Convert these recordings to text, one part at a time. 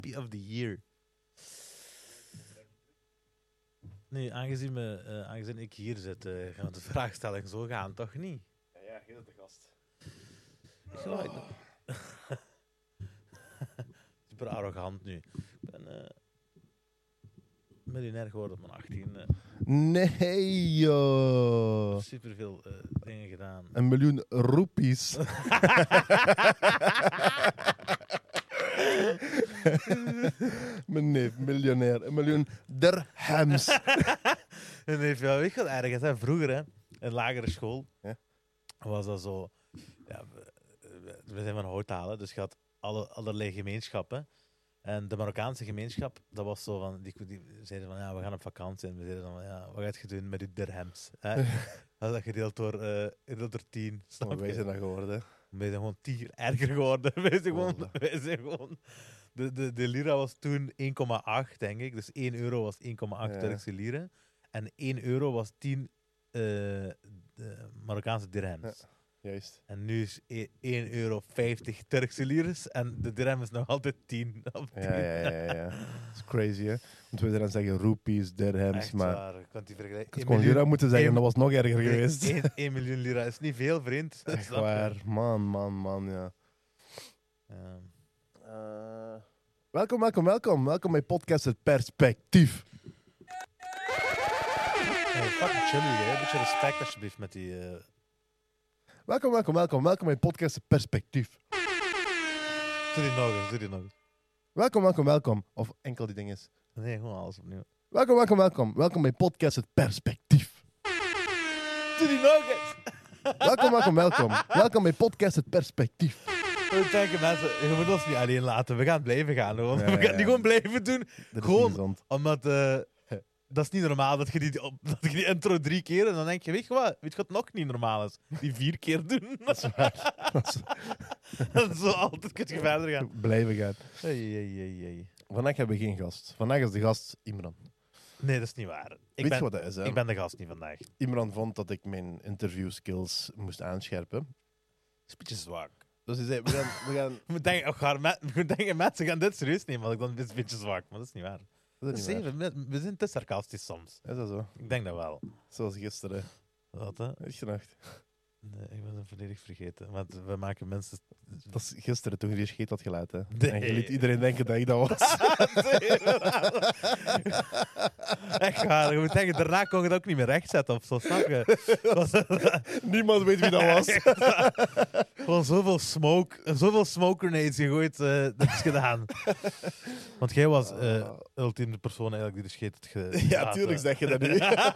MVP of the year. Nee, aangezien ik hier zit, gaan we de vraagstelling zo gaan, toch niet? Ja, jij bent de gast. Super arrogant nu. Ik ben miljonair geworden op mijn 18. Nee, joh. Super veel dingen gedaan. 1 miljoen roepies. Mijn neef, miljonair. 1 miljoen dirhams. En weet je wat erg is? Hè? Vroeger, hè, in lagere school, Ja? was dat zo... Ja, we zijn van Houthalen, dus je had allerlei gemeenschappen. En de Marokkaanse gemeenschap, dat was zo van... Die zeiden van, ja, we gaan op vakantie. En we zeiden dan van, ja, wat ga je doen met je dirhams? Hè? Dat is dat gedeeld door 10. Snap Maar wij je? zijn dat geworden. Wij zijn gewoon 10 keer erger geworden. Wij zijn gewoon... De lira was toen 1,8, denk ik. Dus 1 euro was 1,8 Turkse lira. En 1 euro was 10 Marokkaanse dirhams. Ja. Juist. En nu is 1,50 euro Turkse liras. En de dirham is nog altijd 10. Ja. Dat is crazy, hè? Want we dan zeggen roepies, dirhams, Echt maar... waar. Ik kan die vergelijken. Ik kon lira moeten zeggen, dat was nog erger geweest. 1 miljoen lira is niet veel, vriend. Echt Snap je? waar. Man, ja. Welkom bij podcast Het Perspectief. Hey, fucking chill, hè. Een beetje respect alsjeblieft met die... Welkom bij podcast Het Perspectief. Doe die nog eens. Welkom. Of enkel die ding is. Nee, gewoon alles opnieuw. Welkom bij podcast Het Perspectief. Doe die nog eens! Welkom bij podcast Het Perspectief. We denken mensen, je moet ons niet alleen laten. We gaan blijven gaan. Gewoon. Ja, We gaan die gewoon blijven doen. Dat is Gewoon niet gezond. omdat... dat is niet normaal dat je die intro 3 keer... En dan denk je, weet je wat nog niet normaal is? Die 4 keer doen. Dat is waar. En zo altijd kun je verder gaan. Blijven gaan. Hey. Vandaag hebben we geen gast. Vandaag is de gast Imran. Nee, dat is niet waar. Weet je wat dat is, hè? Ik ben de gast niet vandaag. Dat Imran vond dat ik mijn interview skills moest aanscherpen. is een beetje zwak. Dus hij zei, we gaan... Je moet denken, mensen gaan dit serieus nemen, want ik dan is een beetje zwak. Maar dat is niet waar. Dat is niet waar. We zijn te sarcastisch soms. Is dat zo? Ik denk dat wel. Zoals gisteren. Wat, hè? Weet je nog? Nee, ik ben het volledig vergeten. Want we maken mensen... Dat is gisteren toen je die scheet had gelaten. Nee. En je liet iedereen denken dat ik dat was. Echt waar. Je moet denken, daarna kon je het ook niet meer rechtzetten of zo, snap je? Niemand weet wie dat was. Gewoon zoveel smoke grenades gegooid, dat is gedaan. Want jij was ultieme persoon eigenlijk die de scheet had gelaten. Ja, tuurlijk zeg je dat nu.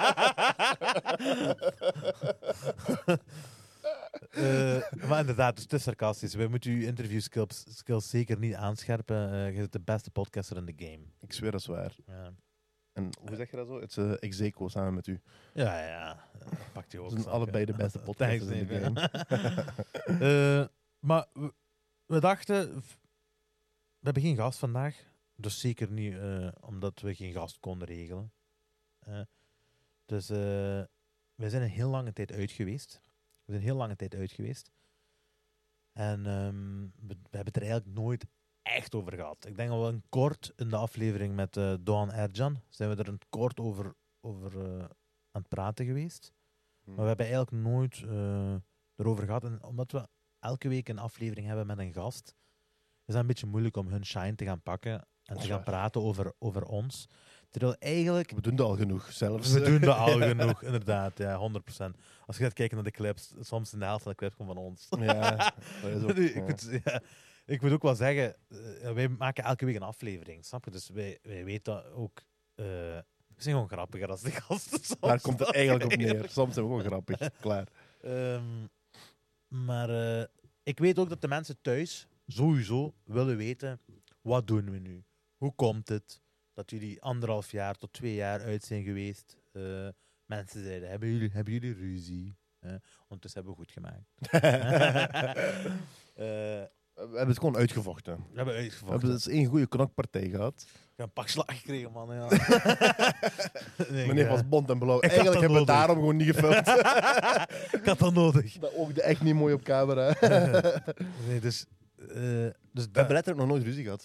Maar inderdaad, dus het is sarcastisch. Wij moeten uw interview skills zeker niet aanscherpen. Je bent de beste podcaster in de game. Ik zweer, dat is waar. Ja. En hoe zeg je dat zo? Het is Execo samen met u. Ja. Pakt je ook. We zijn snap je? allebei de beste podcasters in de Thanks, game. maar we dachten, we hebben geen gast vandaag. Dus zeker niet omdat we geen gast konden regelen. Dus we zijn een heel lange tijd uit geweest. En we hebben het er eigenlijk nooit echt over gehad. Ik denk dat we een kort in de aflevering met Doğan Ercan zijn we er een kort over aan het praten geweest. Maar we hebben eigenlijk nooit erover gehad. En omdat we elke week een aflevering hebben met een gast, is dat een beetje moeilijk om hun shine te gaan pakken en te gaan praten over ons. Terwijl eigenlijk... We doen dat al genoeg, zelfs. We doen dat al genoeg, inderdaad. Ja, 100%. Als je gaat kijken naar de clips, soms in de helft van de clips komt van ons. Ja, dat is ook... Ik moet ook wel zeggen, wij maken elke week een aflevering, snap je? Dus wij weten ook... we zijn gewoon grappiger als de gasten. Soms. Daar komt het eigenlijk op neer. Soms zijn we gewoon grappig. Klaar. Maar ik weet ook dat de mensen thuis sowieso willen weten, wat doen we nu? Hoe komt het dat jullie 1,5 jaar tot 2 jaar uit zijn geweest? Mensen zeiden, hebben jullie ruzie? Ondertussen hebben we goed gemaakt. We hebben het gewoon uitgevochten. We hebben uitgevochten. We hebben dus 1 goede knokpartij gehad. Ik heb een pak slag gekregen, man. Ja. Meneer was bont en blauw. Ik had Eigenlijk dat hebben we nodig. daarom gewoon niet gefilmd. Ik had dat nodig. Dat oogde echt niet mooi op camera. Nee, dus We hebben letterlijk nog nooit ruzie gehad.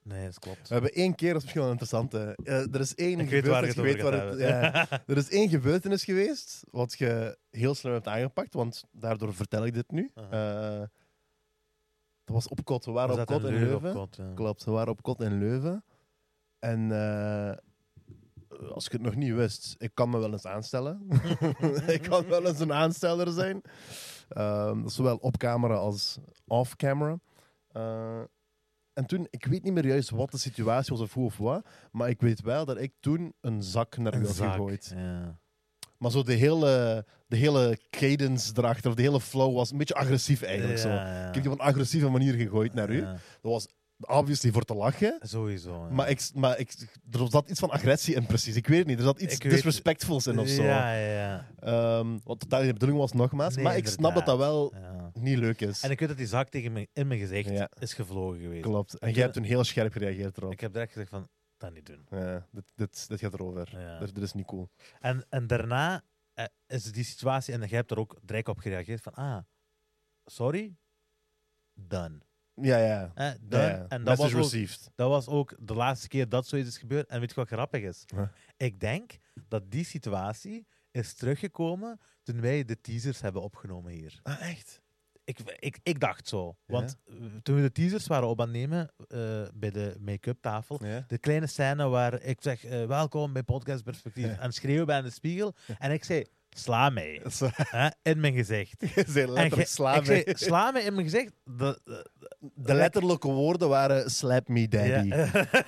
Nee, dat klopt. We hebben 1 keer, dat is misschien wel interessant. Er is 1 Ik weet waar je gebeurtenis het over geweest. gaat hebben. Er is 1 gebeurtenis geweest wat je heel snel hebt aangepakt, want daardoor vertel ik dit nu. Dat was op kot. We waren We op zaten kot in Leuven. op kot, ja. Klopt, we waren op kot in Leuven. En als je het nog niet wist, ik kan me wel eens aanstellen. Ik kan wel eens een aansteller zijn. Zowel op camera als off camera. En toen, ik weet niet meer juist wat de situatie was of hoe of wat, maar ik weet wel dat ik toen een zak naar u had gegooid. Ja. Maar zo de hele cadence erachter, of de hele flow was een beetje agressief eigenlijk. Zo. Ja. Ik heb die op een agressieve manier gegooid naar u. Ja. Dat was obviously voor te lachen. Sowieso. Ja. Maar er zat iets van agressie in, precies. Ik weet het niet. Er zat iets disrespectfuls in of zo. Ja. Wat totaal niet de bedoeling was, nogmaals. Nee, maar ik snap dat dat wel Ja. niet leuk is. En ik weet dat die zak tegen me, in mijn gezicht Ja. is gevlogen geweest. Klopt. En jij hebt toen heel scherp gereageerd erop. Ik heb direct gezegd van, dat niet doen. Ja, dit gaat erover. Ja. Dit is niet cool. En daarna is die situatie, en jij hebt er ook direct op gereageerd van, sorry, done. Ja. Done. Ja. En dat Message was, ook, received. dat was ook de laatste keer dat zoiets is gebeurd. En weet je wat grappig is? Huh? Ik denk dat die situatie is teruggekomen toen wij de teasers hebben opgenomen hier. Ah, echt? Ik dacht zo. Ja. Want toen we de teasers waren op aan het nemen bij de make-up tafel, Ja. de kleine scène waar ik zeg, welkom bij Podcast Perspectief, Ja. en schreeuwen bij de spiegel. En ik zei, sla mij. In mijn gezicht. Je zei letterlijk sla ik zei, mij. sla mij in mijn gezicht. De letterlijke woorden waren slap me daddy. Ja.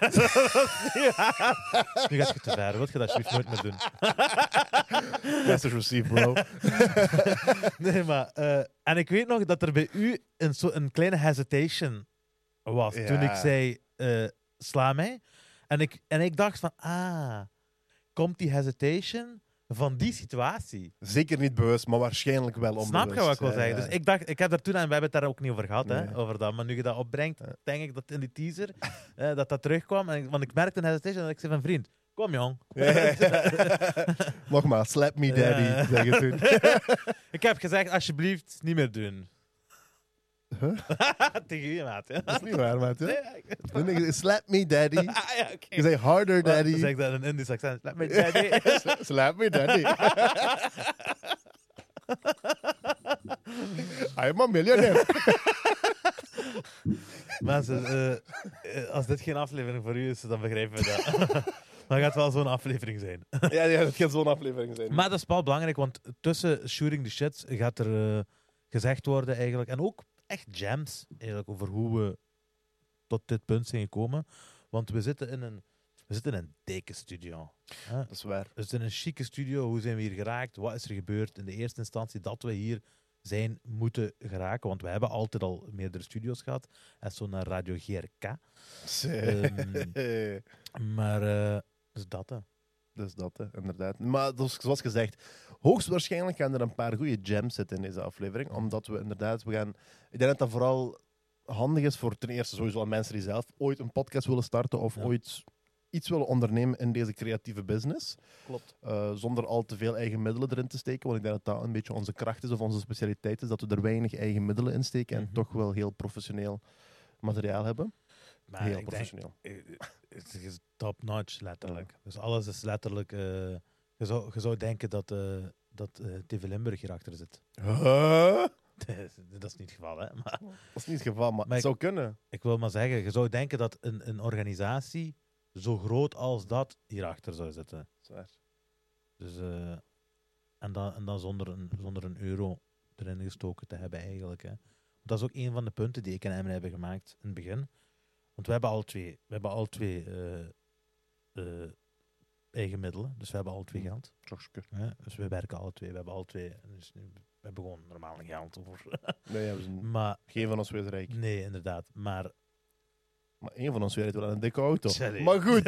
Nu gaat je te ver. Wil je dat alsjeblieft nooit meer doen? Message received, bro. Nee, maar... en ik weet nog dat er bij u een kleine hesitation was Ja. toen ik zei, sla mij. En ik dacht van, komt die hesitation van die situatie? Zeker niet bewust, maar waarschijnlijk wel onbewust. Snap je wat ik wil zeggen? Ja. Dus ik dacht, ik heb daar toen, en we hebben het daar ook niet over gehad, Nee. hè, over dat. Maar nu je dat opbrengt, denk ik dat in die teaser, dat terugkwam. Want ik merkte een hesitation en ik zei van, vriend, kom jong. Nogmaals, slap me daddy, Ja. zeg je toen. Ik heb gezegd, alsjeblieft, niet meer doen. Huh? Tegen je, maat. Ja. Dat is niet waar, maat. Hè? Nee, Nee, slap me daddy. ja, oké. Je zei harder Dan daddy. zeg ik dat in een Indisch accent. Laat me daddy. Slap me daddy. I am a millionaire. Mensen, als dit geen aflevering voor u is, dan begrijpen we dat. Dan gaat het wel zo'n aflevering zijn. Ja, dat gaat zo'n aflevering zijn. Maar dat is wel belangrijk, want tussen shooting the shits gaat er gezegd worden eigenlijk, en ook echt jams eigenlijk over hoe we tot dit punt zijn gekomen. Want we zitten in een dikke studio. Hè? Dat is waar. We zitten in een chique studio. Hoe zijn we hier geraakt? Wat is er gebeurd in de eerste instantie dat we hier zijn moeten geraken? Want we hebben altijd al meerdere studio's gehad. En zo naar Radio GRK. Maar dus dat, hè. Dus dat, hè, inderdaad. Maar dus, zoals gezegd, hoogstwaarschijnlijk gaan er een paar goede gems zitten in deze aflevering. Omdat we inderdaad, ik denk dat dat vooral handig is voor ten eerste sowieso aan mensen die zelf ooit een podcast willen starten of ooit iets willen ondernemen in deze creatieve business. Klopt. Zonder al te veel eigen middelen erin te steken. Want ik denk dat dat een beetje onze kracht is of onze specialiteit is. Dat we er weinig eigen middelen in steken en toch wel heel professioneel materiaal hebben. Maar Heel ik professioneel. denk, het is top-notch, letterlijk. Dus alles is letterlijk... je zou denken dat TV Limburg hierachter zit. Huh? Dat is niet het geval, hè. Maar Dat is niet het geval, maar Maar het zou kunnen. ik wil maar zeggen, je zou denken dat een organisatie zo groot als dat hierachter zou zitten. Zwaar. Dus, en dan zonder een euro erin gestoken te hebben eigenlijk. Hè. Dat is ook een van de punten die ik en Emma hebben gemaakt in het begin. Want we hebben al twee eigen middelen, dus we hebben al twee geld. Hè. Dus we werken alle twee. We hebben al twee. Dus we hebben gewoon normaal geld over. Nee, we zijn Maar geen van ons weer rijk. nee, inderdaad. Maar Maar één van ons werkt wel aan een dikke auto. Sorry. Maar goed.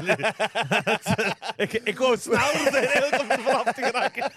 ik wou sneller zijn eigenlijk om er vanaf te geraken.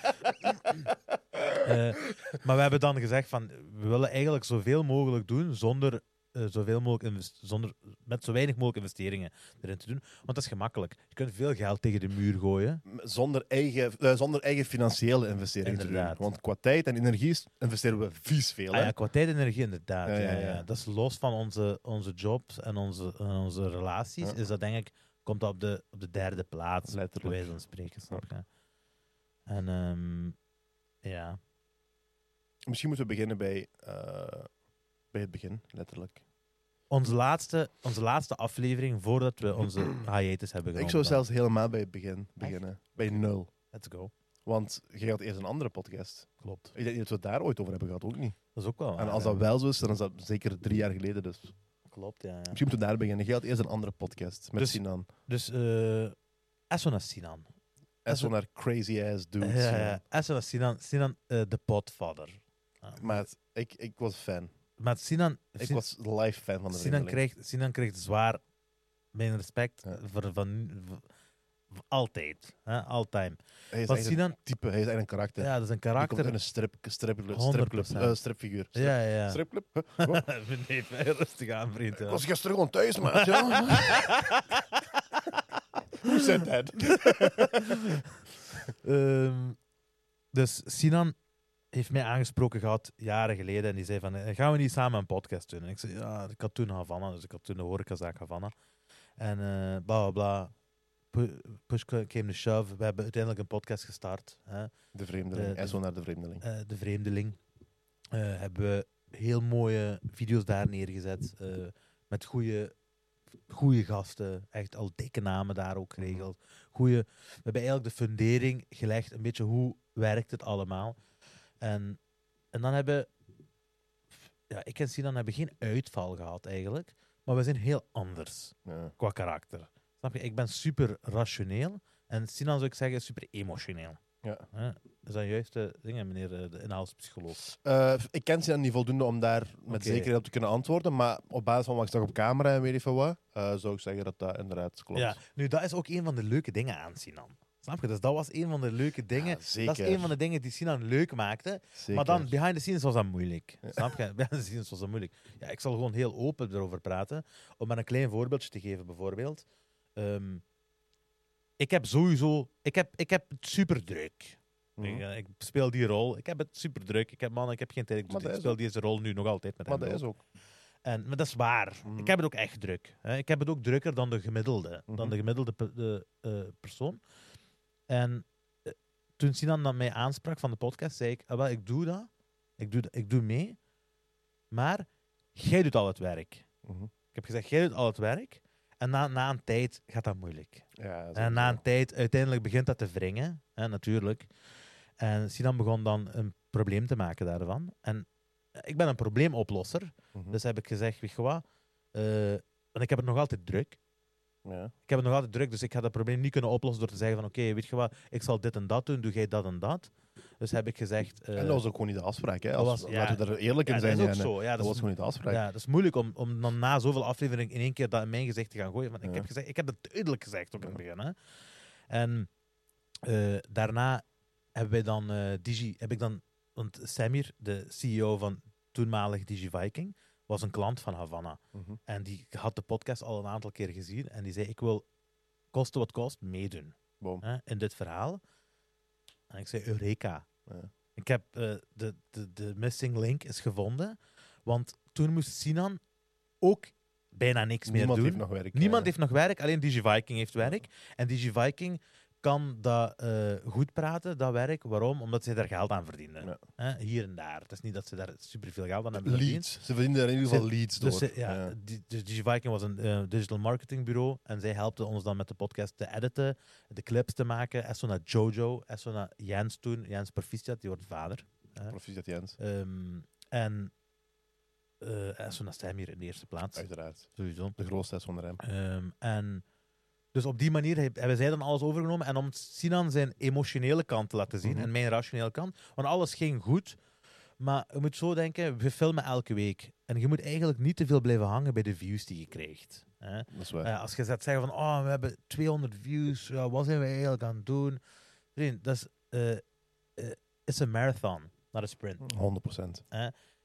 Maar we hebben dan gezegd van, we willen eigenlijk zoveel mogelijk doen zonder zoveel mogelijk met zo weinig mogelijk investeringen erin te doen. Want dat is gemakkelijk. Je kunt veel geld tegen de muur gooien. Zonder eigen financiële investeringen te doen. Inderdaad. Want qua tijd en energie investeren we vies veel. Hè? Ja, qua tijd en energie inderdaad. Ja, ja, Ja, ja. ja. Dat is los van onze jobs en onze relaties. Ja. Is dat denk ik, komt dat op de derde plaats. Letterlijk. Bij wijze van spreken, snap je? En ja. Misschien moeten we beginnen bij het begin, letterlijk. Onze laatste aflevering voordat we onze hiatus hebben genomen. Ik zou zelfs helemaal bij het begin beginnen. Bij 0. Let's go. Want je had eerst een andere podcast. Klopt. Ik denk niet dat we het daar ooit over hebben gehad, ook niet. Dat is ook wel En waar, als ja. dat wel zo is, dan is dat zeker 3 jaar geleden. Dus Klopt, ja. misschien moeten we daar beginnen. Je had eerst een andere podcast met Dus- Sinan. Dus Esso naar Sinan. En zo naar crazy ass dudes. Ja. Esso naar Sinan. Sinan, de potvader. Maar ik was fan. Maar Sinan... Ik was live fan van de Vreemdeling. Sinan krijgt zwaar mijn respect Ja. voor altijd. Hè? All-time. Hij is Want echt Sinan... een type, hij is echt een karakter. Ja, dat is een Die komt karakter. in een 100%. stripfiguur. Ja. Stripclub? Huh? Wat? Nee, rustig aan, vriend. Ik was gisteren gewoon thuis, maat. Ja. Who said that? Dus Sinan heeft mij aangesproken gehad jaren geleden en die zei van, gaan we niet samen een podcast doen? En ik zei, ja, ik had toen Havana, dus ik had toen de horecazaak Havana. En bla bla bla. Push came the shove. We hebben uiteindelijk een podcast gestart. Hè. De Vreemdeling. En zo naar de Vreemdeling. De Vreemdeling. Hebben we heel mooie video's daar neergezet. Met goede gasten. Echt al dikke namen daar ook geregeld. We hebben eigenlijk de fundering gelegd. Een beetje hoe werkt het allemaal. En dan hebben... Ja, ik en Sinan hebben geen uitval gehad eigenlijk. Maar we zijn heel anders Ja. qua karakter. Snap je? Ik ben super rationeel. En Sinan zou ik zeggen super emotioneel. Ja. Dat zijn juist de dingen, meneer de inhaalspsycholoog. Ik ken ze niet voldoende om daar met Oké. zekerheid op te kunnen antwoorden. Maar op basis van wat ik zag op camera en weet ik veel wat, zou ik zeggen dat dat inderdaad klopt. Ja, nu, dat is ook een van de leuke dingen aan Sinan. Snap je? Dus dat was een van de leuke dingen. Ja, zeker. Dat is een van de dingen die Sinan leuk maakte. Zeker. Maar dan, behind the scenes was dat moeilijk. Snap je? Behind the scenes was dat moeilijk. Ja, ik zal gewoon heel open erover praten. Om maar een klein voorbeeldje te geven, bijvoorbeeld. Ik heb het super druk. Mhm. Ik speel die rol. Ik heb het super druk. Ik heb geen tijd. Maar dat Ik is speel ook- deze rol nu nog altijd met Maar hem. dat is ook. Maar dat is waar. Mhm. Ik heb het ook echt druk. Hè. Ik heb het ook drukker dan de gemiddelde. Mhm. Dan de gemiddelde persoon. En toen Sinan dan mij aansprak van de podcast, zei ik, wel, ik doe dat. Ik doe mee. Maar jij doet al het werk. Mhm. Ik heb gezegd, jij doet al het werk. En na een tijd gaat dat moeilijk. Ja, En na een tijd, uiteindelijk begint dat te wringen. Hè, natuurlijk. En Sinan begon dan een probleem te maken daarvan. En ik ben een probleemoplosser. Mhm. Dus heb ik gezegd, weet je wat? Want ik heb het nog altijd druk. Ja. Ik heb het nog altijd druk, dus ik ga dat probleem niet kunnen oplossen door te zeggen van oké, weet je wat? Ik zal dit en dat doen, doe jij dat en dat. Dus heb ik gezegd... En dat was ook gewoon niet de afspraak. Hè? dat Als, was- ja. laten we er eerlijk in ja, zijn. dat is ook Janne. zo. Ja, Dat dat was is, gewoon niet de afspraak. ja, dat is moeilijk om dan na zoveel afleveringen in één keer dat in mijn gezicht te gaan gooien. Want Ja. ik heb het duidelijk gezegd ook in het begin. Hè. En daarna hebben wij dan want Samir, de CEO van toenmalig DigiViking, was een klant van Havana. Mhm. En die had de podcast al een aantal keer gezien. En die zei, ik wil koste wat kost meedoen Boom. hè, in dit verhaal. En ik zei, Eureka. Ja. Ik heb de missing link is gevonden. Want toen moest Sinan ook bijna niks meer Niemand doen. heeft nog werk. Niemand heeft nog werk, alleen DigiViking heeft werk. En DigiViking kan dat goed praten, dat werk. Waarom? Omdat ze daar geld aan verdienen. Ja. Hè, hier en daar. Het is niet dat ze daar superveel geld aan hebben verdiend. Leads. Ze verdienen daar in ieder geval leads door. Dus DigiViking was een digital marketingbureau en zij helpten ons dan met de podcast te editen, de clips te maken. En zo naar Jojo, en zo naar Jens toen. Jens Proficiat, die wordt vader. Proficiat Jens. En zo naar Sam hier in de eerste plaats. Uiteraard. Sowieso. De grootste is zonder hem. En dus op die manier hebben zij dan alles overgenomen. En om Sinan zijn emotionele kant te laten zien Mhm. en mijn rationele kant. Want alles ging goed. Maar je moet zo denken, we filmen elke week. En je moet eigenlijk niet te veel blijven hangen bij de views die je krijgt. Hè? Dat is waar. Als je gaat zeggen van, we hebben 200 views, ja, wat zijn we eigenlijk aan het doen? Vriend, dat is een marathon, not a sprint. 100%.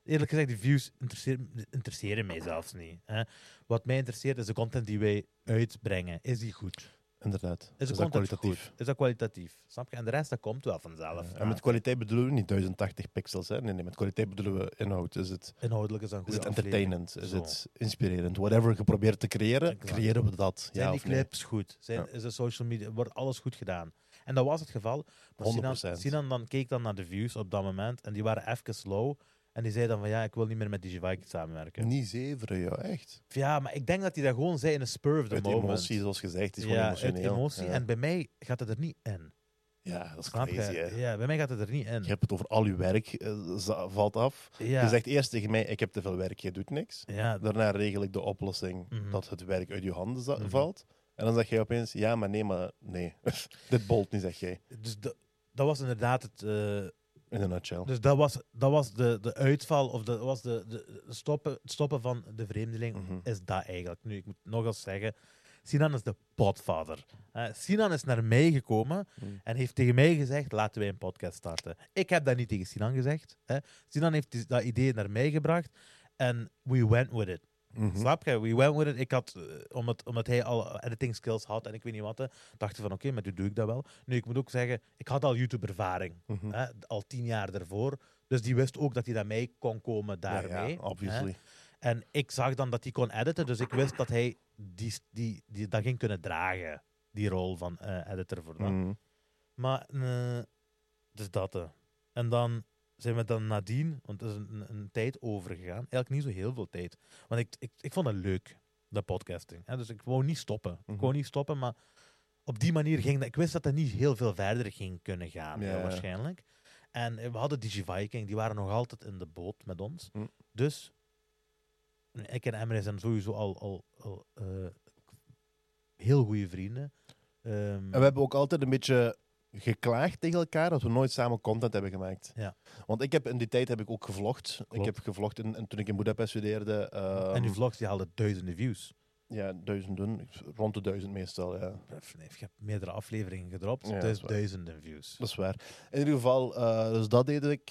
Eerlijk gezegd, die views interesseren mij zelfs niet. Hè. Wat mij interesseert is de content die wij uitbrengen. Is die goed? Inderdaad. Is de dat content kwalitatief? goed? Is dat kwalitatief? Snap je? En de rest, dat komt wel vanzelf. En met kwaliteit bedoelen we niet 1080 pixels. Hè? Nee, met kwaliteit bedoelen we inhoud. Is het Inhoudelijk is dat een Is goede het entertainend? Is Zo. het inspirerend? Whatever je probeert te creëren, Exact. creëren we dat. Zijn Ja die of nee? clips goed? Is de social media, wordt alles goed gedaan? En dat was het geval. Maar 100%. Sinan dan keek dan naar de views op dat moment en die waren even low. En die zei dan van ja, ik wil niet meer met Digivice samenwerken. Niet zeveren, ja, echt. Ja, maar ik denk dat hij dat gewoon zei in een spur of the Uit moment. emotie, zoals gezegd, het is Ja, gewoon uit emotioneel. emotie. Ja. En bij mij gaat het er niet in. Ja, dat is Snap crazy, je? hè. Ja, bij mij gaat het er niet in. Je hebt het over al je werk, valt af. Ja, Je zegt eerst tegen mij, ik heb te veel werk, je doet niks. ja, Daarna regel ik de oplossing Mhm. dat het werk uit je handen Mhm. valt. En dan zeg jij opeens, ja, maar nee. Dit bolt niet, zeg jij. dus dat was inderdaad het... In een nutshell. Dus dat was de uitval, of dat was het stoppen van de vreemdeling, Mhm. is dat eigenlijk. Nu, ik moet nog eens zeggen, Sinan is de potvader. Sinan is naar mij gekomen Mhm. en heeft tegen mij gezegd, laten wij een podcast starten. Ik heb dat niet tegen Sinan gezegd. Sinan heeft dat idee naar mij gebracht en we went with it. Mhm. Snap je? We went with it. Ik had, omdat hij al editing skills had en ik weet niet wat, dacht ik van oké, met u doe ik dat wel. Nu, ik moet ook zeggen, ik had al YouTube-ervaring. Mhm. Al 10 jaar daarvoor. Dus die wist ook dat hij naar mij kon komen daarmee. Ja, obviously. En ik zag dan dat hij kon editen, dus ik wist dat hij dat ging kunnen dragen, die rol van editor voor dat. Mhm. Maar, dus dat. En dan zijn we dan nadien, want er is een tijd overgegaan. Eigenlijk niet zo heel veel tijd. Want ik vond het leuk, dat podcasting. Dus ik wou niet stoppen. Ik Mhm. wou niet stoppen, maar op die manier ging dat. Ik wist dat dat niet heel veel verder ging kunnen gaan, Ja. heel waarschijnlijk. En we hadden Digiviking, die waren nog altijd in de boot met ons. Hm. Dus ik en Emre zijn sowieso al heel goede vrienden. En we hebben ook altijd een beetje geklaagd tegen elkaar dat we nooit samen content hebben gemaakt. Ja. Want in die tijd heb ik ook gevlogd. Klopt. Ik heb gevlogd toen ik in Budapest studeerde. En die vlogs die haalden duizenden views. Ja, 1000, rond de 1000 meestal, ja. Nee, je hebt meerdere afleveringen gedropt, Ja, dus dat is waar. duizenden views. Dat is waar. In ieder geval, dus dat deed ik.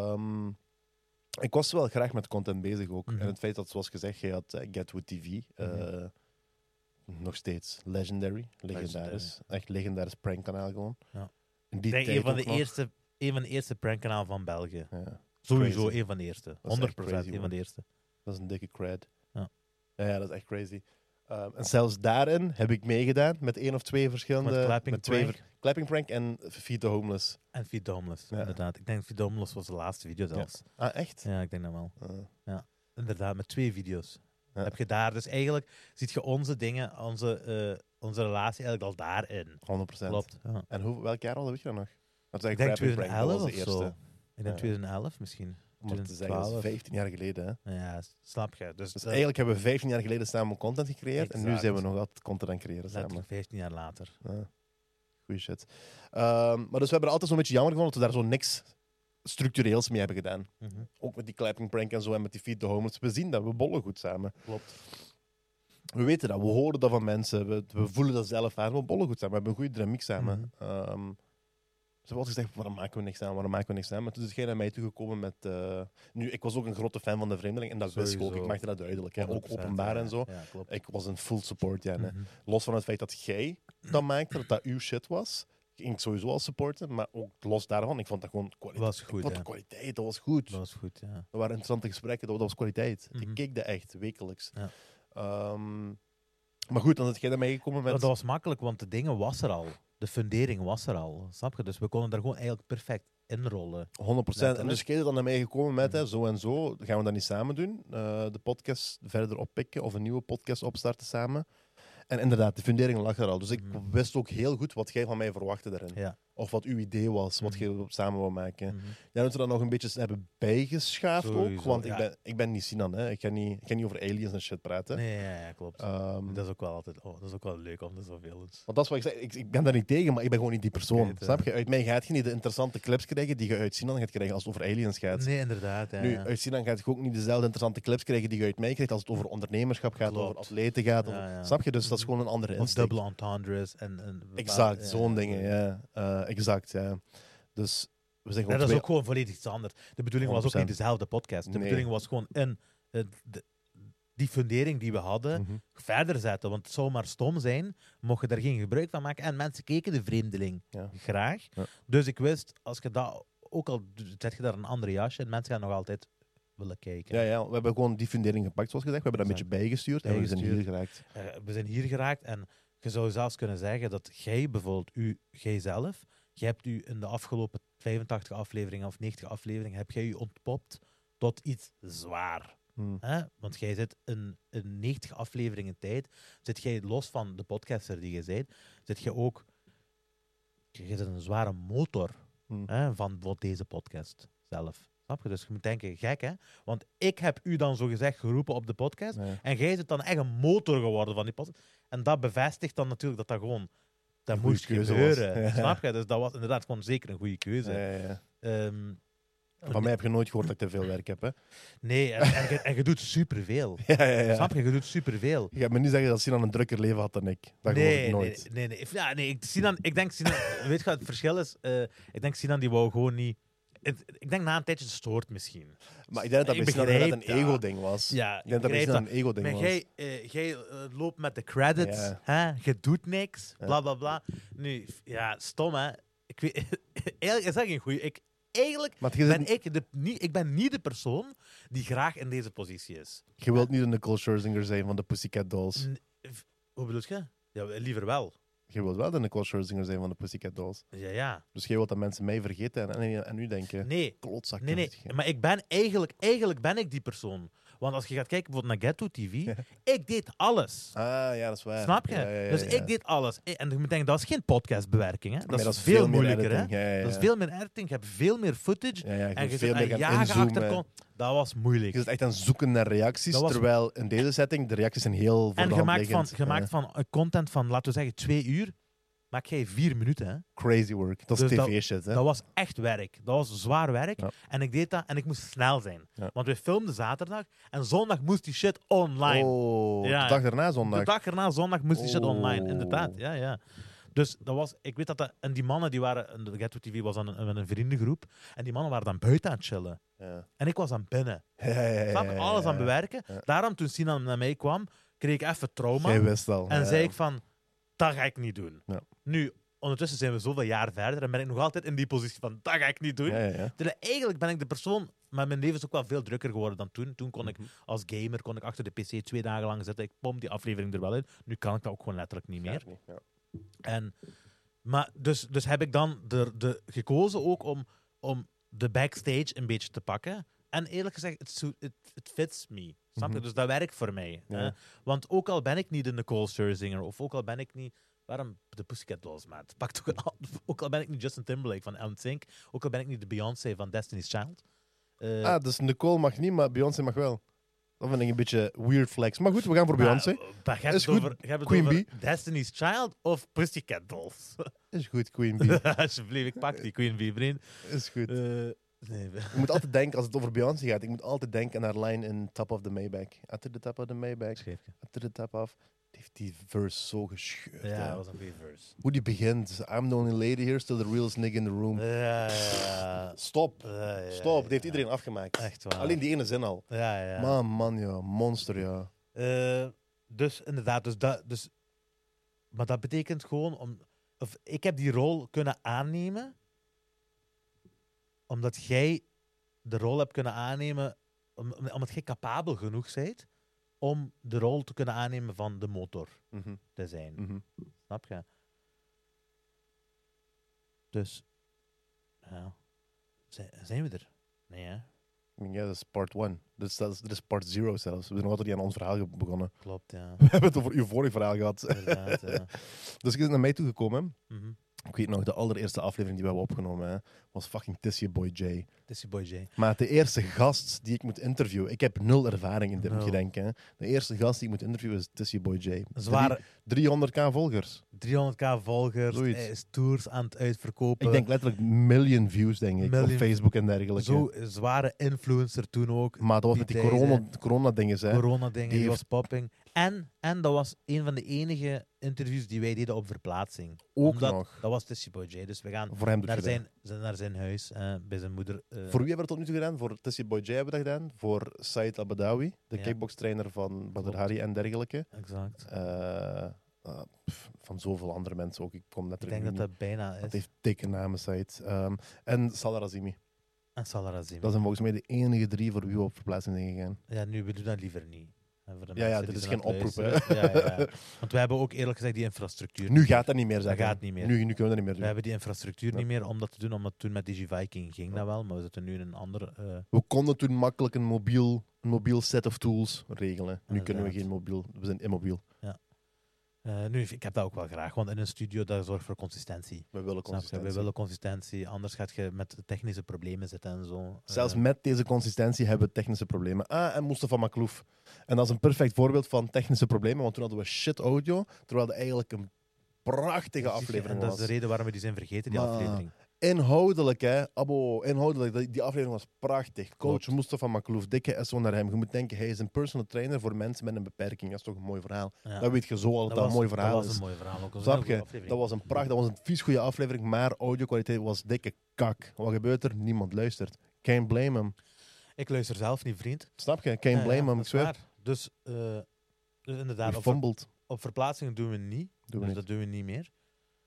Ik was wel graag met content bezig ook. Mhm. En het feit dat, zoals gezegd, je had Get With TV. Nog steeds legendary. Legendarisch. Echt legendarisch prankkanaal gewoon. Ja. In Ik die denk tijd een van ook nog. de eerste prankkanaal van België. Ja. Sowieso Crazy. een van de eerste. Dat is echt 100% crazy, een van man. de eerste. Dat is een dikke cred. Ja. Ja, dat is echt crazy. En zelfs daarin heb ik meegedaan met 1 of 2 verschillende... Met Clapping twee Prank Clapping Prank en Feed the Homeless. en Feed the Homeless, Ja. inderdaad. Ik denk Feed the Homeless was de laatste video zelfs. Ah, echt? Ja, ik denk dat wel. Ah. Inderdaad, met 2 video's. Ja. Heb je daar, dus eigenlijk ziet je onze dingen, onze relatie eigenlijk al daarin. 100%. Klopt. Ja. En welk jaar al, weet je dat nog? Dat is Ik eigenlijk denk Clapping Prank, dat 2011 was of de eerste. zo. Ik denk Ja. 2011 misschien. Om het te zeggen, dat is 2012. 15 jaar geleden. Hè? Ja, snap je. Dus, Dus eigenlijk hebben we 15 jaar geleden samen content gecreëerd. En nu Exact. zijn we nog altijd content aan het creëren samen. letterlijk 15 jaar later. Ja. Goeie shit. Maar dus we hebben er altijd zo'n beetje jammer gevonden dat we daar zo niks structureels mee hebben gedaan. Mhm. Ook met die Clapping Prank en zo en met die Feed the Homeless. We zien dat, we bollen goed samen. Klopt. We weten dat, we horen dat van mensen. We voelen dat zelf aan. We bollen goed samen, we hebben een goede dynamiek samen. Ze hebben altijd gezegd, waarom maken we niks aan, waarom maken we niks aan? Maar toen is degene naar mij toegekomen met... Nu, ik was ook een grote fan van De Vreemdeling en dat wist ik ook. Sowieso. Ik maakte dat duidelijk. Hè. Ook 100%, openbaar ja. en zo. Ja, klopt. Ik was een full support, ja. Mhm. Los van het feit dat jij dat maakte, dat dat uw shit was, ging ik sowieso al supporten. Maar ook los daarvan, ik vond dat gewoon kwaliteit. Was goed, ik vond ja. de kwaliteit, dat was goed. Dat was goed, ja. Dat waren interessante gesprekken, dat was kwaliteit. Mhm. Ik keek dat echt, wekelijks. Ja. Maar goed, dan is jij naar mij gekomen met... Maar dat was makkelijk, want de dingen was er al. De fundering was er al. Snap je? Dus we konden daar gewoon eigenlijk perfect inrollen. 100%. En Letterlijk. dus jij er dan naar mij gekomen met, Mhm. hè, zo en zo, gaan we dat niet samen doen? De podcast verder oppikken of een nieuwe podcast opstarten samen? En inderdaad, de fundering lag er al. Dus ik Mhm. wist ook heel goed wat jij van mij verwachtte daarin. Ja. Of wat uw idee was, wat Mhm. jij samen wou maken. Mhm. Ja, dat we dat nog een beetje hebben bijgeschaafd ook. Sowieso, Want ja. ik ben niet Sinan, hè. Ik ga niet over aliens en shit praten. Nee, ja, klopt. Dat Dat is ook wel altijd... Oh, dat is ook wel leuk om er zoveel is. Want dat is wat ik zeg. Ik ben daar niet tegen, maar ik ben gewoon niet die persoon. Ik weet het, Snap je? Uit mij gaat je niet de interessante clips krijgen die je uit Sinan gaat krijgen als het over aliens gaat. Nee, inderdaad. Ja, Nu, ja. uit Sinan gaat je ook niet dezelfde interessante clips krijgen die je uit mij krijgt als het over ondernemerschap gaat, Klopt. over atleten gaat. Ja, ja. Snap je? Dus dat is Mhm. gewoon een andere Of insteek. double entendres. En Exact, ja, zo'n ja, dingen, ja. Exact, ja. Dus We zijn Ja, gewoon dat is twee... ook gewoon volledig iets anders. De bedoeling was ook 100%. niet dezelfde podcast. De Nee. bedoeling was gewoon die fundering die we hadden Mhm. verder zetten. Want het zou maar stom zijn, mocht je daar geen gebruik van maken. En mensen keken de vreemdeling Ja. graag. Ja. Dus ik wist, als je dat, ook al zet je daar een andere jasje in, mensen gaan nog altijd willen kijken. Ja, we hebben gewoon die fundering gepakt, zoals gezegd. We hebben dat een beetje bijgestuurd en we zijn hier geraakt. We zijn hier geraakt en je zou zelfs kunnen zeggen dat jij bijvoorbeeld, jijzelf, jij hebt u in de afgelopen 85 afleveringen of 90 afleveringen, heb jij u ontpopt tot iets zwaar. Hm. Hè? Want jij zit in 90 afleveringen tijd, zit jij los van de podcaster die je bent, zit je ook, je zit een zware motor Hm. van deze podcast zelf. Snap je? Dus je moet denken, gek hè? Want ik heb u dan zogezegd geroepen op de podcast Ja. en jij zit dan echt een motor geworden van die podcast. En dat bevestigt dan natuurlijk dat gewoon, dat Een goede moest keuze gebeuren. was. Ja. Snap je? Dus dat was inderdaad gewoon zeker een goede keuze. Ja. Ehm, Van mij heb je nooit gehoord dat ik te veel werk heb, hè? nee, en je doet superveel. Ja. Snap je? Je doet superveel. Je gaat me niet zeggen dat Sinan een drukker leven had dan ik. Dat geloof ik nooit. Nee. Ja, nee, ik denk Sinan, weet je wat het verschil is? Ik denk Sinan die wou gewoon niet. Ik denk na een tijdje stoort misschien. Maar ik denk dat Ik bij Sinan inderdaad begrijp een dat. ego-ding was. Ja, Ik denk dat bij begrijp Sinan een ego-ding Maar was. jij loopt met de credits, Ja. hè? Je doet niks, Ja. bla bla bla. Nu, ja, stom hè. Ik weet, eigenlijk is dat geen goeie. Eigenlijk Maar je, ben ik ben niet de persoon die graag in deze positie is. je wilt niet een Nicole Scherzinger zijn van de Pussycat Dolls. Hoe bedoel je? Ja, liever wel. Je wilt wel de Nicole Scherzinger zijn van de Pussycat Dolls. Ja. Dus jij wilt dat mensen mij vergeten en u denken... Nee, Klotzak. nee. Maar ik ben eigenlijk ben ik die persoon. Want als je gaat kijken bijvoorbeeld naar Ghetto TV, ik deed alles. Ah, ja, dat is waar. Snap je? Ja. Dus ik deed alles. En je moet denken, dat is geen podcastbewerking. Hè? Dat, Maar is veel meer moeilijker. Hè? editing. Ja. Dat is veel meer editing. Je hebt veel meer footage. Ja, je En moet je veel zit meer aan gaan jagen inzoomen. achter. Dat was moeilijk. Je zit echt aan het zoeken naar reacties, Dat was- terwijl in deze setting de reacties zijn heel voor En de je hand maakt liggend. van content van, laten we zeggen, 2 uur, maak jij 4 minuten. Hè? Crazy work. Dat is Dus tv-shit, hè? Dat was echt werk. Dat was zwaar werk. Ja. En ik deed dat en ik moest snel zijn. Ja. Want we filmden zaterdag en zondag moest die shit online. Oh, Ja. de dag daarna zondag. De dag erna, zondag, moest die shit Oh. online. Inderdaad, ja. Dus dat was, ik weet en die mannen die waren, de Ghetto TV was dan met een vriendengroep, en die mannen waren dan buiten aan het chillen. Ja. En ik was dan binnen. Ja. Snap je? Alles aan het bewerken. Ja. Daarom, toen Sinan naar mij kwam, kreeg ik even trauma. Jij wist al. En Ja. zei ik van, dat ga ik niet doen. Ja. Nu, ondertussen zijn we zoveel jaar verder en ben ik nog altijd in die positie van, dat ga ik niet doen. Ja. Terwijl eigenlijk ben ik de persoon, maar mijn leven is ook wel veel drukker geworden dan toen. Toen kon ik als gamer achter de PC 2 dagen lang zitten. Ik pomp die aflevering er wel in. Nu kan ik dat ook gewoon letterlijk niet meer. Ja. Maar dus heb ik dan gekozen ook om de backstage een beetje te pakken. En eerlijk gezegd, it fits me. Snap je? Mhm. Dus dat werkt voor mij. Ja. Hè? Want ook al ben ik niet de Nicole Scherzinger, of ook al ben ik niet... Waarom de Pussycat Dolls, maat? Ook al ben ik niet Justin Timberlake van NSYNC, ook al ben ik niet de Beyoncé van Destiny's Child. Dus Nicole mag niet, maar Beyoncé mag wel. Dat vind ik een beetje weird flex. Maar goed, we gaan voor Beyoncé. Maar je hebt Is het goed, over, je hebt het Queen over Destiny's Child of Pussycat Dolls? Is goed, Queen Bee. Alsjeblieft, ik pak die Queen Bee, vriend. Is goed. Nee, Je moet altijd denken, als het over Beyoncé gaat, ik moet altijd denken aan haar line in Top of the Maybach. At the top of the Maybach, scheefje. at the top of... Die heeft die verse zo gescheurd. Ja, hè. dat was een goede verse. Hoe die begint. I'm the only lady here, still the realest nigga in the room. Ja. Stop. Stop. Die heeft iedereen afgemaakt. Echt waar. Alleen die ene zin al. Ja. Man, ja. Monster, ja. Dus inderdaad, maar dat betekent gewoon ik heb die rol kunnen aannemen omdat jij de rol hebt kunnen aannemen omdat jij capabel genoeg bent om de rol te kunnen aannemen van de motor Mhm, te zijn. mhm. Snap je? Dus ja, zijn we er? Nee, hè? I mean, ja, dat is part 1. Dit is part 0 zelfs. We zijn nog altijd niet aan ons verhaal begonnen. Klopt, ja. We hebben het over uw vorig verhaal gehad. Inderdaad, ja. Dus je bent naar mij toegekomen. Mhm. Ik weet nog, de allereerste aflevering die we hebben opgenomen, hè, was fucking Tissy Boy J. Het is die boy J. Maar de eerste gast die ik moet interviewen... Ik heb 0 ervaring in dit, moet je Nul. denken. Hè. De eerste gast die ik moet interviewen is Tissy Boy J. Zware 300k volgers. 300k volgers, Zoiets. hij is tours aan het uitverkopen. Ik denk letterlijk million views, denk ik, op Million- Facebook en dergelijke. Zo zware influencer toen ook. Maar dat was met die die tijden. corona-dinges, hè. Corona-dingen, Die die heeft- was popping. En dat was een van de enige interviews die wij deden op verplaatsing. Ook Omdat, nog. Dat was Tessie Boy J. Dus we gaan Voor hem doet je naar zijn huis, bij zijn moeder. Voor wie hebben we dat tot nu toe gedaan? Voor Tessie Boy J hebben we dat gedaan. Voor Said Abadawi, de Ja. kickbokstrainer van Badr Klopt. Hari en dergelijke. Exact. Van zoveel andere mensen ook. Ik kom net Ik er denk nu dat niet. dat bijna Dat is. heeft dikke namen, Said. En Salah Razimi. En Salah Razimi. Dat zijn volgens mij de enige 3 voor wie we op verplaatsing zijn gegaan. Ja, nu, we doen dat liever niet. En voor de Ja, mensen dit die is zijn geen aan het oproep, luisteren. Ja. Want we hebben ook eerlijk gezegd die infrastructuur. Nu gaat dat niet meer, Dat zeg. gaat niet meer. Nu kunnen we dat niet meer We doen. hebben die infrastructuur Ja. niet meer om dat te doen, omdat toen met DigiViking ging dat wel, maar we zitten nu in een andere... We konden toen makkelijk een mobiel set of tools regelen. Nu kunnen we Inderdaad. geen mobiel. We zijn immobiel. nu, ik heb dat ook wel graag, want in een studio dat zorgt voor consistentie. We willen Snap je? consistentie. We willen consistentie, anders gaat je met technische problemen zitten en zo. Zelfs met deze consistentie hebben we technische problemen. En Mustafa Maklouf. En dat is een perfect voorbeeld van technische problemen, want toen hadden we shit audio, terwijl het eigenlijk een prachtige aflevering En dat is was. de reden waarom we die zijn vergeten, die Maar- aflevering. Inhoudelijk, hè. Inhoudelijk. Die aflevering was prachtig. Coach Klopt. Mustafa Maklouf, dikke SO naar hem. Je moet denken, hij is een personal trainer voor mensen met een beperking. Dat is toch een mooi verhaal. Ja. Dat weet je zo al dat dat een mooi verhaal dat was is. een mooi verhaal. Ook. Dat was Snap een heel je? goede aflevering. Dat was een pracht, dat was een vies goede aflevering, maar audio-kwaliteit was dikke kak. Wat gebeurt er? Niemand luistert. Can't blame him. Ik luister zelf niet, vriend. Snap je? Can't blame him, dat ik is zweer. waar. Dus inderdaad, Je op fumbled. verplaatsingen doen we niet. Doen we Dus niet. dat doen we niet meer.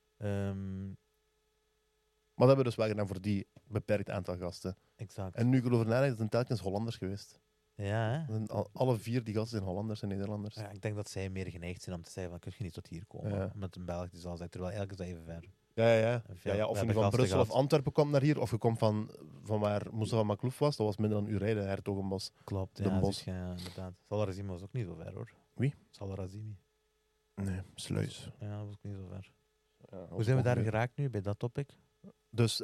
Maar dat hebben we dus wel gedaan voor die beperkt aantal gasten. Exact. En nu ik erover nadenk, dat zijn telkens Hollanders geweest. Ja, hè? Dat zijn alle 4 die gasten zijn Hollanders en Nederlanders. Ja, ik denk dat zij meer geneigd zijn om te zeggen van, kun je niet tot hier komen? Ja. Met een Belg die zal zeggen, terwijl eigenlijk is dat even ver. Ja. Veel- Ja, we of je hebben nu van gasten Brussel of gehad. Antwerpen komt naar hier, of je komt van waar Mustafa Maklouf was, dat was minder dan een uur rijden, Hertogenbos. Klopt, Den ja, Bosch. zie je, ja, inderdaad. Salah Razimi was ook niet zo ver, hoor. Wie? Salah Razimi. Nee, Sluis. Ja, dat was ook niet zo ver. Ja, Hoe zijn we daar geraakt nu, bij dat topic? Dus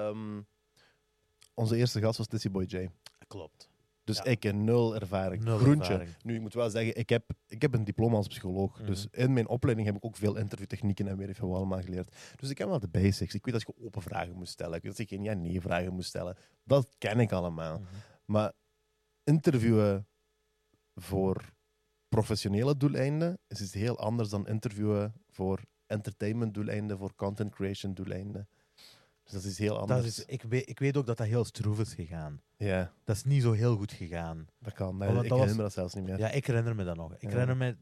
onze eerste gast was Tessie Boy J. Klopt. Dus Ja. ik heb 0 ervaring. Nul Groentje. ervaring. Nu, ik moet wel zeggen, ik heb een diploma als psycholoog. Mhm. Dus in mijn opleiding heb ik ook veel interviewtechnieken en weet ik veel wat allemaal geleerd. Dus ik heb wel de basics. Ik weet dat je open vragen moet stellen. Ik weet dat je geen ja-nee vragen moet stellen. Dat ken ik allemaal. Mhm. Maar interviewen voor professionele doeleinden is iets heel anders dan interviewen voor entertainment doeleinden, voor content creation doeleinden. Dus dat is iets heel anders. Dat is, ik weet ook dat dat heel stroef is gegaan. Ja, Dat is niet zo heel goed gegaan. dat kan. Maar Want ik dat herinner was- me dat zelfs niet meer. Ja, ik herinner me dat nog. Ik Ja. herinner me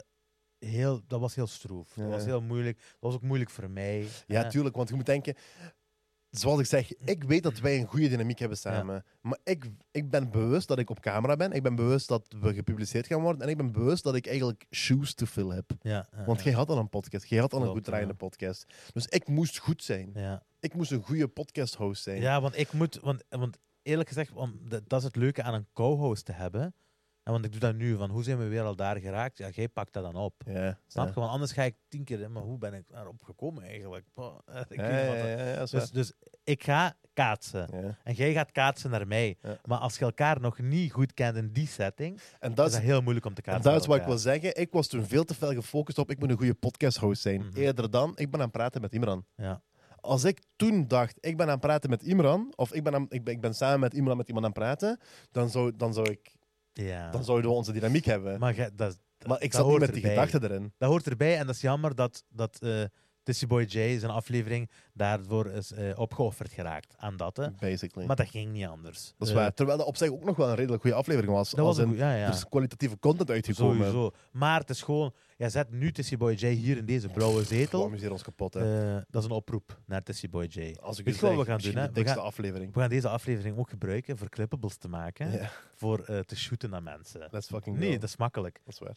dat was heel stroef. Dat Ja. was heel moeilijk. Dat was ook moeilijk voor mij. Ja, tuurlijk, want je moet denken, zoals ik zeg, ik weet dat wij een goede dynamiek hebben samen. Maar ik ben bewust dat ik op camera ben. Ik ben bewust dat we gepubliceerd gaan worden. En ik ben bewust dat ik eigenlijk shoes to fill heb. Ja, Want jij had al een podcast. Jij had al een Klopt, goed draaiende ja. podcast. Dus ik moest goed zijn. ja. Ik moest een goede podcast-host zijn. Ja, want ik moet... Want eerlijk gezegd, dat is het leuke aan een co-host te hebben. En want ik doe dat nu, van hoe zijn we weer al daar geraakt? Ja, jij pakt dat dan op. Ja, Snap ja. je? Want anders ga ik 10 keer... Maar hoe ben ik daarop gekomen eigenlijk? Ik Ja, weet niet wat dat- ja, dat is waar. Dus ik ga kaatsen. Ja. En jij gaat kaatsen naar mij. Ja. Maar als je elkaar nog niet goed kent in die setting, En dat is is, dat heel moeilijk om te en kaatsen. dat is met wat ik wil elkaar. zeggen. Ik was toen veel te veel gefocust op ik moet een goede podcast-host zijn. Mhm. Eerder dan, ik ben aan het praten met Imran. Ja. Als ik toen dacht, ik ben aan het praten met Imran, of ik ben samen met Imran met iemand aan het praten, dan zouden we onze dynamiek hebben. Maar, Maar ik dat zat niet hoort met die erbij. gedachten erin. Dat hoort erbij en dat is jammer dat Tessie Boy J zijn aflevering daarvoor is opgeofferd geraakt aan dat. Hè. Basically. Maar dat ging niet anders. Dat is waar. Terwijl dat op zich ook nog wel een redelijk goede aflevering was. Dat was als een in, goeie- ja, ja. Er is kwalitatieve content uitgekomen. Sowieso. Maar het is gewoon, jij zet nu Tessie Boy J hier in deze blauwe We zetel. amuseren ons kapot. Hè. Dat is een oproep naar Tessie Boy J. Als ik weet u je wat zeg, we gaan misschien doen, hè? de We dikste gaan- aflevering. We gaan deze aflevering ook gebruiken voor clippables te maken. Ja, Voor te shooten naar mensen. let's fucking Nee, go. dat is makkelijk. Dat is waar.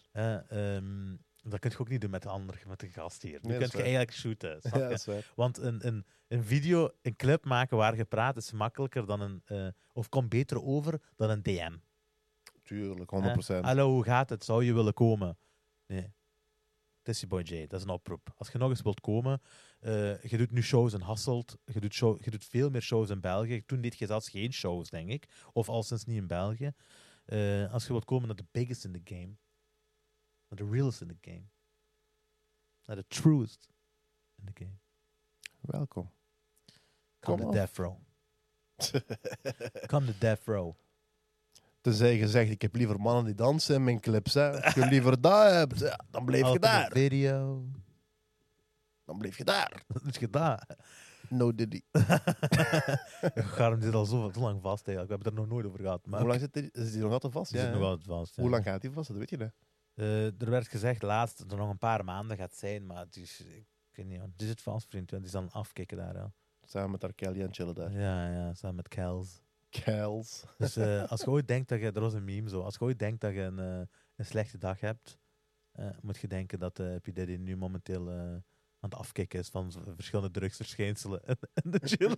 Dat kun je ook niet doen met de gast hier. Nu Nee, dat kun is je waar. eigenlijk shooten. Snap Ja, je? dat is waar. Want een video, een clip maken waar je praat, is makkelijker dan of komt beter over dan een DM. Tuurlijk, Hè? 100%. Hallo, hoe gaat het? Zou je willen komen? Nee. Tessie Boy J, dat is een oproep. Als je nog eens wilt komen, je doet nu shows in Hasselt, je doet veel meer shows in België. Toen deed je zelfs geen shows, denk ik. Of al sinds niet in België. Als je wilt komen naar de biggest in the game, naar de realest in the game, naar de truest in the game. Welkom. Come Kom to af. Death Row. Come to Death Row. Tenzij je zegt, ik heb liever mannen die dansen in mijn clips. Hè. Als je liever dat hebt, ja, dan blijf je Ultimate daar. Video. Dan blijf je daar. Dat is gedaan. No Diddy. Garm zit al zo lang vast eigenlijk. We hebben het er nog nooit over gehad. Maar Hoe lang is die nog altijd vast? die zit Ja, nog hè? altijd vast. Ja. Hoe lang gaat die vast? Dat weet je, hè? Er werd gezegd laatst dat er nog een paar maanden gaat zijn, maar het is, ik weet niet, man. Die zit vast, vriend. Die zal afkicken daar. Ja, Samen met R. Kelly en chillen daar. ja, samen met Kels. Kels. Dus als je ooit denkt dat je, er was een meme zo, als je ooit denkt dat je een slechte dag hebt, moet je denken dat P. Diddy nu momenteel aan het afkicken is van verschillende drugsverschijnselen in de chill.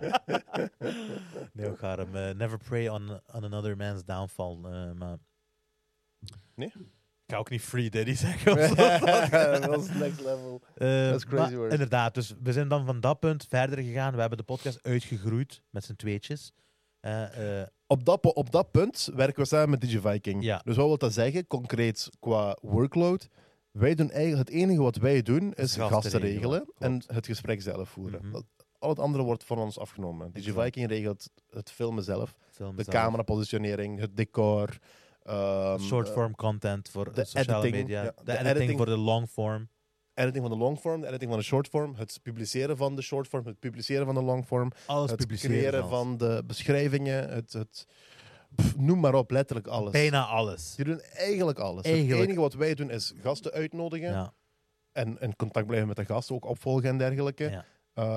Nee, Garm, never prey on another man's downfall. Maar Nee? ik ga ook niet Free Diddy zeggen. Of zo. Dat is next level. Dat is crazy work. Inderdaad, dus we zijn dan van dat punt verder gegaan. We hebben de podcast uitgegroeid met z'n tweetjes. Op dat punt werken we samen met DigiViking. Ja. Dus wat wil dat zeggen, concreet qua workload? Wij doen eigenlijk, het enige wat wij doen is Gasten gasten regelen, regelen en het gesprek zelf voeren. Mhm. Al het andere wordt van ons afgenomen. Exact. DigiViking regelt het filmen zelf, Film de zelf, camerapositionering, het decor. short-form content voor de sociale editing, media. ja, De de editing editing. voor de long-form. editing van de longform, de editing van de shortform, het publiceren van de shortform, het publiceren van de longform, Alles het publiceren creëren zelfs. van de beschrijvingen, noem maar op, letterlijk alles. Bijna alles. Die doen eigenlijk alles. Eigenlijk. Het enige wat wij doen is gasten uitnodigen Ja. en in contact blijven met de gasten, ook opvolgen en dergelijke. Ja.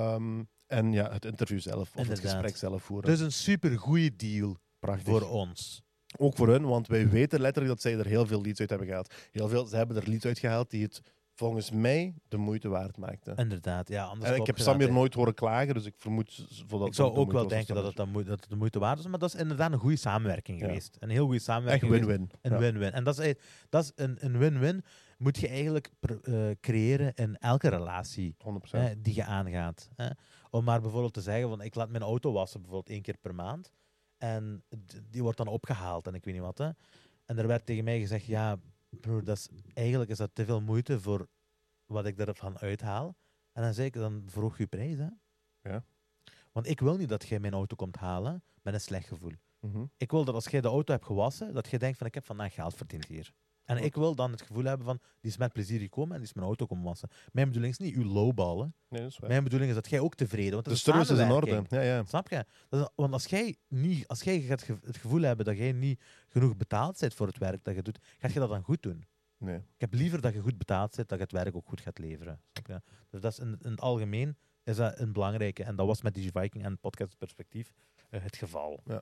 En ja, het interview zelf, of het Inderdaad. gesprek zelf voeren. Dus een super goede deal Prachtig. voor ons. Ook voor hun, want wij weten letterlijk dat zij er heel veel leads uit hebben gehaald. Ze hebben er leads uit gehaald die het volgens mij de moeite waard maakten. Inderdaad, ja. Anders En ik klopt heb je Samir dat, nooit horen klagen, dus ik vermoed... Ik zou ook wel denken dat het de moeite waard is, maar dat is inderdaad een goede samenwerking Ja. geweest. Een heel goede Echt samenwerking geweest. win-win. Een Ja. win-win. En dat is een win-win moet je eigenlijk creëren in elke relatie 100%. die je aangaat. Om maar bijvoorbeeld te zeggen, van, ik laat mijn auto wassen bijvoorbeeld 1 keer per maand. En die wordt dan opgehaald en ik weet niet wat. Hè. En er werd tegen mij gezegd, ja, broer, eigenlijk is dat te veel moeite voor wat ik ervan uithaal. En dan zei ik, dan verhoog je prijs. Hè. Ja. Want ik wil niet dat jij mijn auto komt halen met een slecht gevoel. Mhm. Ik wil dat als jij de auto hebt gewassen, dat je denkt van, ik heb vandaag geld verdiend hier. En ik wil dan het gevoel hebben van, die is met plezier gekomen en die is mijn auto komen wassen. Mijn bedoeling is niet uw lowballen. Nee, dat is waar. Mijn bedoeling is dat jij ook tevreden want De het is service is in orde. samenwerking. Ja, ja. Snap je? Want als jij gaat het gevoel hebben dat jij niet genoeg betaald bent voor het werk dat je doet, ga je dat dan goed doen. Nee. Ik heb liever dat je goed betaald bent, dat je het werk ook goed gaat leveren. Snap je? Dus dat is in het algemeen is dat een belangrijke. En dat was met DigiViking en Podcast Perspectief het geval. Ja.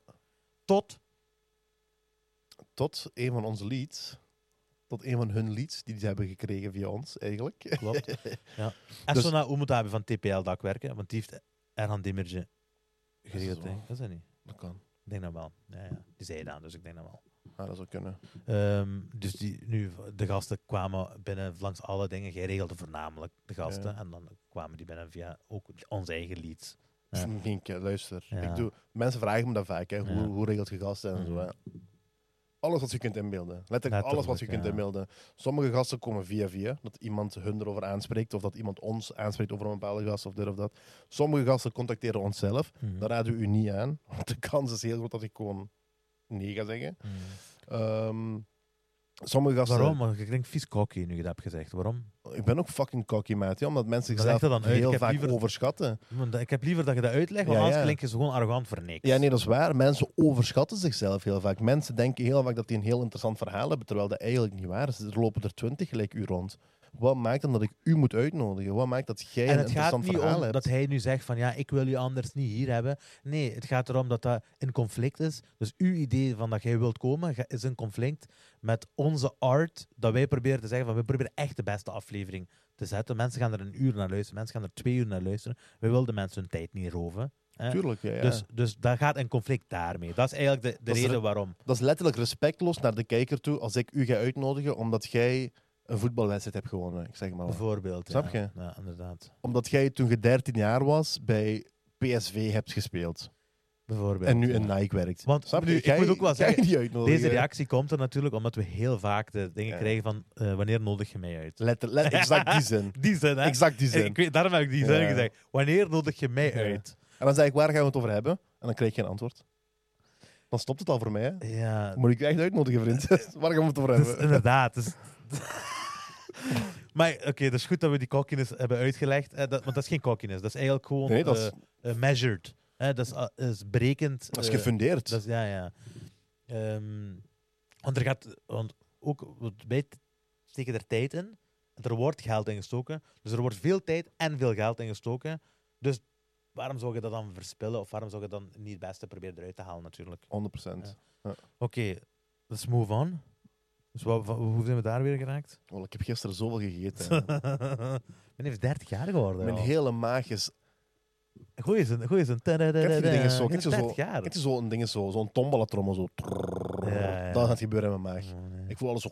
Tot Tot een van onze leads. Tot een van hun leads die ze hebben gekregen via ons, eigenlijk. klopt. Ja. En Dus- zo naar Oemoet hebben van TPL Dakwerken, want die heeft Erhan Dimmertje geregeld. Is dat Denk zo? ik. Is dat niet? Dat kan. Ik denk dat wel. Ja. Die zei dat, dus ik denk dat wel. Ja, dat zou kunnen. Dus de gasten kwamen binnen langs alle dingen. Jij regelde voornamelijk de gasten. Ja. En dan kwamen die binnen via ook onze eigen leads. Ja. Gink, luister. Ja. Mensen vragen me dat vaak. Hè. Ja. Hoe regelt je gasten en zo. Mhm. Hè. Alles wat je kunt inbeelden. Letterlijk alles wat je kunt ja. inbeelden. Sommige gasten komen via. Dat iemand hun erover aanspreekt. Of dat iemand ons aanspreekt over een bepaalde gast of dit of dat. Sommige gasten contacteren onszelf. Mhm. Dat raden we u niet aan. Want de kans is heel groot dat ik gewoon nee ga zeggen. Mhm. Sommige gasten... Waarom? Want je klinkt vies cocky nu je dat hebt gezegd. Waarom? Ik ben ook fucking cocky, maat. Ja, omdat mensen Dan zichzelf legt dat dan uit. heel Ik heb vaak liever- overschatten. Want ik heb liever dat je dat uitlegt, want Ja, anders ja. klink je zo gewoon arrogant voor niks. Ja, nee, dat is waar. Mensen overschatten zichzelf heel vaak. Mensen denken heel vaak dat die een heel interessant verhaal hebben, terwijl dat eigenlijk niet waar is. Er lopen er 20 gelijk u rond. Wat maakt dan dat ik u moet uitnodigen? Wat maakt dat jij En een het gaat interessant niet verhaal om hebt? dat hij nu zegt van ja, ik wil je anders niet hier hebben. Nee, het gaat erom dat dat in conflict is. Dus uw idee van dat jij wilt komen is in conflict met onze art. Dat wij proberen te zeggen van we proberen echt de beste aflevering te zetten. Mensen gaan er 1 uur naar luisteren. Mensen gaan er 2 uur naar luisteren. We willen de mensen hun tijd niet roven. Hè? Tuurlijk, ja. Dus dat gaat in conflict daarmee. Dat is eigenlijk de Dat is reden waarom. Dat is letterlijk respectloos naar de kijker toe als ik u ga uitnodigen omdat jij een voetbalwedstrijd hebt gewonnen. Ik zeg maar wat. Bijvoorbeeld. Snap ja. je? Ja, inderdaad. Omdat jij toen je 13 jaar was bij PSV hebt gespeeld. Bijvoorbeeld. En nu ja. in Nike werkt. Want Snap je? nu, ik Jij- moet ook wel jij zeggen, die uitnodigen. deze reactie komt er natuurlijk omdat we heel vaak de dingen Ja. krijgen van wanneer nodig je mij uit? Exact die zin. Die zin, hè? Exact die zin. Daarom heb ik die zin Ja. gezegd. Wanneer nodig je mij Ja. uit? En dan zeg ik, waar gaan we het over hebben? En dan krijg je een antwoord. Dan stopt het al voor mij. Hè? Ja, Moet ik je echt uitnodigen, vriend? Waar gaan we het over dus hebben? inderdaad. Dus... maar oké, dat is goed dat we die cockiness hebben uitgelegd. Want dat is geen cockiness. Dat is eigenlijk gewoon Nee, dat is, measured. Dat is berekend. dat is gefundeerd. Dat is, ja. Want ook wij steken er tijd in. En er wordt geld in gestoken. Dus er wordt veel tijd en veel geld in gestoken. Dus waarom zou je dat dan verspillen? Of waarom zou je dan niet het beste proberen eruit te halen, natuurlijk? 100%. Oké, let's move on. Dus hoe zijn we daar weer geraakt? Wel, ik heb gisteren zoveel gegeten. Men heeft 30 jaar geworden. Mijn al. hele maag is... Goeie zijn. Kent je die dingen zo? Kent je 30 jaar. Kent je zo'n ding zo? Zo'n tombola-trommel zo. Ja. Dat gaat gebeuren in mijn maag. Oh, nee. Ik voel alles zo...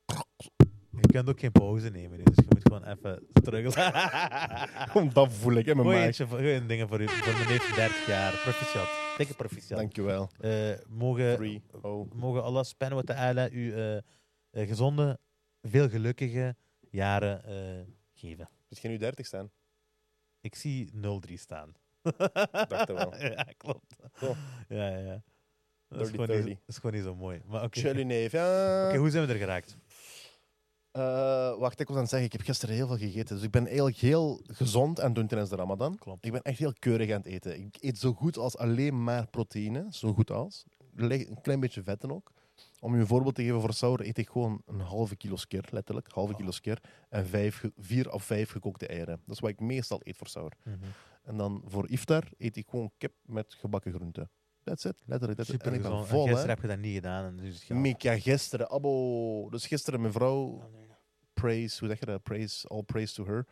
Je kunt ook geen pauze nemen, dus je moet gewoon even struggelen. Dat voel ik in mijn maag. Goeie dingen voor mijn neef 30 jaar. Proficiat. Dikke proficiat. Dankjewel. Mogen 3. mogen Allah subhanahu wa ta'ala u gezonde, veel gelukkige jaren geven. Zit je nu 30 staan? Ik zie 0-3 staan. Dacht dat wel. Ja, klopt. Oh. Ja. Dat is, 30, gewoon niet, 30. dat is gewoon niet zo mooi. Maar oké. Chilly neef, ja. Oké, hoe zijn we er geraakt? Wacht, ik was aan het zeggen, ik heb gisteren heel veel gegeten. Dus ik ben eigenlijk heel gezond aan het doen tijdens de Ramadan. Klopt. Ik ben echt heel keurig aan het eten. Ik eet zo goed als alleen maar proteïne. Zo goed als. Een klein beetje vetten ook. Om je een voorbeeld te geven, voor saur eet ik gewoon een halve kilo sker, letterlijk. Halve kilo sker. En 4 of 5 gekookte eieren. Dat is wat ik meestal eet voor saur. En dan voor iftar eet ik gewoon kip met gebakken groenten. That's it, letterlijk. That's it. En ik ben Supergezond. vol, Gisteren hè. heb je dat niet gedaan. En dus Miek, ja, gisteren. Abo. Dus gisteren mijn vrouw... Praise, hoe zeg je dat? All praise to her.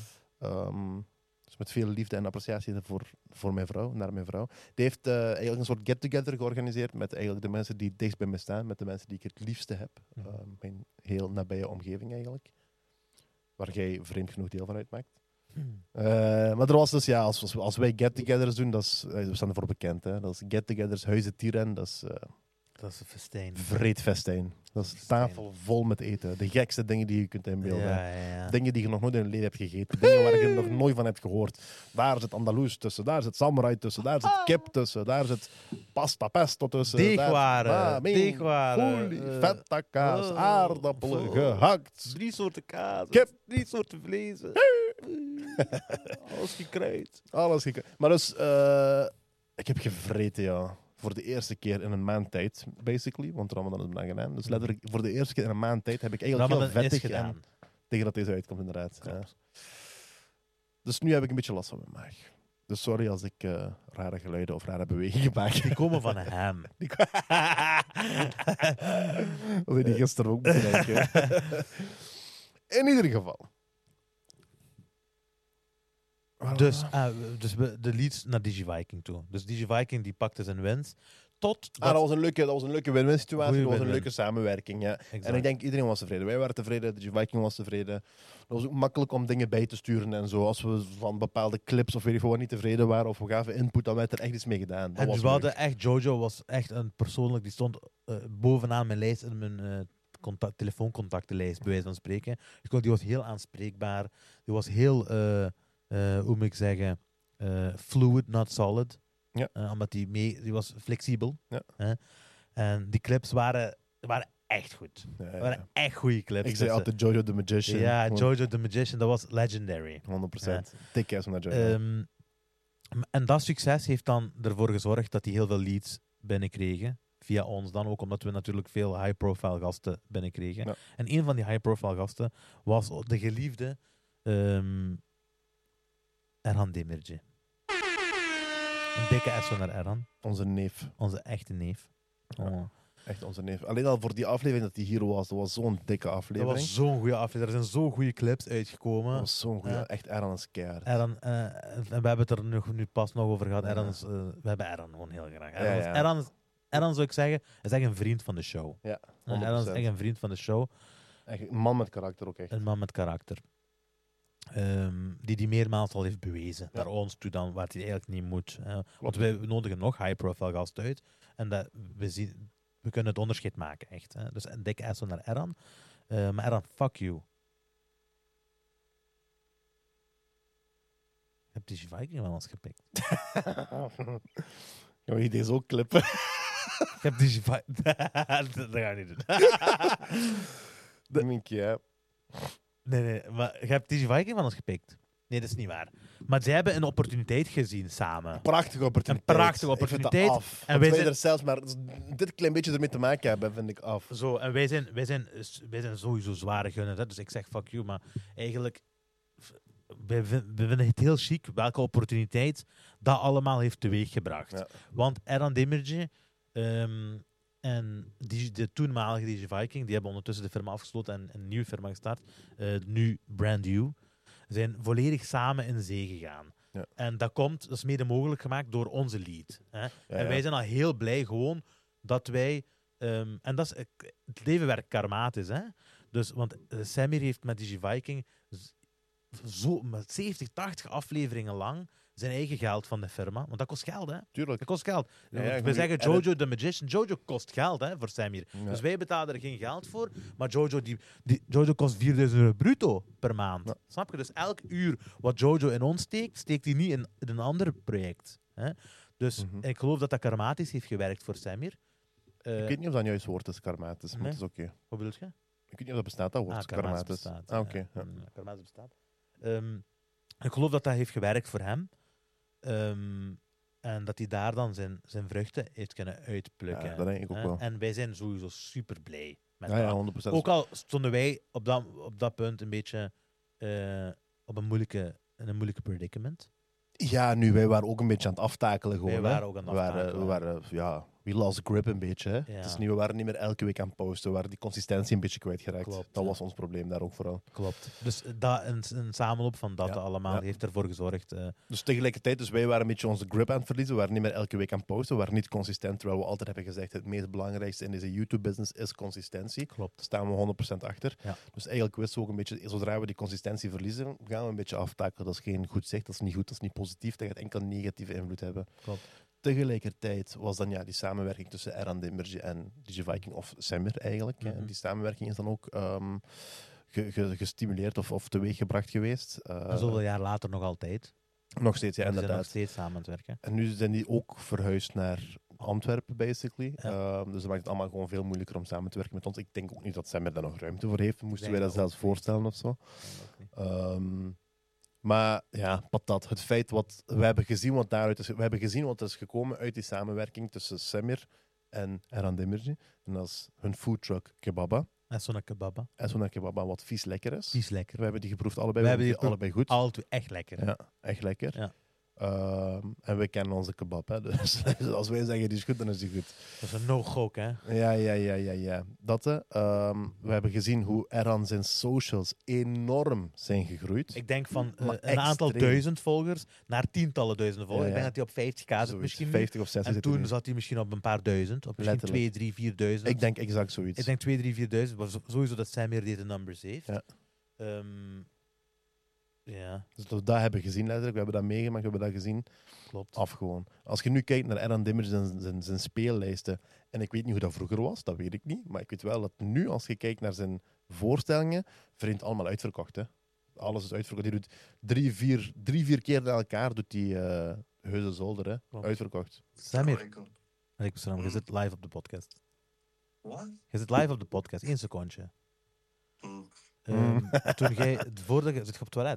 Dus met veel liefde en appreciatie voor mijn vrouw, naar mijn vrouw. Die heeft eigenlijk een soort get-together georganiseerd met eigenlijk de mensen die dichtst bij me staan, met de mensen die ik het liefste heb. Mijn heel nabije omgeving eigenlijk. Waar jij vreemd genoeg deel van uitmaakt. Maar er was dus, ja, als wij get-togethers doen, dat is, we staan ervoor bekend. Hè? Dat is get-togethers, huizen tieren, dat is... dat is een festijn. vreedfestijn. Dat is Festijn. tafel vol met eten. De gekste dingen die je kunt inbeelden. Ja. Dingen die je nog nooit in je leven hebt gegeten. Dingen waar je nog nooit van hebt gehoord. Daar zit Andaloes tussen. Daar zit samurai tussen. Daar zit kip tussen. Daar zit pasta pesto tussen. Deegwaren. Holy, feta kaas, aardappelen, gehakt. 3 soorten kaas. Kip. 3 soorten vlees. Alles gekruid. Alles gekeken. Maar dus, ik heb gevreten, ja. Voor de eerste keer in een maand tijd, basically. Want Ramadan is bijna gedaan. Dus letterlijk, voor de eerste keer in een maand tijd heb ik eigenlijk Ramadan heel is vettig gedaan. tegen dat deze uitkomt, inderdaad. Ja. Klopt. Dus nu heb ik een beetje last van mijn maag. Dus sorry als ik rare geluiden of rare bewegingen maak. Die komen van hem. Dat heb ik gisteren ook moeten denken. In ieder geval. Dus de leads naar DigiViking toe. Dus DigiViking die pakte zijn winst. Tot Dat was een leuke win-win situatie. Goeie Dat was een win-win. leuke samenwerking. Ja. Exact. En ik denk iedereen was tevreden. Wij waren tevreden, de Viking was tevreden. Het was ook makkelijk om dingen bij te sturen en zo. Als we van bepaalde clips of weet ik veel wat niet tevreden waren of we gaven input, dan werd er echt iets mee gedaan. Dat En was dus we hadden echt, Jojo was echt een persoonlijk, die stond bovenaan mijn lijst in mijn telefooncontactenlijst, bij wijze van spreken. Die was heel aanspreekbaar. Die was heel, hoe moet ik zeggen, fluid, not solid. Ja. Omdat die was flexibel. Ja. En die clips waren echt goed. Ja, Dat waren echt goede clips. Ik zei Dus, altijd Jojo the Magician. ja, Gewoon Jojo the Magician, dat was legendary. 100%. Dik ass naar Jojo. En dat succes heeft dan ervoor gezorgd dat hij heel veel leads binnenkregen. Via ons dan ook, omdat we natuurlijk veel high-profile gasten binnenkregen. Ja. En een van die high-profile gasten was de geliefde Erhan Demirci. Een dikke SO naar Erhan, Onze neef. onze echte neef. Ja. Oh. Echt onze neef. Alleen al voor die aflevering dat hij hier was, dat was zo'n dikke Dat aflevering. was zo'n goede aflevering. Er zijn zo goede clips uitgekomen. Dat was zo'n goede. Ja. Echt Erhan is keihard. Erhan, en we hebben het er nu pas nog over gehad. Ja. Erhan is, we hebben Erhan gewoon heel graag. Ja. Erhan zou ik zeggen, is echt een vriend van de show. Ja, 100%. Erhan is echt een vriend van de show. Echt een man met karakter ook echt. Een man met karakter. Die meermaals al heeft bewezen. Ja. Naar ons toe dan, waar hij eigenlijk niet moet. Want wij nodigen nog high-profile gasten uit. En dat, we kunnen het onderscheid maken, echt. Dus een dikke ass naar Erhan. Maar Erhan, fuck you. Je hebt die Viking wel eens gepikt. Ga je deze ook klippen? Ik heb Digiviking... dat ga je niet doen. Ja. Nee, maar je hebt Digiviking van ons gepikt. Nee, dat is niet waar. Maar zij hebben een opportuniteit gezien samen. Prachtige opportuniteit. Een prachtige opportuniteit. Ik vind dat af. En Want wij wij er zelfs maar dit klein beetje ermee te maken hebben, vind ik af. Zo, en wij zijn sowieso zware gunnen. Hè? Dus ik zeg fuck you, maar eigenlijk... We vinden het heel chic welke opportuniteit dat allemaal heeft teweeggebracht. Ja. Want Eran Demirci en de toenmalige Digiviking, die hebben ondertussen de firma afgesloten en een nieuwe firma gestart, nu Brand New, zijn volledig samen in zee gegaan. Ja. En dat is mede mogelijk gemaakt door onze lead. Hè? Ja, en wij zijn al heel blij gewoon dat wij... en dat is, het leven werkt karmatisch. Hè? Dus, want Samir heeft met Digiviking met 70, 80 afleveringen lang zijn eigen geld van de firma. Want dat kost geld, hè? Tuurlijk. Dat kost geld. Ja, We zeggen Jojo the Magician. Jojo kost geld, hè, voor Samir. Ja. Dus wij betalen er geen geld voor. Maar Jojo kost 4.000 euro bruto per maand. Ja. Snap je? Dus elk uur wat Jojo in ons steekt, steekt hij niet in een ander project. Hè? Dus ik geloof dat dat karmatisch heeft gewerkt voor Samir. Ik weet niet of dat juist woord is, karmatisch, maar Nee? het is oké. Wat bedoel je? Ik weet niet of dat bestaat, dat woord, karmatisch. bestaat. Ah, oké. Ja. Karmatisch bestaat. Ik geloof dat dat heeft gewerkt voor hem. En dat hij daar dan zijn vruchten heeft kunnen uitplukken. Ja, dat denk ik ook wel. En wij zijn sowieso super blij met Ja, dat. 100%. Ook al stonden wij op dat punt een beetje op een moeilijke predicament. Ja, nu, wij waren ook een beetje aan het aftakelen gewoon. Wij hè. waren ook aan het aftakelen. We waren, we lost grip een beetje. Hè. Ja. Het is niet, we waren niet meer elke week aan het posten. We waren die consistentie een beetje kwijtgeraakt. Klopt, Dat ja. was ons probleem daar ook vooral. Klopt. Dus een samenloop van dat Ja, allemaal ja. heeft ervoor gezorgd. Dus tegelijkertijd, dus wij waren een beetje onze grip aan het verliezen. We waren niet meer elke week aan het posten. We waren niet consistent, terwijl we altijd hebben gezegd het meest belangrijkste in deze YouTube-business is consistentie. Klopt. Daar staan we 100% achter. Ja. Dus eigenlijk wisten we ook een beetje, zodra we die consistentie verliezen, gaan we een beetje aftakelen. Dat is geen goed zicht, dat is niet goed, dat is niet positief, dat gaat enkel negatieve invloed hebben. Klopt. Tegelijkertijd was dan die samenwerking tussen Eran Demirci en Digiviking, of Samir eigenlijk. Hè. Mhm. Die samenwerking is dan ook gestimuleerd of teweeggebracht geweest. En zoveel jaar later nog altijd. Nog steeds, ja, We zijn nog inderdaad. steeds samen aan het werken. En nu zijn die ook verhuisd naar Antwerpen, basically. Ja. Dus dat maakt het allemaal gewoon veel moeilijker om samen te werken met ons. Ik denk ook niet dat Samir daar nog ruimte voor heeft. Moesten wij denk dat dat zelfs ook niet. voorstellen of zo. Dat ook niet. Maar ja, patat. Het feit wat we hebben gezien wat daaruit is, we hebben gezien wat er is gekomen uit die samenwerking tussen Samir en Eran Demirci. En dat is hun foodtruck Kebaba. En zo'n kebaba. En zo'n kebaba wat vies lekker is. Die is lekker. We hebben die geproefd allebei. We We hebben hebben die die allebei goed. Altijd echt lekker. Ja, echt lekker. Ja. En we kennen onze kebab. Hè. Dus als wij zeggen die is goed, dan is die goed. Dat is een no-go, hè. Ja. Dat, we hebben gezien hoe Eran zijn socials enorm zijn gegroeid. Ik denk van Maar een aantal extreem. 1000 volgers naar tientallen duizenden volgers. Ja, Ik ja. denk dat hij op 50k zit Zoiets, misschien nu. 50 of 60. En toen zat hij misschien op een paar duizend. Op misschien Letterlijk. 2, 3, 4000. Ik denk exact zoiets. Ik denk 2, 3, 4000. Maar sowieso dat Samir deze numbers heeft. Ja. Ja, Dus dat we dat hebben gezien, letterlijk. We hebben dat meegemaakt, we hebben dat gezien. klopt. Af gewoon. Als je nu kijkt naar Eran Demirci zijn speellijsten, en ik weet niet hoe dat vroeger was, dat weet ik niet, maar ik weet wel dat nu, als je kijkt naar zijn voorstellingen, vreemd allemaal uitverkocht. Hè. Alles is uitverkocht. Die doet 3-4 keer na elkaar doet die Heuse Zolder, hè. Klopt. Uitverkocht. Samir, je zit live op de podcast. Wat? Je zit live op de podcast. 1 secondje. Mm. Toen jij, voordat je zit je op het toilet.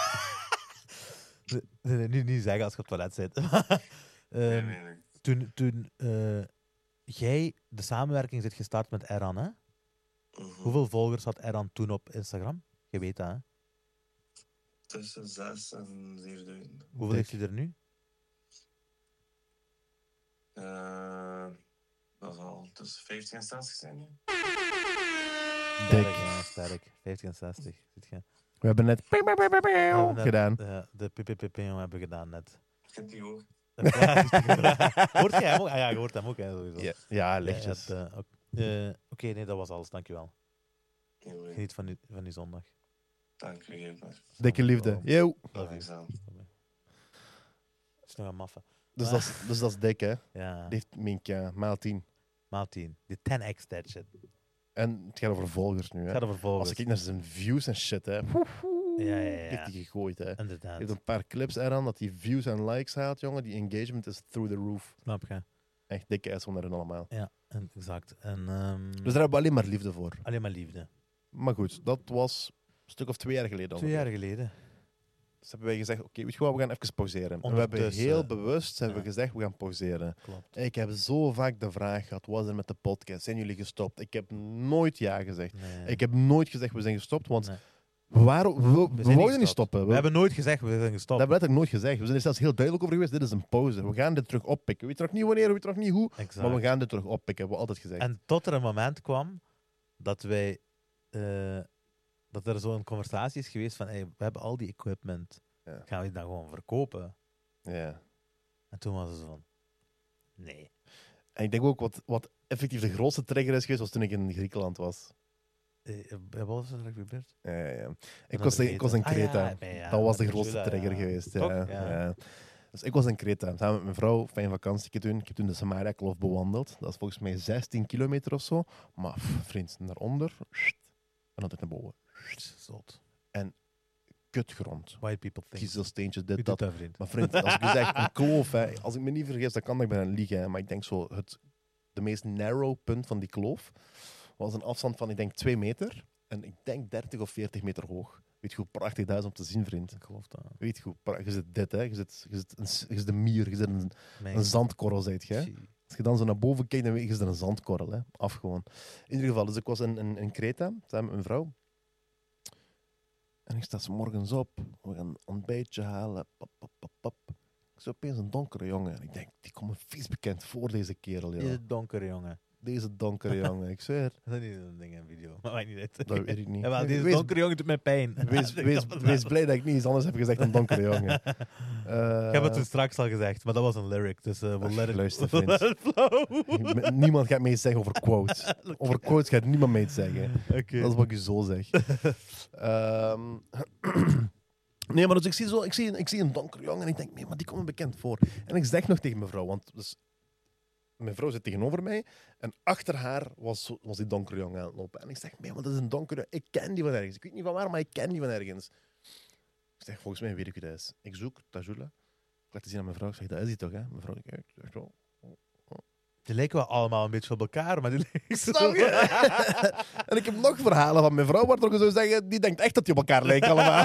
Nee, nu niet zeggen als je op het toilet zit. Nee. Toen jij de samenwerking zit gestart met Eran, hè? Mhm. Hoeveel volgers had Eran toen op Instagram? Je weet dat, hè? Tussen 6 en 7000. Hoeveel heeft hij er nu? Dat zal tussen 50 en 60 zijn nu. Dik. Sterk, ja, sterk. 50 en 60. Ziet je? We hebben net hebben net- gedaan. De PPP hebben we gedaan net. Ik heb die gehoord. Hoort jij hem ook? Ah ja, je hoort hem ook, hè, sowieso. Ja, lichtjes. Oké, nee, dat was alles. Dankjewel. Anyway, Geniet van die zondag. dank u heel erg. Dikke liefde. Yo. Love you. Alexander. Het is nog een maffe. Dus dat is dik, hè. Ja, Die heeft Minka, maal 10. maal 10. Die 10x that shit. En het gaat over volgers nu, Het hè. gaat over volgers. Als ik kijk naar zijn views en shit, hè. Ja. Heeft hij gegooid, hè. Hij Inderdaad. heeft een paar clips eraan dat hij views en likes haalt, jongen. Die engagement is through the roof. Snap je? Echt dikke IJsselnderen allemaal. Ja, exact. En, Dus daar hebben we alleen maar liefde voor. alleen maar liefde. Maar goed, dat was een stuk of 2 jaar geleden. 2 jaar geleden. Dus hebben wij gezegd, oké, weet je wat, we gaan even pauzeren. En we hebben Ondertussen, heel bewust ja. gezegd, we gaan pauzeren. Klopt. Ik heb zo vaak de vraag gehad, wat is er met de podcast? Zijn jullie gestopt? Ik heb nooit ja gezegd. Nee. Ik heb nooit gezegd, we zijn gestopt, want Nee. we zijn wouden niet stoppen. We hebben nooit gezegd, we zijn Dat gestopt. hebben we letterlijk nooit gezegd. We zijn er zelfs heel duidelijk over geweest, dit is een pauze. We gaan dit terug oppikken. We weten nog niet wanneer, we weten nog niet hoe, Exact. maar we gaan dit terug oppikken, hebben we altijd gezegd. En tot er een moment kwam dat wij... dat er zo'n conversatie is geweest van hey, we hebben al die equipment. Ja. Gaan we die dan gewoon verkopen? Ja. En toen was het zo van... Nee. En ik denk ook, wat effectief de grootste trigger is geweest, was toen ik in Griekenland was. Wat was er gebeurd? Ja. Ik was in Kreta. Dat was de grootste trigger geweest. Toch? Ja. Ja. Ja. Dus ik was in Kreta, samen met mijn vrouw, fijn vakantie doen. Ik heb toen de Samaria-kloof bewandeld. Dat is volgens mij 16 kilometer of zo. Maar vriend, naar onder en dan naar boven. Zot. Kutgrond. White people think. Kiezelsteentjes, Wie dit, doet dat. dat, vriend? Maar vriend, als ik u zeg, een kloof, hè, als ik me niet vergis, dan kan dat ik ben aan het liegen. Hè, maar ik denk zo, de meest narrow punt van die kloof was een afstand van, ik denk, 2 meter. En ik denk 30 of 40 meter hoog. Weet je hoe prachtig dat is om te zien, vriend? Ik geloof dat. Weet je hoe prachtig, je zit dit, hè? Je zit de mier, je zit een zandkorrel, zeg je. Hè? Als je dan zo naar boven kijkt, dan weet je, je zit een zandkorrel, hè? Af gewoon. In ieder geval, dus ik was in Kreta, samen met mijn vrouw. En ik sta 's morgens op, we gaan een ontbijtje halen, pap. Ik zie opeens een donkere jongen. En ik denk, die komt me vies bekend voor, deze kerel, joh. Deze donkere jongen. Deze donkere jongen, ik zweer. Dat is niet zo'n ding in video. Maar maakt niet uit. Dat weet ik niet. Jawel, deze Wees- donkere jongen doet mij pijn. Wees blij dat ik niet iets anders heb gezegd dan donkere jongen. Ik heb het toen straks al gezegd, maar dat was een lyric. Dus we'll let it, luister, we'll let it flow. Niemand gaat mee zeggen over quotes. Over quotes gaat niemand mee zeggen. Oké. Dat is wat ik je zo zeg. Nee, maar dus ik zie een donkere jongen en ik denk, nee, maar die komt me bekend voor. En ik zeg nog tegen mijn vrouw, want dus, mijn vrouw zit tegenover mij en achter haar was die donkere jongen aan het lopen. En ik zeg, nee, maar dat is een donkere jongen. Ik ken die van ergens. Ik weet niet van waar, maar ik ken die van ergens. Ik zeg, volgens mij weet ik wie dat is. Ik zoek Tajula. Ik laat het zien aan mijn vrouw. Ik zeg, dat is die toch, hè? Mijn vrouw kijkt, echt wel. Die lijken wel allemaal een beetje op elkaar, maar die lijken Snap je? En ik heb nog verhalen van mijn vrouw, waardoor ik zou zeggen, die denkt echt dat die op elkaar lijken allemaal.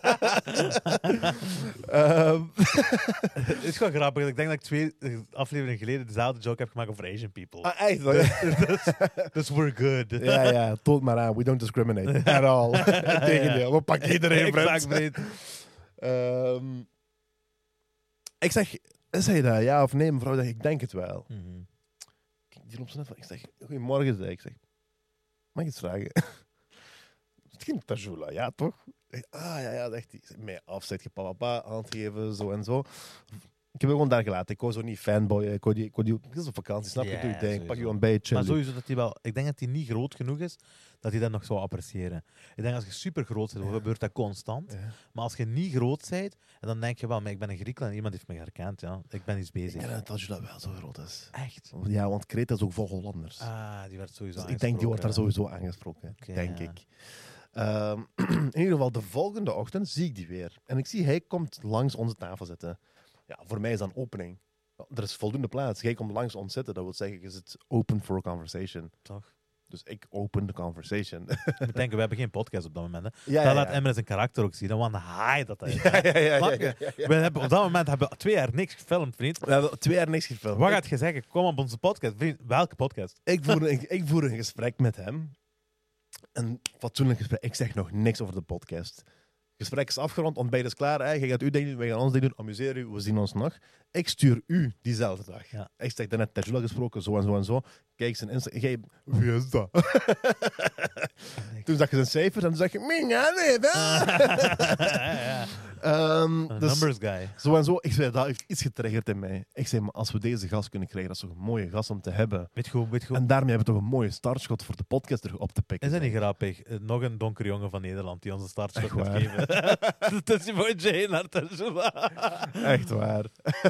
Het is gewoon grappig. Ik denk dat ik 2 afleveringen geleden dezelfde joke heb gemaakt over Asian people. Ah, echt? Dus we're good. Ja, toont maar aan. We don't discriminate. At all. Integendeel, we pakken iedereen, Exact, vriend. vriend. Ik zeg, is hij dat, ja of nee? Mevrouw zegt, ik denk het wel. Mhm. Die loopt zo net van, ik zeg, goedemorgen, zei ik. Zeg, mag ik iets vragen? Het ging Tajula, ja toch? Ja, zegt hij. Mij afzet je papa aangeven, zo en zo. Ik heb hem gewoon daar gelaten. Ik wou zo niet fanboy. Ik wou die, het is op vakantie, snap je? Ja, Doe je ding, sowieso. pak je een beetje. Maar sowieso dat hij wel... Ik denk dat hij niet groot genoeg is, dat hij dat nog zou appreciëren. Ik denk als je super groot bent, dan gebeurt dat constant. Ja. Maar als je niet groot bent, en dan denk je wel, maar ik ben in Griekenland en iemand heeft me herkend. Ja. Ik ben iets Ik bezig. denk dat Tajula wel zo groot is. Echt? Ja, want Kreta is ook vol Hollanders. Ah, die werd sowieso Dus ik denk, die wordt daar aangesproken, sowieso aangesproken. Oké, denk ja. ik. In ieder geval, de volgende ochtend zie ik die weer. En ik zie, hij komt langs onze tafel zitten. Ja, voor mij is dat een opening. Er is voldoende plaats. Jij komt langs ons zitten. Dat wil zeggen, je zit open for a conversation. Toch? Dus ik open the conversation. Je moet denken, we hebben geen podcast op dat moment. Hè. Ja, Dat laat Emre zijn karakter ook zien. Dan wat een haai dat hij is. Ja. Snap je? We hebben, op dat moment hebben we 2 jaar niks gefilmd, vriend. We hebben 2 jaar niks gefilmd. Wat gaat je zeggen? Kom op onze podcast. Vriend, welke podcast? Ik voer een gesprek met hem. Een fatsoenlijk gesprek. Ik zeg nog niks over de podcast. Het gesprek is afgerond, ontbijt is klaar. Jij gaat uw ding doen, wij gaan ons ding doen. Amuseer u, we zien ons nog. Ik stuur u diezelfde dag. Ja. Ik zeg daarnet Tajula gesproken, zo en zo en zo. Kijk zijn Insta. Wie is dat? Toen zag je zijn cijfers en toen zeg je... Een Dus numbers guy. zo en zo. Ik zei, dat heeft iets getriggerd in mij. Ik zei, maar als we deze gast kunnen krijgen, dat is toch een mooie gast om te hebben. Weet je goed. En daarmee hebben we toch een mooie startschot voor de podcast terug op te pikken. Is dat niet grappig? Nog een donkere jongen van Nederland die onze startschot Echt gaat waar? geven. Dat is voor Jay naar Tajula. Echt waar.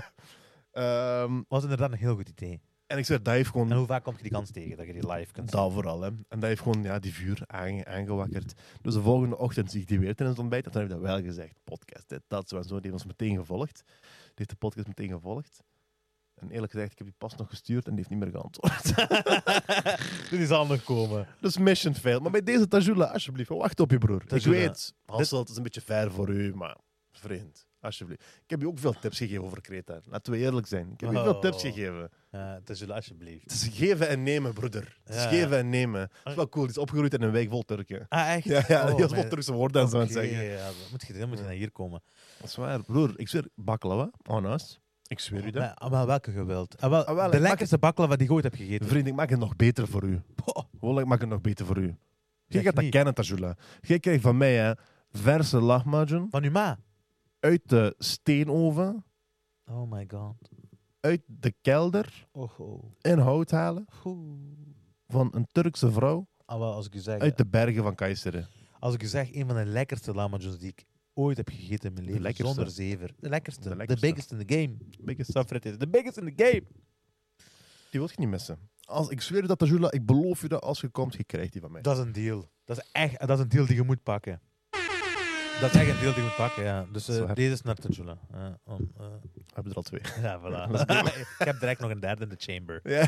Was inderdaad een heel goed idee. En ik zei, dat heeft gewoon... En hoe vaak kom je die kans tegen dat je die live kunt zien? Dat vooral, hè. En dat heeft gewoon die vuur aangewakkerd. Dus de volgende ochtend zie ik die weer tijdens het ontbijt. En toen heb ik dat wel gezegd. Podcast, dit, dat, zo en zo. Die heeft ons meteen gevolgd. Die heeft de podcast meteen gevolgd. En eerlijk gezegd, ik heb die pas nog gestuurd en die heeft niet meer geantwoord. Die zal nog komen. Dus mission failed. Maar bij deze Tajula, alsjeblieft, wacht op je broer. Tajula, Ik weet, Hasselt is een beetje ver voor u, maar vriend, alsjeblieft. Ik heb je ook veel tips gegeven over Kreta. Laten we eerlijk zijn. Ik heb je veel tips gegeven. Het is alsjeblieft. Het is geven en nemen, broeder. Het is Ja. geven en nemen. Dat is wel cool. Die is opgegroeid in een wijk vol Turken. Ah, echt? Ja, die was nee. vol Turkse woorden aan het zeggen. Ja, dan moet je naar hier komen. Dat is waar, broer. Ik zweer, baklava, on us. Ik zweer u dat. Maar welke geweld? Wel, Ah, wel, de ik lekkerste baklava die ik ooit heb gegeten. Vriend, ik maak het nog beter voor u. Poh, Wallah, ik maak het nog beter voor u. Jij zeg gaat dat niet. kennen, Tajula. Jij krijgt van mij, hè, verse lahmacun Van uw ma? uit de steenoven, Oh my god. uit de kelder, Oh. in hout halen van een Turkse vrouw Wel, als ik u zeg, uit de bergen van Kayseri. als ik u zeg, een van de lekkerste lamajuns die ik ooit heb gegeten in mijn leven. lekkerste. Zonder zever. De lekkerste. De The lekkerste. biggest in the game. Biggest. Safret is the biggest in the game. Die wil je niet missen. Ik zweer u dat, Tajula, ik beloof u dat als je komt, je krijgt die van mij. Dat is een deal. Dat is een deal die je moet pakken. Dat is echt een deal die je moet pakken, ja. Dus Zwaar. deze is naar Tajula. We hebben er al 2. Ja, voilà. Ik heb direct nog een derde in de chamber. Ja.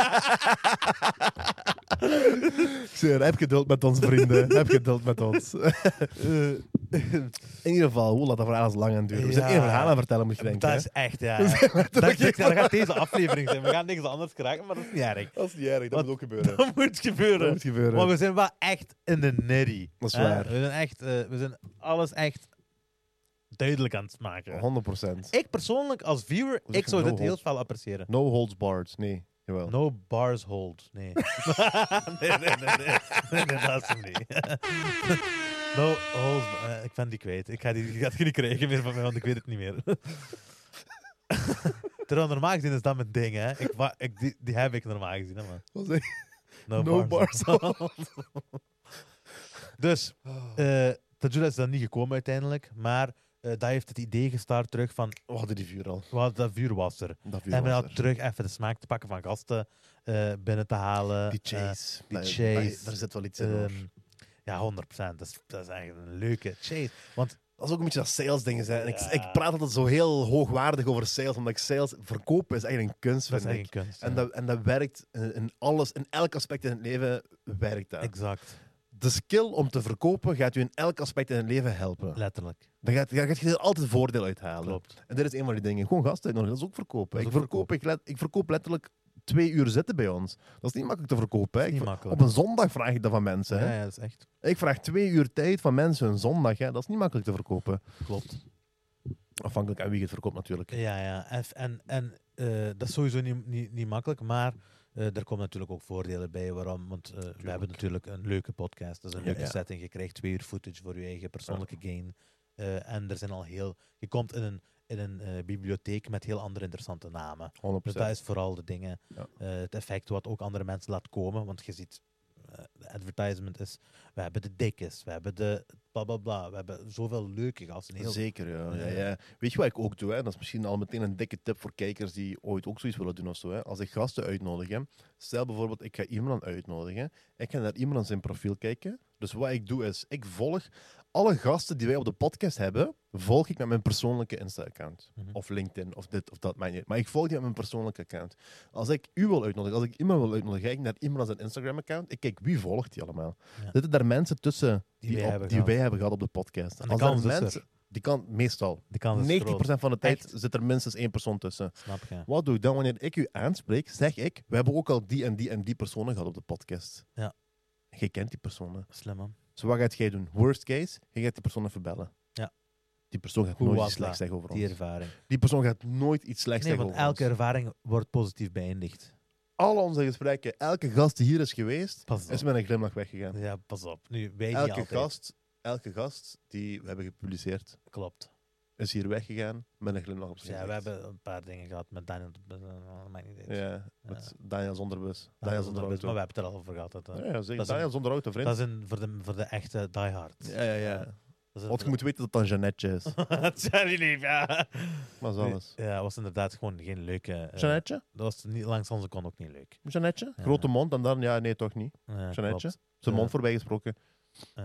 Ik zweer, heb geduld met ons, vrienden. Heb geduld met ons. In ieder geval, hoe laat dat verhaal is lang aan duren. We zijn Ja. één verhaal aan het vertellen, moet je denken. Dat hè? is echt, ja. letterlijk- Dat gaat deze aflevering zijn. We gaan niks anders krijgen, maar dat is niet erg. Dat is niet erg, dat Wat- moet ook gebeuren. Dat moet gebeuren. Dat moet gebeuren. Maar we zijn wel echt in de nitty. Dat is hè? waar. We zijn echt, we zijn alles echt duidelijk aan het maken. 100%. Ik persoonlijk, als viewer, zeg ik je zou no dit heel holds? veel appreciëren. No holds barred. Nee, jawel. No bars hold. Nee. nee, dat is hem niet. No holds. Ik ben die kwijt. Ik ga het niet krijgen meer van mij, want ik weet het niet meer. Terwijl normaal gezien is dat mijn ding, hè. Die heb ik normaal gezien, hè, man. Wat zeg je? No, No bars. bars. Dus, Tajula is dan niet gekomen uiteindelijk, maar dat heeft het idee gestart terug van, We hadden die vuur al. dat vuur was er. Dat vuur En we was hadden er. terug even de smaak te pakken van gasten binnen te halen. Die chase. die Daar- chase. Daar zit wel iets in, hoor. Ja, 100%. Dat is eigenlijk een leuke chase. Want Dat is ook een beetje dat sales dingen zijn. En Ja. ik praat altijd zo heel hoogwaardig over sales, omdat ik sales verkopen is eigenlijk een kunst, dat is vind ik. eigenlijk kunst. En ja. dat werkt in alles, in elk aspect in het leven werkt dat. Exact. De skill om te verkopen gaat u in elk aspect in het leven helpen. Letterlijk. Daar gaat je er altijd voordeel uithalen. Klopt. En dit is een van die dingen. Gewoon gasten uitnodigen, dat is ook verkopen. Dat is ook Ik verkoop letterlijk 2 uur zitten bij ons. Dat is niet makkelijk te verkopen. Hè. Niet Op makkelijk. een zondag vraag ik dat van mensen. Hè. Ja, dat is echt. Ik vraag 2 uur tijd van mensen een zondag. Hè. Dat is niet makkelijk te verkopen. Klopt. Afhankelijk aan wie je het verkoopt natuurlijk. Ja. En dat is sowieso niet makkelijk, maar er komen natuurlijk ook voordelen bij. Waarom? Want we hebben natuurlijk een leuke podcast. Dat is een Ja, leuke ja. setting. Je krijgt 2 uur footage voor je eigen persoonlijke gain. En er zijn al je komt in een bibliotheek met heel andere interessante namen. 100%. Dus dat is vooral de dingen. Ja. Het effect wat ook andere mensen laat komen. Want je ziet, de advertisement is, we hebben de dikkes, we hebben de bla bla bla. We hebben zoveel leuke gasten. Heel, Zeker, ja. Ja. Ja. Weet je wat ik ook doe? Hè? Dat is misschien al meteen een dikke tip voor kijkers die ooit ook zoiets willen doen of zo. Hè? Als ik gasten uitnodig, hè? Stel bijvoorbeeld, ik ga iemand uitnodigen. Ik ga naar iemand aan zijn profiel kijken. Dus wat ik doe is, ik volg alle gasten die wij op de podcast hebben, volg ik met mijn persoonlijke Insta-account. Mhm. Of LinkedIn, of dit of dat, maakt niet uit. Maar ik volg die met mijn persoonlijke account. Als ik u wil uitnodigen, als ik iemand wil uitnodigen, ga ik naar iemand aan zijn Instagram-account. Ik kijk, wie volgt die allemaal? Ja. Zitten daar mensen tussen Die wij die wij hebben gehad op de podcast? En de Als daar kans is mensen, er. die kan meestal. Die kans is 90% van de tijd Echt? zit er minstens 1 persoon tussen. groot. Snap je? Wat doe ik dan wanneer ik u aanspreek? Zeg ik, we hebben ook al die en die en die personen gehad op de podcast. Ja. Je kent die personen. Slim, man. Dus wat gaat jij doen? Worst case, je gaat die persoon even bellen. Ja. Die persoon gaat Hoe nooit was iets slechts dat, zeggen over Die ons. ervaring. Die persoon gaat nooit iets slechts Nee, zeggen want over elke ons. ervaring wordt positief beëindigd. Al onze gesprekken, elke gast die hier is geweest, Pas op. is met een glimlach weggegaan. Ja, pas op. Nu, wij niet Elke altijd. gast die we hebben gepubliceerd, Klopt. is hier weggegaan met een glimlach op zijn Ja, we gezicht. hebben een paar dingen gehad met Daniel. Dat maakt niet uit. Ja, met Daniel zonder bus. Daniel zonder Maar auto. we hebben het er al over gehad. Dat, Ja, zeker. dat is Daniel zonder auto, vriend. dat is voor de echte diehards. Ja. Dat is Want je moet weten dat dat een Jeannetje is. Sorry, lief, ja. Maar is alles. Ja, was inderdaad gewoon geen leuke... Jeannetje? dat was niet, langs onze kant ook niet leuk. Jeannetje? Ja. Grote mond en dan, ja, nee, toch niet. Ja, Jeannetje? klopt. Zijn Ja. mond voorbij gesproken.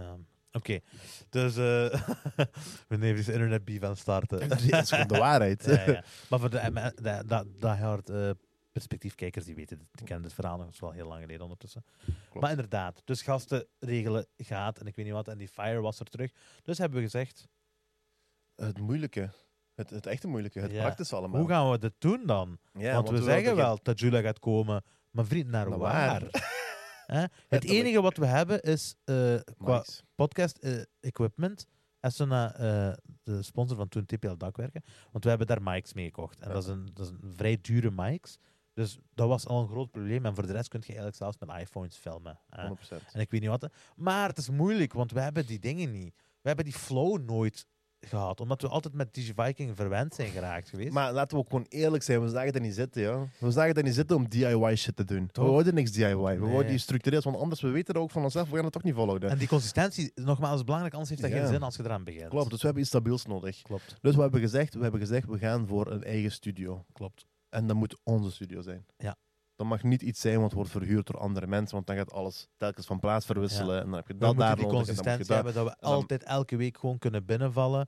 Oké. Dus we nemen deze internet beef aan het starten. Dat is gewoon de waarheid. Ja. Maar voor de hard perspectiefkijkers, die weten het. Die kennen dit verhaal nog, dat is wel heel lang geleden ondertussen. Klopt. Maar inderdaad, dus gasten regelen gaat en ik weet niet wat. En die fire was er terug. Dus hebben we gezegd, Het moeilijke. Het echte moeilijke. Het Ja. praktische allemaal. hoe gaan we dit doen dan? Ja, want we wilden zeggen geen- wel dat Julia gaat komen, maar vriend, naar Naar waar? Hè? Het Letterlijk. enige wat we hebben is qua Nice. podcast equipment. En zo naar de sponsor van toen TPL Dakwerken. Want we hebben daar mics mee gekocht. En Ja. dat is een vrij dure mics. Dus dat was al een groot probleem. En voor de rest kun je eigenlijk zelfs met iPhones filmen. Hè? 100%. En ik weet niet wat. Maar het is moeilijk, want we hebben die dingen niet. We hebben die flow nooit gehad. Omdat we altijd met DigiViking verwend zijn geraakt geweest. Maar laten we ook gewoon eerlijk zijn. We zagen er niet zitten, ja. We zagen er niet zitten om DIY shit te doen. Toch? We worden niks DIY. We Nee. worden die structureerd. Want anders, we weten er ook van onszelf. We gaan het toch niet volhouden. En die consistentie, nogmaals, is belangrijk. Anders heeft dat Ja. geen zin als je eraan begint. Klopt, dus we hebben iets stabiels nodig. Klopt. Dus we hebben gezegd, we gaan voor een eigen studio. Klopt. En dat moet onze studio zijn. Ja. Dat mag niet iets zijn wat wordt verhuurd door andere mensen, want dan gaat alles telkens van plaats verwisselen. Ja. En dan heb je We dat moeten daar die nodig. En dan moet je consistentie dat. hebben dat we dan- altijd elke week gewoon kunnen binnenvallen.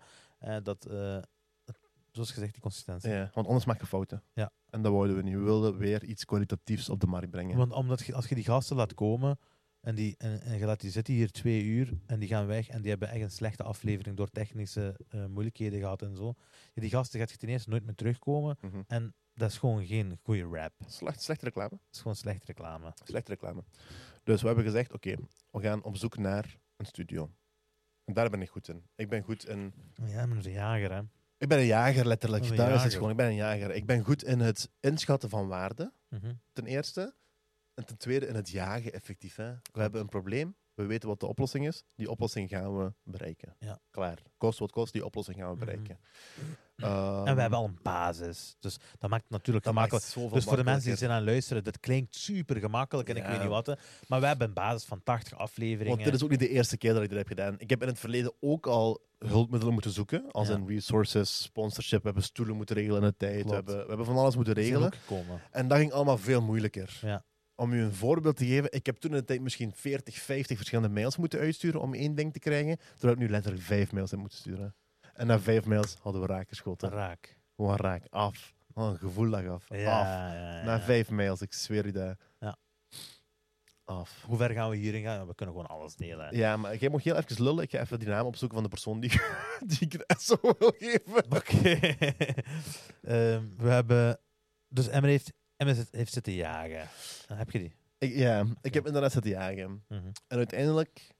Zoals gezegd, die consistentie. Ja, want anders maak je fouten. Ja. En dat wouden we niet. We wilden weer iets kwalitatiefs op de markt brengen. Want als je die gasten laat komen en je laat die zitten hier 2 uur en die gaan weg en die hebben echt een slechte aflevering door technische moeilijkheden gehad en zo. Ja, die gasten gaat je ten eerste nooit meer terugkomen Mhm. en dat is gewoon geen goede rap. Dat Slechte reclame. is gewoon slechte reclame. Slechte reclame. Dus we hebben gezegd, oké, we gaan op zoek naar een studio. En daar ben ik goed in. Ik ben goed in... Ja, maar een jager, hè. Ik ben een jager, letterlijk. Een Daar is het jager. gewoon. Ik ben een jager. Ik ben goed in het inschatten van waarde, Mhm. ten eerste. En ten tweede in het jagen, effectief. Hè. We hebben een probleem. We weten wat de oplossing is. Die oplossing gaan we bereiken. Ja. Klaar. Kost wat kost, die oplossing gaan we Mhm. bereiken. En we hebben al een basis. Dus dat maakt het natuurlijk gemakkelijk. Dus voor de mensen die zijn aan het luisteren, dat klinkt super gemakkelijk en ik Ja. weet niet wat. Hè. Maar we hebben een basis van 80 afleveringen. Want dit is ook niet de eerste keer dat ik dit heb gedaan. Ik heb in het verleden ook al hulpmiddelen moeten zoeken. Als Ja. in resources, sponsorship. We hebben stoelen moeten regelen in de tijd. Klopt. We hebben van alles moeten Die zijn regelen. ook gekomen. En dat ging allemaal veel moeilijker. Ja. Om u een voorbeeld te geven, ik heb toen in de tijd misschien 40, 50 verschillende mails moeten uitsturen om 1 ding te krijgen. Terwijl ik nu letterlijk 5 mails heb moeten sturen. En na 5 mails hadden we raak geschoten. Raak. Gewoon raak, af. Oh, een gevoel lag af. Af. Ja. Na 5 mails, ik zweer u dat. Ja. Af. Hoe ver gaan we hierin gaan? We kunnen gewoon alles delen. Hè. Ja, maar jij mag heel even lullen. Ik ga even die naam opzoeken van de persoon die, die ik het SO wil geven. Oké. We hebben... Dus Emmer heeft zitten jagen. Dan heb je die. Ik heb inderdaad zitten jagen. Mhm. En uiteindelijk...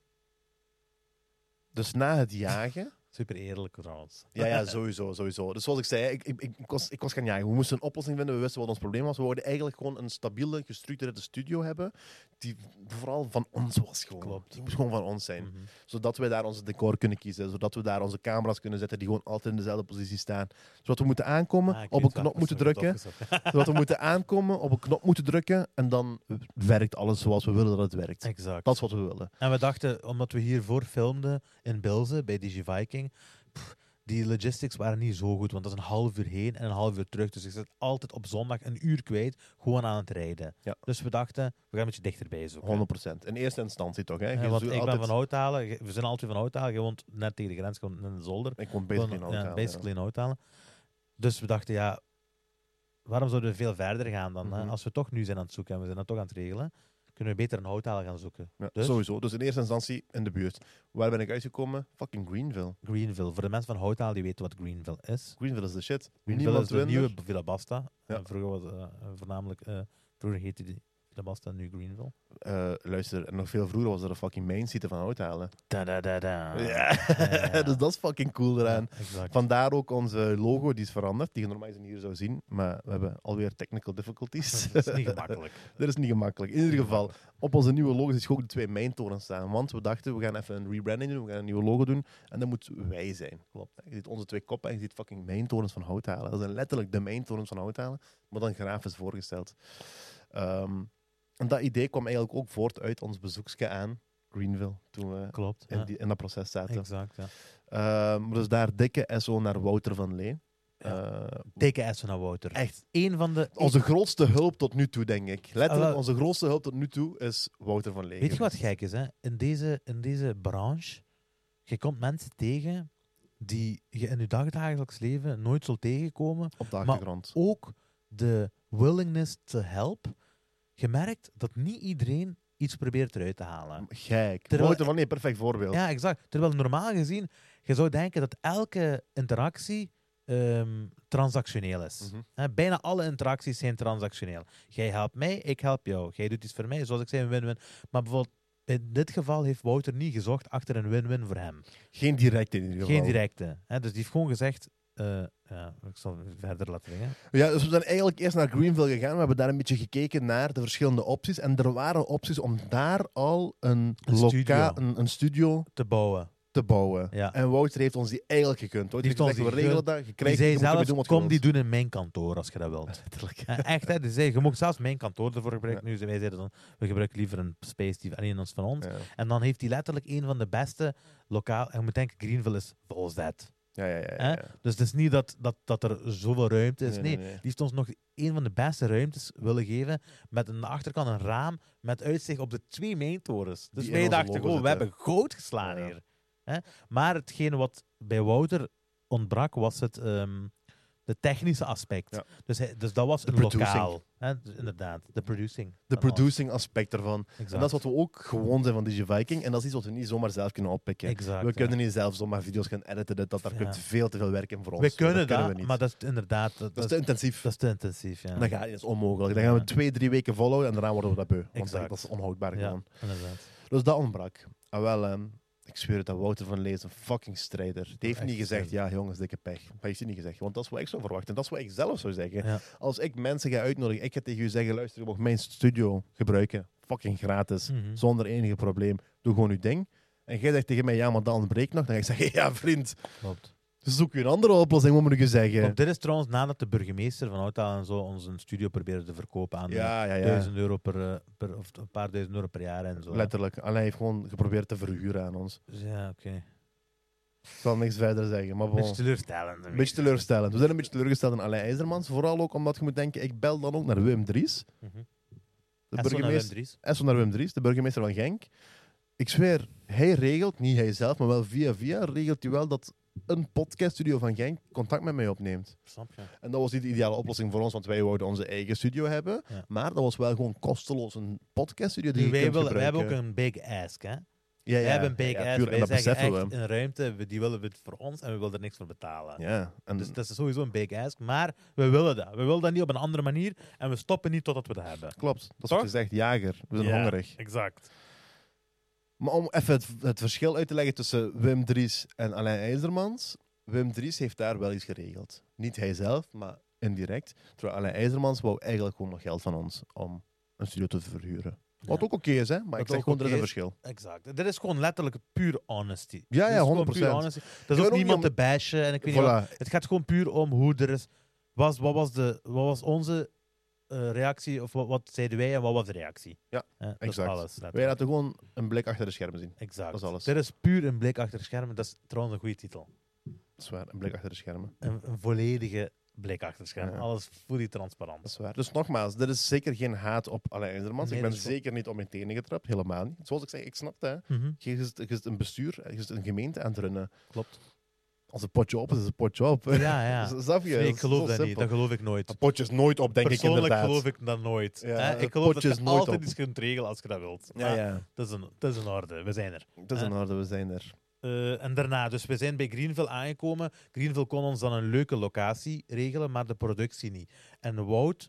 Dus na het jagen... Super eerlijk trouwens. Ja, sowieso. Dus zoals ik zei, ik was gaan jagen. We moesten een oplossing vinden. We wisten wat ons probleem was. We wilden eigenlijk gewoon een stabiele, gestructureerde studio hebben. Die vooral van ons was gewoon. Klopt. Die moest gewoon van ons zijn. Mhm. Zodat we daar onze decor kunnen kiezen. Zodat we daar onze camera's kunnen zetten die gewoon altijd in dezelfde positie staan. Zodat we moeten aankomen, Ah, ik op weet een wel, knop moeten dat is drukken. opgezocht. Zodat we moeten aankomen, op een knop moeten drukken. En dan werkt alles zoals we willen dat het werkt. Exact. Dat is wat we willen. En we dachten, omdat we hiervoor filmden in Bilze bij DigiViking, die logistics waren niet zo goed, want dat is een half uur heen en een half uur terug. Dus ik zit altijd op zondag een uur kwijt, gewoon aan het rijden. Ja. Dus we dachten, we gaan een beetje dichterbij zoeken. 100%. In eerste instantie toch. Hè? Je Want zoekt ik ben altijd- van Houthalen, we zijn altijd van Houthalen, je woont net tegen de grens, gewoon in de zolder. Ik kom basically Gewoon, in ja, Houthalen, basically in Houthalen. Dus we dachten, ja, waarom zouden we veel verder gaan dan? Hè? Mhm. Als we toch nu zijn aan het zoeken en we zijn dat toch aan het regelen, kunnen we beter een Houthalen gaan zoeken. Ja, Dus? sowieso. Dus in eerste instantie in de buurt. Waar ben ik uitgekomen? Fucking Greenville. Greenville. Voor de mensen van Houthalen die weten wat Greenville is. Greenville is de shit. Greenville Niemand is de wint er. nieuwe Villa Basta. Ja. Vroeger was voornamelijk... vroeger heette die Villa Basta, nu Greenville. Luister, en nog veel vroeger was er een fucking mainseater van Houthalen. Da-da-da-da. Ja, dus dat is fucking cool eraan. Ja, exact. Vandaar ook onze logo, die is veranderd. Die je normaal gezien hier zou zien. Maar we hebben alweer technical difficulties. Dat is niet gemakkelijk. Dat is niet gemakkelijk. In ieder geval, op onze nieuwe logo is ook de 2 mijntorens staan. Want we dachten, we gaan even een rebranding doen. We gaan een nieuwe logo doen. En dat moet wij zijn. Klopt. Je ziet onze 2 koppen en je ziet fucking mijntorens van Houthalen. Dat zijn letterlijk de mijntorens van Houthalen. Maar dan grafisch voorgesteld. En dat idee kwam eigenlijk ook voort uit ons bezoekje aan Greenville. Toen we Klopt. in, Ja. in dat proces zaten. Exact, ja. Dus daar dikke SO naar Wouter van Lee. Dikke S van Wouter. Echt. Eén van de... Onze grootste hulp tot nu toe, denk ik. Letterlijk, wel. onze grootste hulp tot nu toe is Wouter van Lee. Weet je wat gek is, hè? In deze branche je komt mensen tegen die je in je dagdagelijks leven nooit zult tegenkomen. Op de Maar achtergrond. ook de willingness to help. Je merkt dat niet iedereen iets probeert eruit te halen. Gek. Terwijl- Wouter van nee, perfect voorbeeld. Ja, exact. Terwijl normaal gezien, je zou denken dat elke interactie transactioneel is. Mhm. Bijna alle interacties zijn transactioneel. Jij helpt mij, ik help jou. Jij doet iets voor mij, zoals ik zei, een win-win. Maar bijvoorbeeld, in dit geval heeft Wouter niet gezocht achter een win-win voor hem. Geen directe in ieder geval. Geen directe. Dus die heeft gewoon gezegd... ik zal verder laten liggen. Ja, dus we zijn eigenlijk eerst naar Greenville gegaan. We hebben daar een beetje gekeken naar de verschillende opties. En er waren opties om daar al een studio Te bouwen. te bouwen. Ja. En Wouter heeft ons die eigenlijk gekund. Wouter Die heeft heeft gezegd, ons we die regelen dat. Je Die krijgt zei je moet ermee zelfs, doen wat je kom die wilt. doen in mijn kantoor als je dat wilt. Letterlijk. Echt, hè? Die zei, je mag zelfs mijn kantoor ervoor gebruiken. Nu, wij zeiden dan, we gebruiken liever een space die alleen ons van ons. Ja. En dan heeft hij letterlijk een van de beste lokaal. En je moet denken, Greenville is volgens dat. Ja. Dus het is niet dat er zoveel ruimte is. Nee, Nee. die heeft ons nog een van de beste ruimtes willen geven. Met aan de achterkant een raam met uitzicht op de 2 mijntorens. Dus Die in wij onze dachten, logo we zitten. hebben goud geslaan Ja. hier. Hè? Maar hetgene wat bij Wouter ontbrak, was de technische aspect. Ja. Dus dat was De een producing. lokaal. Hè? Dus inderdaad, de producing. De van alles. producing aspect ervan. Exact. En dat is wat we ook gewoon zijn van DigiViking. En dat is iets wat we niet zomaar zelf kunnen oppikken. Exact, We ja. kunnen niet zelf zomaar video's gaan editen. Daar Ja. komt veel te veel werk in voor ons. We kunnen dat, we niet. maar dat is inderdaad... dat is te intensief. dat is te intensief, ja. Dan gaat het, dat is onmogelijk. Dan gaan we 2-3 weken volhouden en daarna worden we dat beu. Want Exact. dat is onhoudbaar Ja, gewoon. inderdaad. Dus dat ontbrak. En wel, ik zweer het, dat Wouter van Lees een fucking strijder. Die heeft Echt niet gezegd, strijder. ja jongens, dikke pech. Maar heeft hij niet gezegd, want dat is wat ik zou verwachten. En dat is wat ik zelf zou zeggen. Ja. Als ik mensen ga uitnodigen, ik ga tegen u zeggen, luister, je mag mijn studio gebruiken. Fucking gratis. Mhm. Zonder enige probleem. Doe gewoon uw ding. En jij zegt tegen mij, ja, maar dat ontbreekt nog. Dan ga ik zeggen, ja vriend, Klopt. zoek je een andere oplossing, wat moet ik je zeggen? Klopt. Dit is trouwens nadat de burgemeester van Oudtaal en zo ons een studio probeerde te verkopen aan Ja. €1000 of een paar €1000 per jaar en zo. Letterlijk. Alain heeft gewoon geprobeerd te verhuren aan ons. Dus ja, oké. Ik zal niks verder zeggen, maar bon. Beetje teleurstellend. Een beetje teleurstellend. We zijn een beetje teleurgesteld in Alain IJzermans. Vooral ook omdat je moet denken, ik bel dan ook naar Wim Dries. Mhm. De En zo naar Wim burgemeester, Dries. Esso naar Wim Dries, de burgemeester van Genk. Ik zweer, hij regelt, niet hij zelf, maar wel via regelt hij wel dat een podcaststudio van Genk contact met mij opneemt. Snap je? En dat was niet de ideale oplossing voor ons, want wij wouden onze eigen studio hebben. Ja. Maar dat was wel gewoon kosteloos een podcaststudio die Nu, je kunt wij gebruiken. hebben ook een big ask, hè? Ja, Wij hebben een big ja, ass. tuurlijk, en Wij dat zeggen beseffen echt we. een ruimte, die willen we voor ons en we willen er niks voor betalen. Ja, en Dus dat is sowieso een big ask. Maar we willen dat. We willen dat niet op een andere manier en we stoppen niet totdat we dat hebben. klopt. Dat is Toch? wat je zegt, jager. We zijn Ja, hongerig. Exact. Maar om even het verschil uit te leggen tussen Wim Dries en Alain IJzermans. Wim Dries heeft daar wel iets geregeld. Niet hij zelf, maar indirect. Terwijl Alain IJzermans wou eigenlijk gewoon nog geld van ons om een studio te verhuren. Wat Ja. ook oké is, hè? Maar Wat ik zeg ook gewoon, er is oké een is. verschil. Exact. Dit is gewoon letterlijk puur honesty. Ja, Dit is gewoon 100%. puur honesty. Dat ben is ook ook niemand niet te bashen. En ik weet niet wat. Voilà. Het gaat gewoon puur om hoe er is. Wat was onze reactie? Of wat zeiden wij en wat was de reactie? Ja, dat exact. is alles. letterlijk. Wij laten gewoon een blik achter de schermen zien. Exact. dat is alles. Dit is puur een blik achter de schermen. Dat is trouwens een goede titel. Dat is waar, een blik achter de schermen. Een volledige blik achter de schermen. Ja. Alles fully transparant. Dat is waar. Dus nogmaals, dit is zeker geen haat op Alain IJzermans. Nee, ik ben dat is wel- zeker niet op mijn tenen getrapt. Helemaal niet. Zoals ik zeg, ik snap het. Hè. Mhm. Je zit een bestuur, je zit een gemeente aan het runnen. Klopt. Als een potje op is, is een potje op. Ja, ja. Snap je? Nee, Dat ik is geloof zo dat niet. simpel. Dat geloof ik nooit. Een potje is nooit op, denk ik Persoonlijk inderdaad. geloof ik dat nooit. Ja, Hè? het Ik geloof dat potje je is nooit altijd op. iets kunt regelen als je dat wilt. Ja, Maar ja. Het is in orde. We zijn er. Het is in orde, we zijn er. En daarna, dus we zijn bij Greenville aangekomen. Greenville kon ons dan een leuke locatie regelen, maar de productie niet. En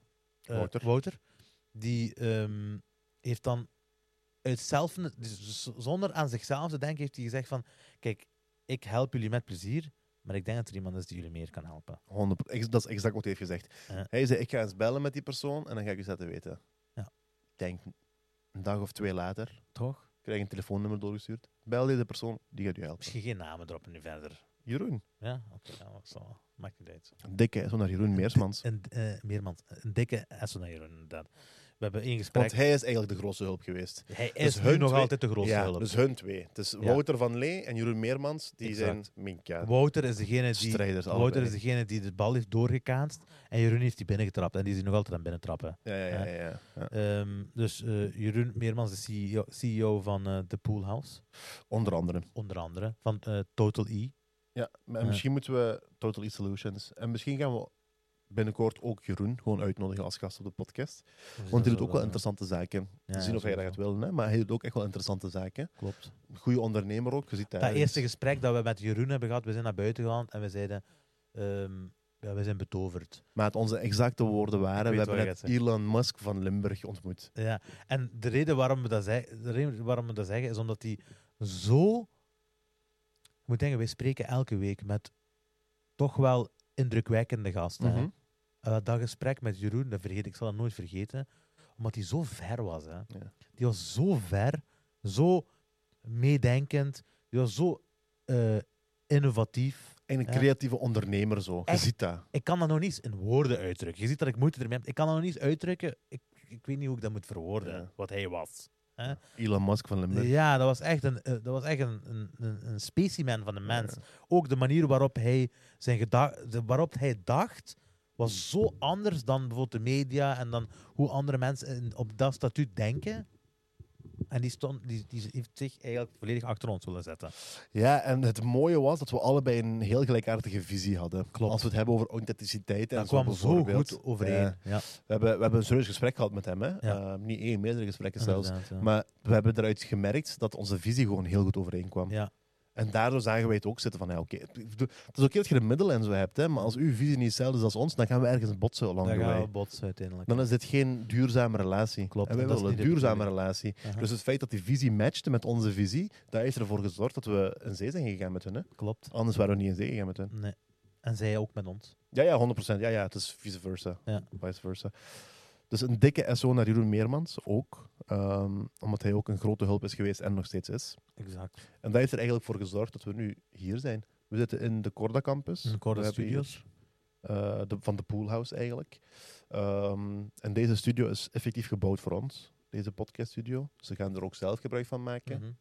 Wouter die heeft dan uit zelf, dus zonder aan zichzelf te denken, heeft hij gezegd van, kijk, ik help jullie met plezier, maar ik denk dat er iemand is die jullie meer kan helpen. 100%. Dat is exact wat hij heeft gezegd. Ja. Hij zei, ik ga eens bellen met die persoon en dan ga ik u zetten weten. Ja. Ik denk, een dag of 2 later, Toch? krijg ik een telefoonnummer doorgestuurd. Bel deze persoon, die gaat u helpen. Misschien geen namen droppen nu verder. Jeroen. Ja, oké. Maakt niet uit. Een dikke, zo naar Jeroen Meersmans. Meermans. Een dikke Essenaar, inderdaad. We hebben één gesprek. Want hij is eigenlijk de grootste hulp geweest. Hij Dus is nu hun nog twee- altijd de grootste Ja, hulp. dus hun twee. Dus Wouter van Lee en Jeroen Meermans, die Exact. zijn minka. Wouter is degene die... Strijders Wouter allebei. is degene die de bal heeft doorgekaanst. En Jeroen heeft die binnengetrapt. En die is nog altijd aan binnentrappen. Ja. Dus Jeroen Meermans is CEO van The Pool House. Onder andere. Onder andere. Van Total E. Ja, en misschien moeten we Total E Solutions. En misschien gaan we binnenkort ook Jeroen gewoon uitnodigen als gast op de podcast. Want hij doet ook wel interessante zaken. Ja, Zien of hij dat gaat willen, hè? Maar hij doet ook echt wel interessante zaken. Klopt. Goede ondernemer ook. Je ziet daar Dat ergens- eerste gesprek dat we met Jeroen hebben gehad, we zijn naar buiten gegaan en we zeiden... we zijn betoverd. Maar het onze exacte woorden waren, Ik we weet hebben wat net je Elon Musk van Limburg ontmoet. Ja, en de reden waarom we dat zeggen, is omdat hij zo... Ik moet denken, wij spreken elke week met toch wel indrukwekkende gasten. Hè. Mhm. Dat gesprek met Jeroen, ik zal dat nooit vergeten, omdat hij zo ver was. Hè. Ja. Die was zo ver, zo meedenkend, die was zo innovatief. En een Ja. creatieve ondernemer zo. Je Echt. ziet dat. Ik kan dat nog niet eens in woorden uitdrukken. Je ziet dat ik moeite ermee heb. Ik kan dat nog niet eens uitdrukken. Ik weet niet hoe ik dat moet verwoorden, Ja. wat hij was. Hè. Elon Musk van Limburg. Ja, dat was echt een specimen van een mens. Ook de manier waarop hij, waarop hij dacht, was zo anders dan bijvoorbeeld de media en dan hoe andere mensen op dat statuut denken. En die heeft zich eigenlijk volledig achter ons willen zetten. Ja, en het mooie was dat we allebei een heel gelijkaardige visie hadden. Klopt. Als we het hebben over authenticiteit en Dat zo kwam zo bijvoorbeeld. goed overeen. Ja. Ja, We hebben een serieus gesprek gehad met hem. Hè? Ja. Niet één, meerdere gesprekken zelfs. inderdaad, ja. Maar we hebben eruit gemerkt dat onze visie gewoon heel goed overeenkwam. Ja. En daardoor zagen wij het ook zitten van, ja, oké, het is oké dat je de middelen en zo hebt, hè, maar als uw visie niet hetzelfde is als ons, dan gaan we ergens botsen along Dan the gaan way. we botsen uiteindelijk. Dan is dit geen duurzame relatie. Klopt, En wij en dat is willen een niet de duurzame bedoeling. relatie. Aha. Dus het feit dat die visie matchte met onze visie, dat heeft ervoor gezorgd dat we in zee zijn gegaan met hun. Hè. Klopt. Anders waren we niet in zee gegaan met hun. Nee. En zij ook met ons. Ja, 100%. Ja, het is vice versa. Ja. Vice versa. Dus een dikke SO naar Jeroen Meermans ook. Omdat hij ook een grote hulp is geweest en nog steeds is. Exact. En dat heeft er eigenlijk voor gezorgd dat we nu hier zijn. We zitten in de Corda Campus. In de Corda We hebben Studios. hier, van de Poolhouse eigenlijk. En deze studio is effectief gebouwd voor ons. Deze podcaststudio. Ze gaan er ook zelf gebruik van maken. Mhm.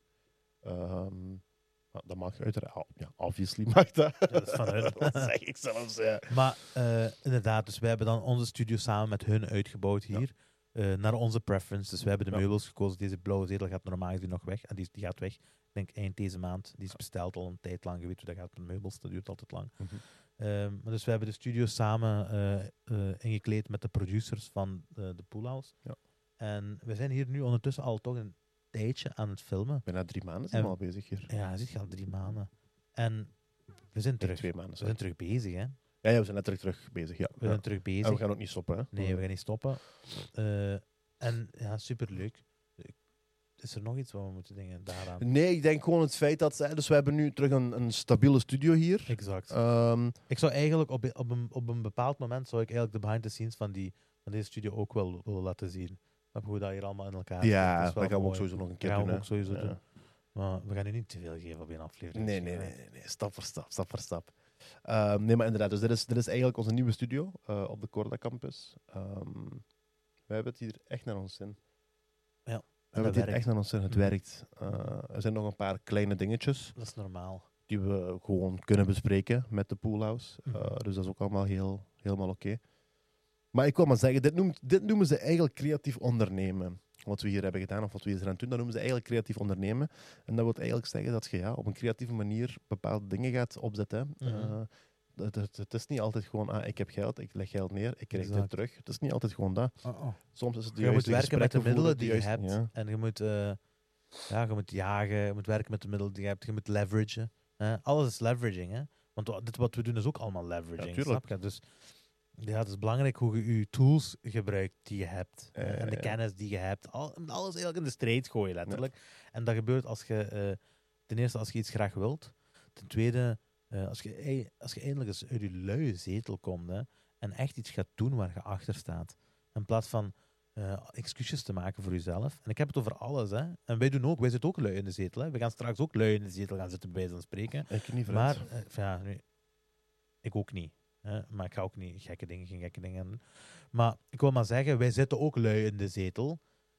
Nou, dat mag uiteraard. Ja, obviously mag dat. Ja, dat is van hun. Dat zeg ik zelfs, ja. Maar inderdaad, dus wij hebben dan onze studio samen met hun uitgebouwd hier. Naar onze preference. Dus we hebben de Ja. meubels gekozen. Deze blauwe zetel gaat normaal gezien nog weg. En die gaat weg. Ik denk eind deze maand. Die is besteld al een tijd lang. Je weet hoe dat gaat met meubels. Dat duurt altijd lang. Mhm. Maar dus we hebben de studio samen ingekleed met de producers van de Poolhouse. Ja. En we zijn hier nu ondertussen al toch een tijdje aan het filmen. Bijna 3 maanden zijn we En- al bezig hier. Ja, je ziet je al 3 maanden. En we zijn terug. 2 maanden. We sorry. zijn terug bezig, hè. Ja, we zijn letterlijk terug bezig. Ja. We zijn terug bezig. En we gaan ook niet stoppen. Hè? Nee, we gaan niet stoppen. En ja, superleuk. Is er nog iets wat we moeten dingen daaraan? Nee, ik denk gewoon het feit dat... Dus we hebben nu terug een stabiele studio hier. Exact. Ehm, Ik zou eigenlijk op een bepaald moment zou ik eigenlijk de behind the scenes van deze studio ook wel willen laten zien. Snap je hoe dat hier allemaal in elkaar zit? ja, Dat is wel dat gaan we ook mooi. sowieso nog een Dat keer gaan doen. we hè. ook sowieso Ja. doen. Maar we gaan nu niet te veel geven op één aflevering. Nee, misschien, nee, hè. nee. Stap voor stap, stap voor stap. Nee, maar inderdaad. Dus dit is eigenlijk onze nieuwe studio op de Corda Campus. We hebben het hier echt naar ons zin. Ja, We hebben het hier werkt. echt naar ons zin. Het Mhm. werkt. Er zijn nog een paar kleine dingetjes Dat is normaal. die we gewoon kunnen bespreken met de Poolhouse. Mhm. Dus dat is ook allemaal helemaal oké. Maar ik wil maar zeggen, dit noemen ze eigenlijk creatief ondernemen. Wat we hier hebben gedaan, of wat we hier aan doen, dat noemen ze eigenlijk creatief ondernemen. En dat wil eigenlijk zeggen dat je op een creatieve manier bepaalde dingen gaat opzetten. Hè. Mhm. Het is niet altijd gewoon, ik heb geld, ik leg geld neer, ik krijg dit Exact. terug. Het is niet altijd gewoon dat. Soms is het de Je moet juiste werken met de gesprekken middelen voeren, die je juiste- hebt. ja. En je moet jagen, je moet werken met de middelen die je hebt. Je moet leveragen. Hè. Alles is leveraging. Hè. Want dit wat we doen is ook allemaal leveraging. Ja, tuurlijk. Snap je? Dus ja, het is belangrijk hoe je je tools gebruikt die je hebt. En de ja. kennis die je hebt. Alles eigenlijk in de strijd gooien, letterlijk. En dat gebeurt als je, ten eerste als je iets graag wilt. Ten tweede, als je eindelijk eens uit je luie zetel komt, hè, en echt iets gaat doen waar je achter staat. In plaats van excuses te maken voor jezelf. En ik heb het over alles. Hè. En wij zitten ook lui in de zetel. Hè. We gaan straks ook lui in de zetel gaan zitten, bij wijze van spreken. Ik niet, vriend. Maar, ik ook niet. Maar ik ga ook niet geen gekke dingen doen. Maar ik wil maar zeggen, wij zitten ook lui in de zetel.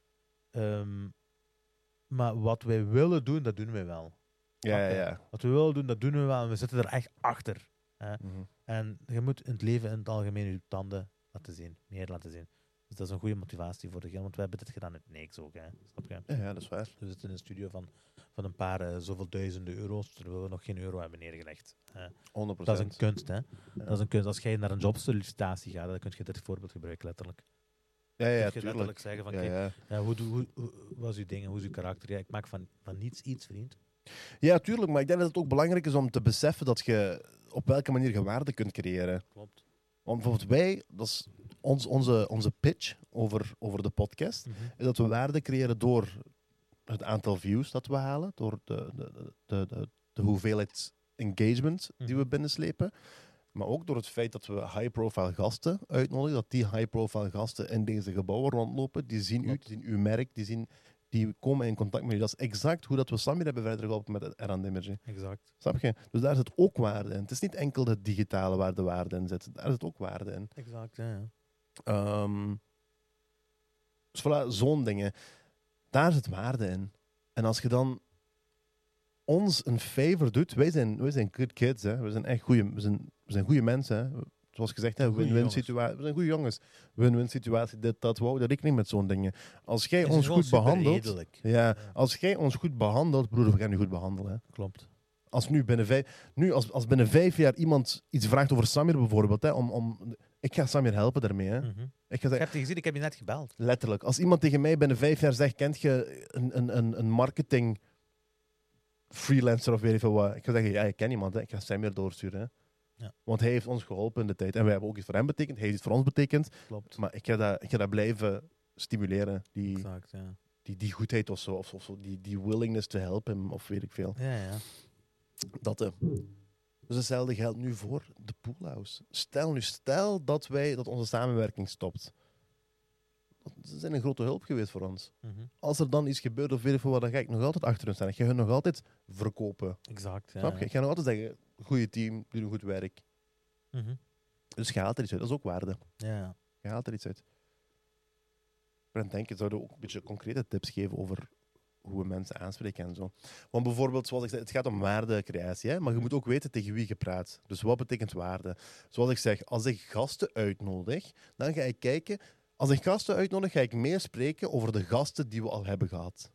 Maar wat wij willen doen, dat doen we wel. Ja. Wat we willen doen, dat doen we wel. En we zitten er echt achter. Mhm. En je moet in het leven in het algemeen je tanden laten zien. Meer laten zien. Dus dat is een goede motivatie voor degene. Want we hebben dit gedaan uit niks ook. Snap je? Ja, dat is waar. We zitten in een studio van een paar zoveel duizenden euro's, terwijl we nog geen euro hebben neergelegd. 100%. Dat is een kunst, hè. Dat is een kunst. Als jij naar een jobsollicitatie gaat, dan kun je dit voorbeeld gebruiken, letterlijk. Ja, Kun je tuurlijk. letterlijk zeggen van, Ja, kijk, ja. hoe was uw dingen, hoe is uw karakter? Ja, ik maak van niets iets, vriend. Ja, tuurlijk, maar ik denk dat het ook belangrijk is om te beseffen dat je op welke manier je waarde kunt creëren. Klopt. Want bijvoorbeeld wij, dat is onze pitch over de podcast, is dat we waarde creëren door het aantal views dat we halen, door de hoeveelheid engagement die we binnenslepen, maar ook door het feit dat we high-profile gasten uitnodigen, dat die high-profile gasten in deze gebouwen rondlopen, die zien u, die zien uw merk, die komen in contact met u. Dat is exact hoe dat we Samir hebben verder geholpen met het R&D Energy. Exact. Snap je? Dus daar zit ook waarde in. Het is niet enkel de digitale waar de waarde in zit. Daar zit ook waarde in. Exact, ja. Dus voilà, zo'n dingen. Daar zit waarde in. En als je dan ons een favor doet, wij zijn good kids, hè. We zijn echt goede mensen, hè. Zoals gezegd, hè, win-win situatie. We zijn goede jongens. Win-win situatie, dit, dat, wow, dat rekening met zo'n dingen. Als jij ons goed behandelt... Ja, als jij ons goed behandelt, broer, we gaan je goed behandelen. Hè. Klopt. Als als binnen 5 jaar iemand iets vraagt over Samir bijvoorbeeld, hè, ik ga Samir helpen daarmee. Hè. Ik ga Ik heb het gezien, ik heb je net gebeld. letterlijk. Als iemand tegen mij binnen 5 jaar zegt, kent je een marketing freelancer of weet ik veel wat, ik ga zeggen, ja, ik ken iemand, hè. Ik ga Samir doorsturen. Hè. Ja. Want hij heeft ons geholpen in de tijd. En wij hebben ook iets voor hem betekend, hij heeft iets voor ons betekend. Klopt. Maar ik ga dat blijven stimuleren, Exact, ja. die goedheid of zo, die willingness to help hem, of weet ik veel. Ja. Dat, dus hetzelfde geldt nu voor de Poolhouse. Stel dat onze samenwerking stopt. Ze zijn een grote hulp geweest voor ons. Als er dan iets gebeurt of weet ik veel wat, dan ga ik nog altijd achter hun staan. Ik ga hun nog altijd verkopen. Exact, ja. Snap je? Ik ga nog altijd zeggen, goede team, doe een goed werk. Mhm. Dus je haalt er iets uit. Dat is ook waarde. Ja. Je haalt er iets uit. Ik ben aan het denken, zouden we ook een beetje concrete tips geven over hoe we mensen aanspreken en zo. Want bijvoorbeeld, zoals ik zei, het gaat om waardecreatie, hè? Maar je moet ook weten tegen wie je praat. Dus wat betekent waarde? Zoals ik zeg, als ik gasten uitnodig, dan ga ik kijken... Als ik gasten uitnodig, ga ik meer spreken over de gasten die we al hebben gehad.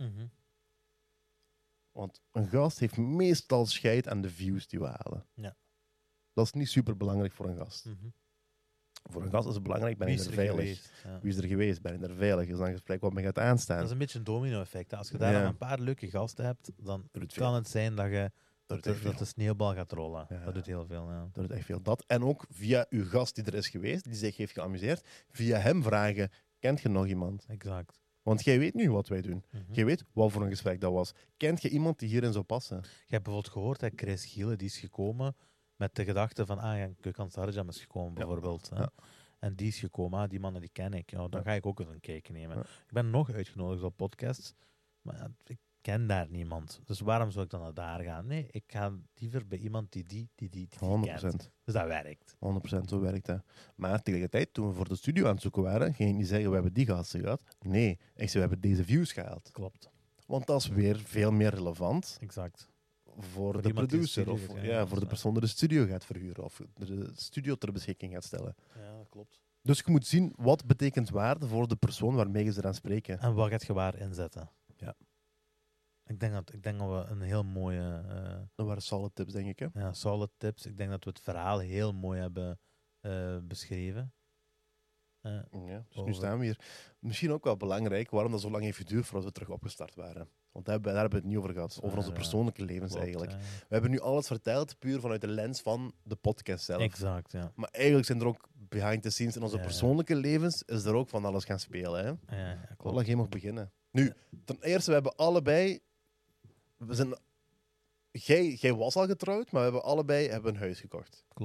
Want een gast heeft meestal scheid aan de views die we halen. Ja. Dat is niet super belangrijk voor een gast. Voor een gast is het belangrijk, ben ik er veilig? Ja. Wie is er geweest? Ben ik er veilig? Is dan een gesprek wat me gaat aanstaan? Dat is een beetje een domino-effect. Hè. Als je daar dan een paar leuke gasten hebt, dan kan het zijn dat de sneeuwbal gaat rollen. Ja. Dat doet heel veel. Ja. Dat is echt veel. Dat. En ook via uw gast die er is geweest, die zich heeft geamuseerd, via hem vragen, kent je nog iemand? Exact. Want jij weet nu wat wij doen. Jij weet wat voor een gesprek dat was. Kent je iemand die hierin zou passen? Je hebt bijvoorbeeld gehoord dat Chris Giele, die is gekomen met de gedachte van, Gökhan Sarıcan is gekomen, bijvoorbeeld. Ja. En die is gekomen, die mannen die ken ik. Ja, dan ga ik ook eens een kijkje nemen. Ja. Ik ben nog uitgenodigd op podcasts, maar ik ken daar niemand. Dus waarom zou ik dan naar daar gaan? Nee, ik ga liever bij iemand die 100%. kent. Dus dat werkt. 100%, zo werkt dat. Maar tegelijkertijd, toen we voor de studio aan het zoeken waren, ging ik niet zeggen, we hebben die gasten gehad. Nee, ik zei, we hebben deze views gehaald. Klopt. Want dat is weer veel meer relevant Exact. voor de iemand die de producer. studio Of gaat, ja, voor de persoon die de studio gaat verhuren. Of de studio ter beschikking gaat stellen. Ja, dat klopt. Dus je moet zien, wat betekent waarde voor de persoon waarmee je ze aan spreken. En wat gaat je waar inzetten? Ja. Ik denk dat we een heel mooie... Dat waren solid tips, denk ik. Hè? Ja, solid tips. Ik denk dat we het verhaal heel mooi hebben beschreven. Ja, dus nu Over- staan we hier. Misschien ook wel belangrijk, waarom dat zo lang heeft geduurd voordat we terug opgestart waren. Want daar hebben we het niet over gehad. Over onze Ja, persoonlijke levens klopt, eigenlijk. ja. We hebben nu alles verteld, puur vanuit de lens van de podcast zelf. Exact, ja. Maar eigenlijk zijn er ook behind the scenes in onze Ja. persoonlijke levens, is er ook van alles gaan spelen. Hè? Ja, klopt. Voilà, jij mag beginnen. Nu, ten eerste, we hebben allebei... Jij was al getrouwd, maar we hebben allebei een huis gekocht. Klopt.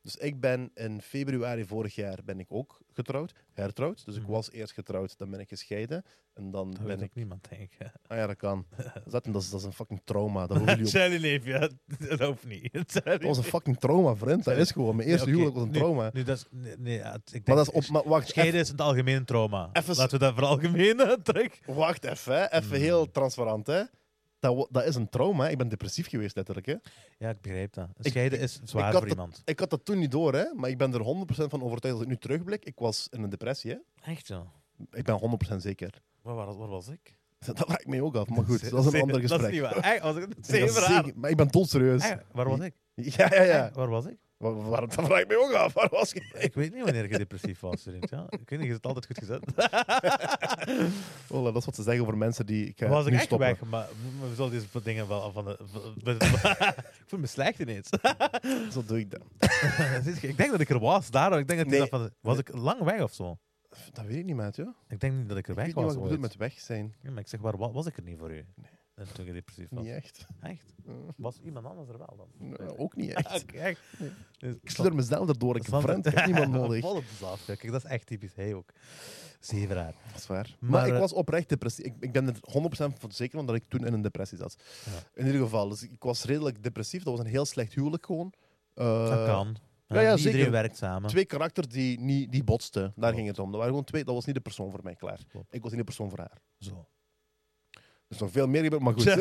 Dus ik ben in februari vorig jaar ben ik ook hertrouwd. Dus ik Mhm. was eerst getrouwd, dan ben ik gescheiden. En dan Dat ben weet ik... ook niemand, denk ik. Ah ja, dat kan. Dat is een fucking trauma. Dat hoeven jullie op... Charlie neef, ja. Dat hoeft niet. Dat was een fucking trauma, vriend. Dat is gewoon. Mijn eerste Nee, oké. huwelijk was een trauma. Nu, dat is... Nee, ja, ik denk, Maar dat is op... Maar wacht, scheiden is in het algemeen een trauma. Even- Laten we dat veralgemenen terug. wacht even. Hè. Even heel transparant, hè. Dat is een trauma. Ik ben depressief geweest, letterlijk, hè. Ja, ik begrijp dat. Ik- Scheiden is zwaar had voor dat- iemand. Ik had dat toen niet door, hè. Maar ik ben er 100% van overtuigd als ik nu terugblik. Ik was in een depressie, hè. Echt zo. Ik ben 100% zeker. Waar was ik? Dat vraag ik mij ook af. Maar goed, dat is een ander gesprek. Dat is niet waar. Echt, was ik Ja, zeker raar. zeker. Maar ik ben dolserieus. Echt, waar was ik? Ja. Echt, waar was ik? Dat vraag ik mij ook af. Waar was je? Ik weet niet wanneer je depressief was, vriend. Ja. Ik weet niet, je hebt het altijd goed gezet. Oh, dat is wat ze zeggen over mensen die... Ik ga Was ik nu echt stoppen. weg, maar we zullen deze dingen wel van de... ik voel me slecht ineens. Zo doe ik dat. Ik denk dat ik er was, daarom. Ik denk dat Nee. dat van, was ik lang weg of zo? Dat weet ik niet, maat, joh. Ik denk niet dat ik er Ik weg weet niet was. wat je bedoelt ooit. met weg zijn. Ja, maar ik zeg, waar was ik er niet voor u? En toen je depressief was. Niet echt. Echt? Was iemand anders er wel dan? Nou, ook niet echt. Oké, echt. Nee. Dus- Ik sleur mezelf erdoor. Ik heb een Sander- vriend. Ik heb niemand nodig. Vol op de zaaf. Kijk, dat is echt typisch hij ook. Zeer raar. Dat is waar. Maar, Maar ik eh, was oprecht depressief. Ik ben er 100% van zeker van dat ik toen in een depressie zat. Ja. In ieder geval. Dus ik was redelijk depressief. Dat was een heel slecht huwelijk gewoon. Dat kan. ja, ja, Niet zeker. iedereen werkt samen. Twee karakters die botsten. Daar Klopt. ging het om. Dat waren gewoon twee. Dat was niet de persoon voor mij, klaar. Klopt. Ik was niet de persoon voor haar. Zo. Er is nog veel meer gebeurd, maar goed.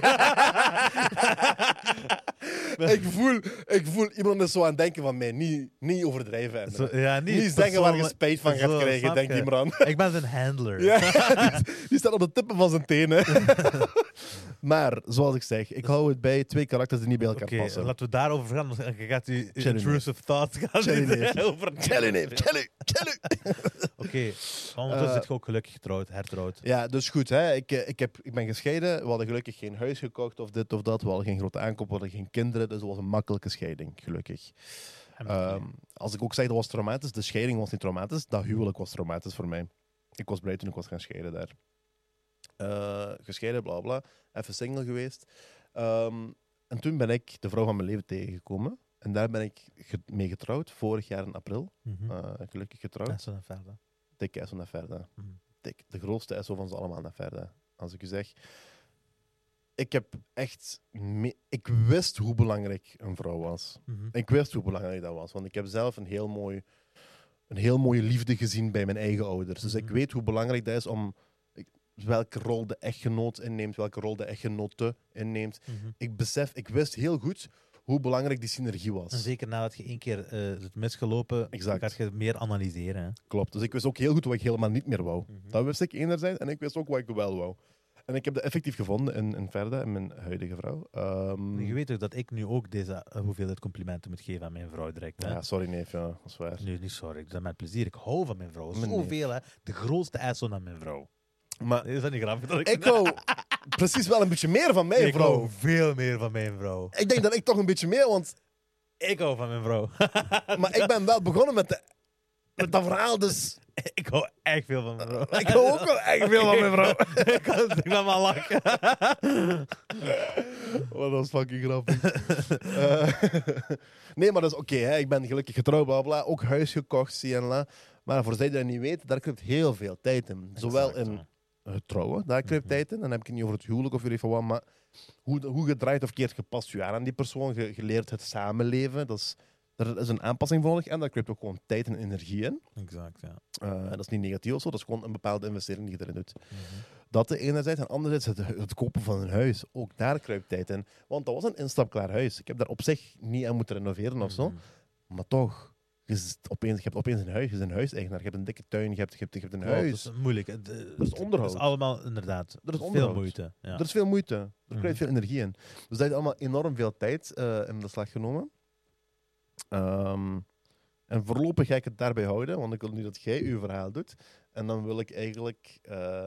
ik voel iemand is zo aan het denken van mij. Niet overdrijven. Emre. Zo, ja, Niet zeggen waar je persoonlijk- spijt van gaat zo, krijgen, snap denkt je? Imran. Ik ben zijn handler. Ja, die staat op de tippen van zijn tenen. Maar, zoals ik zeg, ik hou het bij twee karakters die niet bij elkaar Oké, passen. laten we daarover gaan. Want je gaat die Chilly intrusive thoughts gaan Chilly die neef. over. Kelly, neef, Kelly. Oké, ondertussen zit je ook gelukkig getrouwd, hertrouwd. Ja, dus goed, hè. Ik ben gescheiden. We hadden gelukkig geen huis gekocht of dit of dat. We hadden geen grote aankoop, we hadden geen kinderen. Dus het was een makkelijke scheiding, gelukkig. Als ik ook zeg dat was traumatisch, de scheiding was niet traumatisch. Dat huwelijk was traumatisch voor mij. Ik was blij toen ik was gaan scheiden daar. Gescheiden, bla bla. Even single geweest. En toen ben ik de vrouw van mijn leven tegengekomen. En daar ben ik mee getrouwd, vorig jaar in april. Gelukkig getrouwd. Dat is wel verder. Dikke Esso naar Verda. Mhm. Dik. De grootste Esso van ze allemaal naar Verda. Als ik u zeg. Ik heb echt... Ik wist hoe belangrijk een vrouw was. Mhm. Ik wist hoe belangrijk dat was. Want ik heb zelf een heel mooie liefde gezien bij mijn eigen ouders. Dus ik Mhm. weet hoe belangrijk dat is om... welke rol de echtgenoot inneemt, welke rol de echtgenote inneemt. Mhm. Ik wist heel goed hoe belangrijk die synergie was. En zeker nadat je één keer het misgelopen, Exact. gaat je meer analyseren. Hè? Klopt. Dus ik wist ook heel goed wat ik helemaal niet meer wou. Mhm. Dat wist ik enerzijds. En ik wist ook wat ik wel wou. En ik heb dat effectief gevonden in Verda, in mijn huidige vrouw. Je weet ook dat ik nu ook deze hoeveelheid complimenten moet geven aan mijn vrouw direct. Hè? Ja, sorry neef, ja, dat is waar. Nu, niet sorry, ik doe dat met plezier. Ik hou van mijn vrouw. Mijn Zoveel, hè. De grootste esso naar mijn vrouw. Maar Is dat niet grappig? Dat ik hou precies wel een beetje meer van mijn Ik vrouw. hou veel meer van mijn vrouw. Ik denk dat ik toch een beetje meer, want Ik hou van mijn vrouw. maar ik ben wel begonnen met dat verhaal, dus Ik hou echt veel van mijn vrouw. ik hou ook wel echt veel van mijn vrouw. Ik ben maar lachen. Oh, dat is fucking grappig. Nee, maar dat is oké, hè. Ik ben gelukkig getrouwd, bla bla. Ook huis gekocht, zie en la. Maar voor zij die dat niet weten, daar kruipt heel veel tijd in. Zowel Exact, in ja. het trouwen, daar kruipt Mhm. tijd in. Dan heb ik het niet over het huwelijk of weet ik van wat, maar hoe je draait of keert, je past je aan die persoon, je leert het samenleven. Er is een aanpassing voor nodig en daar kruipt ook gewoon tijd en energie in. Exact, ja. Dat is niet negatief of zo, dat is gewoon een bepaalde investering die je erin doet. Mhm. Dat de enerzijds. En anderzijds het kopen van een huis. Ook daar kruipt tijd in. Want dat was een instapklaar huis. Ik heb daar op zich niet aan moeten renoveren of zo. Mhm. Maar toch, je hebt opeens een huis. Je bent een huiseigenaar. Je hebt een dikke tuin. Je hebt een Ja, huis. dat is moeilijk. Dat is onderhoud. Dat is allemaal, inderdaad, Dat is veel onderhoud. moeite. Ja. Er is veel moeite. Er Mhm. kruipt veel energie in. Dus dat heeft allemaal enorm veel tijd in de slag genomen. En voorlopig ga ik het daarbij houden. Want ik wil nu dat jij uw verhaal doet. En dan wil ik eigenlijk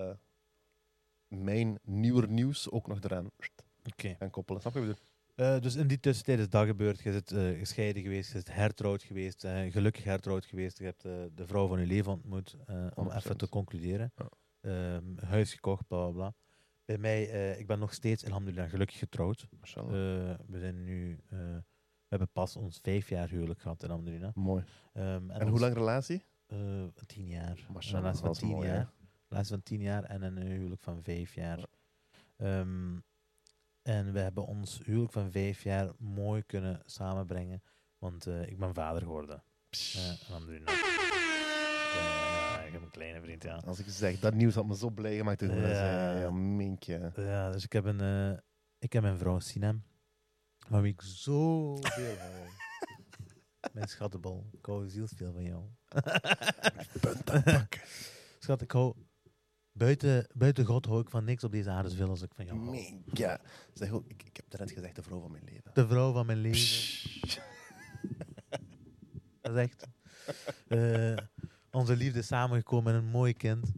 mijn nieuwer nieuws ook nog eraan Oké. gaan koppelen. Snap je wat ik bedoel? Dus in die tussentijd is dat gebeurd. Je bent gescheiden geweest, je bent hertrouwd geweest, gelukkig hertrouwd geweest. Je hebt de vrouw van je leven ontmoet, om 100%. even te concluderen. Ja. Huis gekocht, bla bla bla. Bij mij, ik ben nog steeds, alhamdulillah, gelukkig getrouwd. Mashallah. We zijn nu hebben pas ons 5 jaar huwelijk gehad in Amdurina. Mooi. En En hoe lang relatie? 10 jaar. Mashallah, Een relatie van dat is 10 mooi, hè? jaar. Een relatie van 10 jaar en een huwelijk van 5 jaar. En we hebben ons huwelijk van 5 jaar mooi kunnen samenbrengen. Want ik ben vader geworden. Alhamdulillah. Ik heb een kleine vriend, ja. Als ik zeg, dat nieuws had me zo blij gemaakt. Toen Ja. ja, minkje. Ja, dus ik heb mijn vrouw Sinem, van wie ik zoveel hou. Mijn schattenbal. Ik hou zielsveel van jou. Punt aan pakken. Schat, ik hou... Buiten God hou ik van niks op deze aarde zoveel als ik van jou hou. Minkje. Zeg ook, ik heb daarnet gezegd, de vrouw van mijn leven. De vrouw van mijn leven. Pssst. Dat is echt... onze liefde is samengekomen in een mooi kind.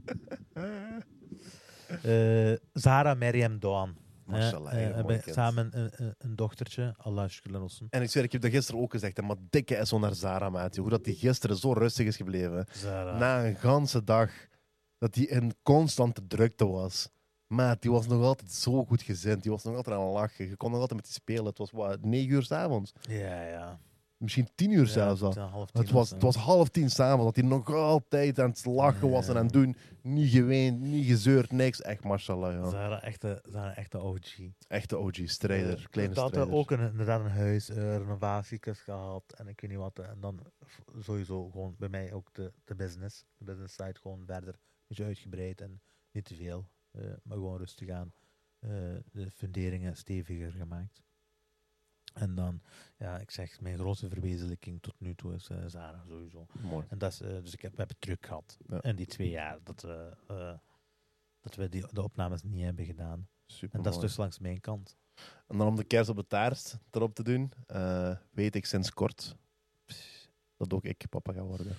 Zara Meriem Doan. Mashallah, een mooi hebben kind. samen een dochtertje. Allah shukr. En ik zweer, ik heb dat gisteren ook gezegd, hè, maar dikke is zo naar Zara, maat. Hoe dat die gisteren zo rustig is gebleven. Zara. Na een ganse dag, dat hij in constante drukte was. Maat, die was nog altijd zo goed gezind. Die was nog altijd aan het lachen. Je kon nog altijd met die spelen. Het was wat, 9 uur 's avonds. Ja. Misschien 10 uur zelfs al. Het was 9:30 s'avonds dat hij nog altijd aan het lachen was en aan het doen. Niet geweend, niet gezeurd, niks. Echt, mashallah. Ja. Zara echte OG. Echte OG, strijder, kleine Dat had strijder. ook inderdaad een huis, renovatiekast gehad en ik weet niet wat. En dan sowieso gewoon bij mij ook de business side gewoon verder een beetje uitgebreid en niet te veel, maar gewoon rustig aan. De funderingen steviger gemaakt. En dan, ja, ik zeg, mijn grootste verwezenlijking tot nu toe is Zara sowieso. Mooi. En dat is, dus we hebben het druk gehad Ja. in die 2 jaar dat we de opnames niet hebben gedaan. Super En dat is dus langs mijn kant. En dan om de kers op de taart erop te doen, weet ik sinds kort dat ook ik papa ga worden.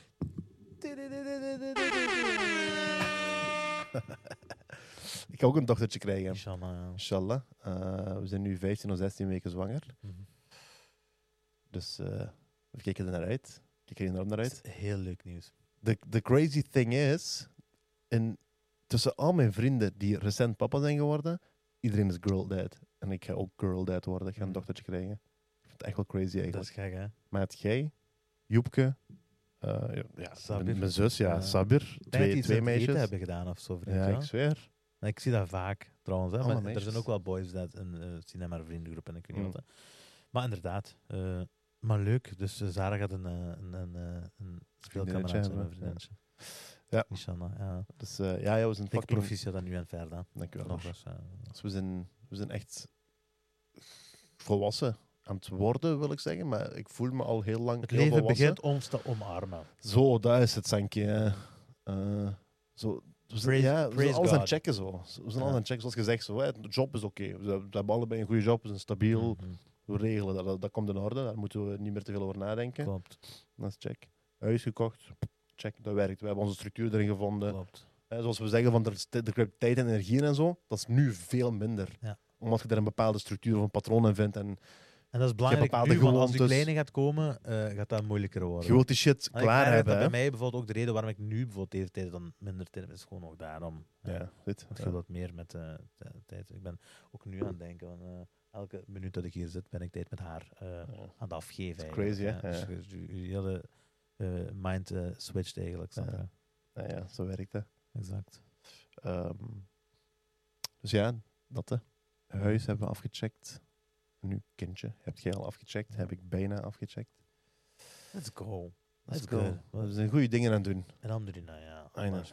Ik ga ook een dochtertje krijgen. Inshallah, ja. Inshallah. We zijn nu 15 of 16 weken zwanger. Mhm. Dus we kijken er naar uit. Ik kijk er enorm naar Dat uit. is heel leuk nieuws. The crazy thing is, tussen al mijn vrienden die recent papa zijn geworden, iedereen is girl dad. En ik ga ook girl dad worden. Ik ga een Mhm. dochtertje krijgen. Ik vind het echt wel crazy Dat eigenlijk. is gek, hè? Maat, jij, Joepke, Sabir. mijn zus, Ja. Sabir, Ik denk dat die twee iets met eten meisjes. hebben gedaan of zo, vriend, Ja, ja. ik zweer. Ik zie dat vaak, trouwens. Hè, Allemaal maar er meisjes. zijn ook wel boys dat in cinema vriendengroep en ik weet niet Mm. wat. Hè. Maar inderdaad, maar leuk. Dus Zara gaat een speelkameraad zijn, hebben, een vriendinnetje. Ja. Inshallah, ja. Dus ja, we zijn Ik fucking... proficiat aan u en verder. Dankjewel. Nog eens. Dus we zijn echt volwassen aan het worden, wil ik zeggen. Maar ik voel me al heel lang Het heel leven volwassen. begint ons te omarmen. Zo, dat is het, Sankje. Ja. Zo, we zijn, Praise alles aan God. het checken. Zo. We zijn Ja. alles aan het checken, zoals gezegd. Zo, hè. De job is oké. We hebben allebei een goede job, we zijn stabiel. Mhm. We regelen dat. Dat komt in orde. Daar moeten we niet meer te veel over nadenken. Klopt, Dat is check. Huis gekocht. Check, dat werkt. We hebben onze structuur erin gevonden. klopt. Zoals we zeggen, van er kruipt tijd en energie in en zo. Dat is nu veel minder. Ja. Omdat je er een bepaalde structuur of een patroon in vindt. En En dat is belangrijk bepaalde nu, want als die gewoontes. kleine gaat komen, gaat dat moeilijker worden. je wilt die shit En ik klaar merk hebben. dat Hè? bij mij bijvoorbeeld ook de reden waarom ik nu bijvoorbeeld deze tijd dan minder tijd heb, is gewoon ook daarom. Ja, dit. Want je wilt meer met de tijd. Ik ben ook nu aan het denken, van, elke minuut dat ik hier zit, ben ik tijd met haar aan het afgeven. Crazy, eigenlijk, hè? Dus je hele mind switcht eigenlijk. Snap je? Ja, zo werkt het. Exact. Dus ja, dat hè. Huis hebben we afgecheckt. Nu kindje. Heb jij al afgecheckt? Heb ik bijna afgecheckt. Let's go. Let's That's go. good. We zijn goede dingen aan het doen. En Alhamdulillah, ja. Aynen.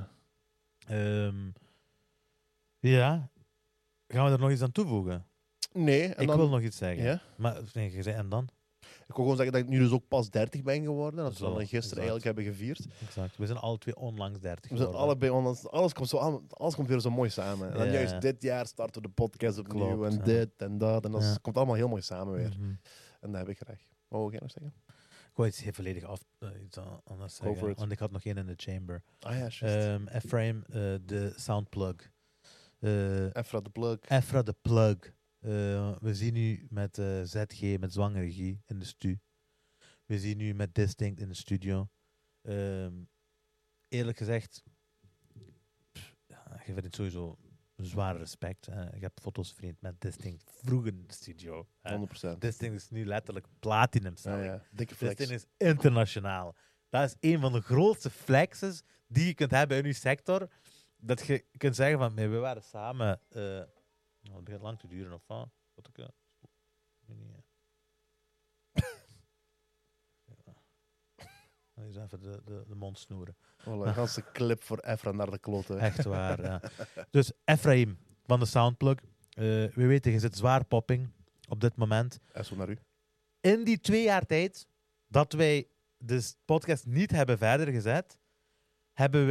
Ja. Gaan we er nog iets aan toevoegen? Nee, en Ik dan, wil nog iets zeggen. Ja? Maar nee, je zei en dan? Ik wil gewoon zeggen dat ik nu dus ook pas 30 ben geworden. Dat we Zo, al gisteren exact. eigenlijk hebben gevierd. Exact. We zijn alle twee onlangs 30 We zijn geworden. allebei onlangs. Alles komt weer zo mooi samen. En dan Ja. juist dit jaar starten we de podcast opnieuw. Klopt, en ja. dit en dat. En dat Ja. komt allemaal heel mooi samen weer. Mhm. En dat heb ik graag. Wat wil jij nog zeggen? Ik wou iets heel volledig iets anders Go zeggen. for it. Want ik had nog één in de chamber. Ah ja, juist. Ephraim, de soundplug. Efra de plug. Efra de plug. We zien nu met ZG, met zwangeregie in de stu. We zien nu met Distinct in de studio. Eerlijk gezegd, ja, je vindt het sowieso zwaar respect. Ik heb foto's vriend met Distinct vroeger in de studio. 100%. Distinct is nu letterlijk platinum Ja, selling. ja. Dikke flex. Distinct is internationaal. Dat is een van de grootste flexes die je kunt hebben in je sector. Dat je kunt zeggen van, we waren samen... het begint lang te duren, of wat? Wat ik... Eens even de mond snoeren. Een ganse clip voor Efra naar de kloten. Echt waar, ja. Dus Efraim van de Soundplug. We weten, je zit zwaar popping op dit moment. En zo naar u. In die 2 jaar tijd dat wij de podcast niet hebben verder gezet, hebben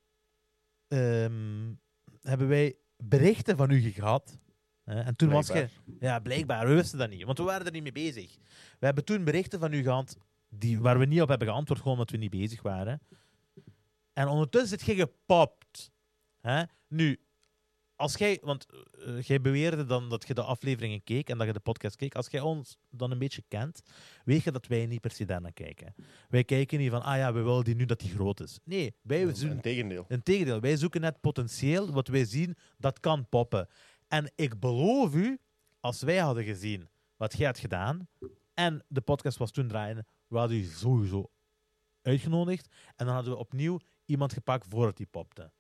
wij berichten van u gehad. En toen was je... Ja, blijkbaar. We wisten dat niet, want we waren er niet mee bezig. We hebben toen berichten van u gehad waar we niet op hebben geantwoord, gewoon omdat we niet bezig waren. En ondertussen zit je gepopt. Nu, als jij... Want jij beweerde dan dat je de afleveringen keek en dat je de podcast keek. Als jij ons dan een beetje kent, weet je dat wij niet per se daarnaar kijken. Wij kijken niet van, we willen die nu dat die groot is. Nee, wij zoeken... Integendeel. Wij zoeken net potentieel, wat wij zien, dat kan poppen. En ik beloof u, als wij hadden gezien wat jij had gedaan, en de podcast was toen draaien, we hadden u sowieso uitgenodigd. En dan hadden we opnieuw iemand gepakt voordat die popte.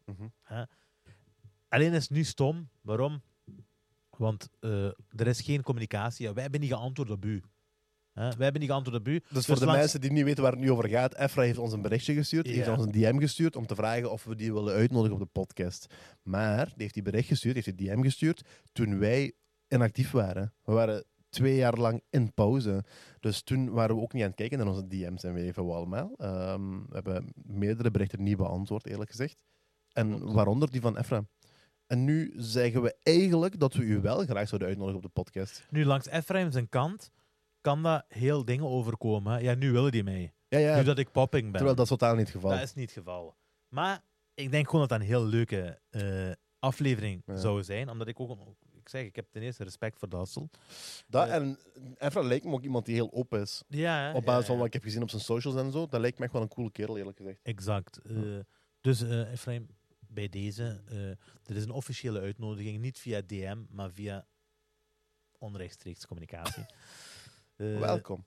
Alleen is het nu stom. Waarom? Want er is geen communicatie. Wij hebben niet geantwoord op u. Wij hebben niet geantwoord op u. Dus voor de mensen die niet weten waar het nu over gaat, Efra heeft ons een berichtje gestuurd. Die heeft ons een DM gestuurd om te vragen of we die willen uitnodigen op de podcast. Maar die heeft die bericht gestuurd, heeft die DM gestuurd toen wij inactief waren. We waren 2 jaar lang in pauze. Dus toen waren we ook niet aan het kijken naar onze DM's en we even wel allemaal. We hebben meerdere berichten niet beantwoord, eerlijk gezegd. En waaronder die van Efra. En nu zeggen we eigenlijk dat we u wel graag zouden uitnodigen op de podcast. Nu, langs Efraim zijn kant kan dat heel dingen overkomen. Hè? Ja, nu willen die mij. Ja. Nu dat ik popping ben. Terwijl dat is totaal niet het geval. Dat is niet het geval. Maar ik denk gewoon dat dat een heel leuke aflevering zou zijn. Omdat ik ook... Ik heb ten eerste respect voor Dassel. En Efra lijkt me ook iemand die heel open is. Ja, op basis van wat ik heb gezien op zijn socials en zo. Dat lijkt me echt wel een coole kerel, eerlijk gezegd. Exact. Dus Efraim, bij deze, er is een officiële uitnodiging. Niet via DM, maar via onrechtstreeks communicatie. Welkom.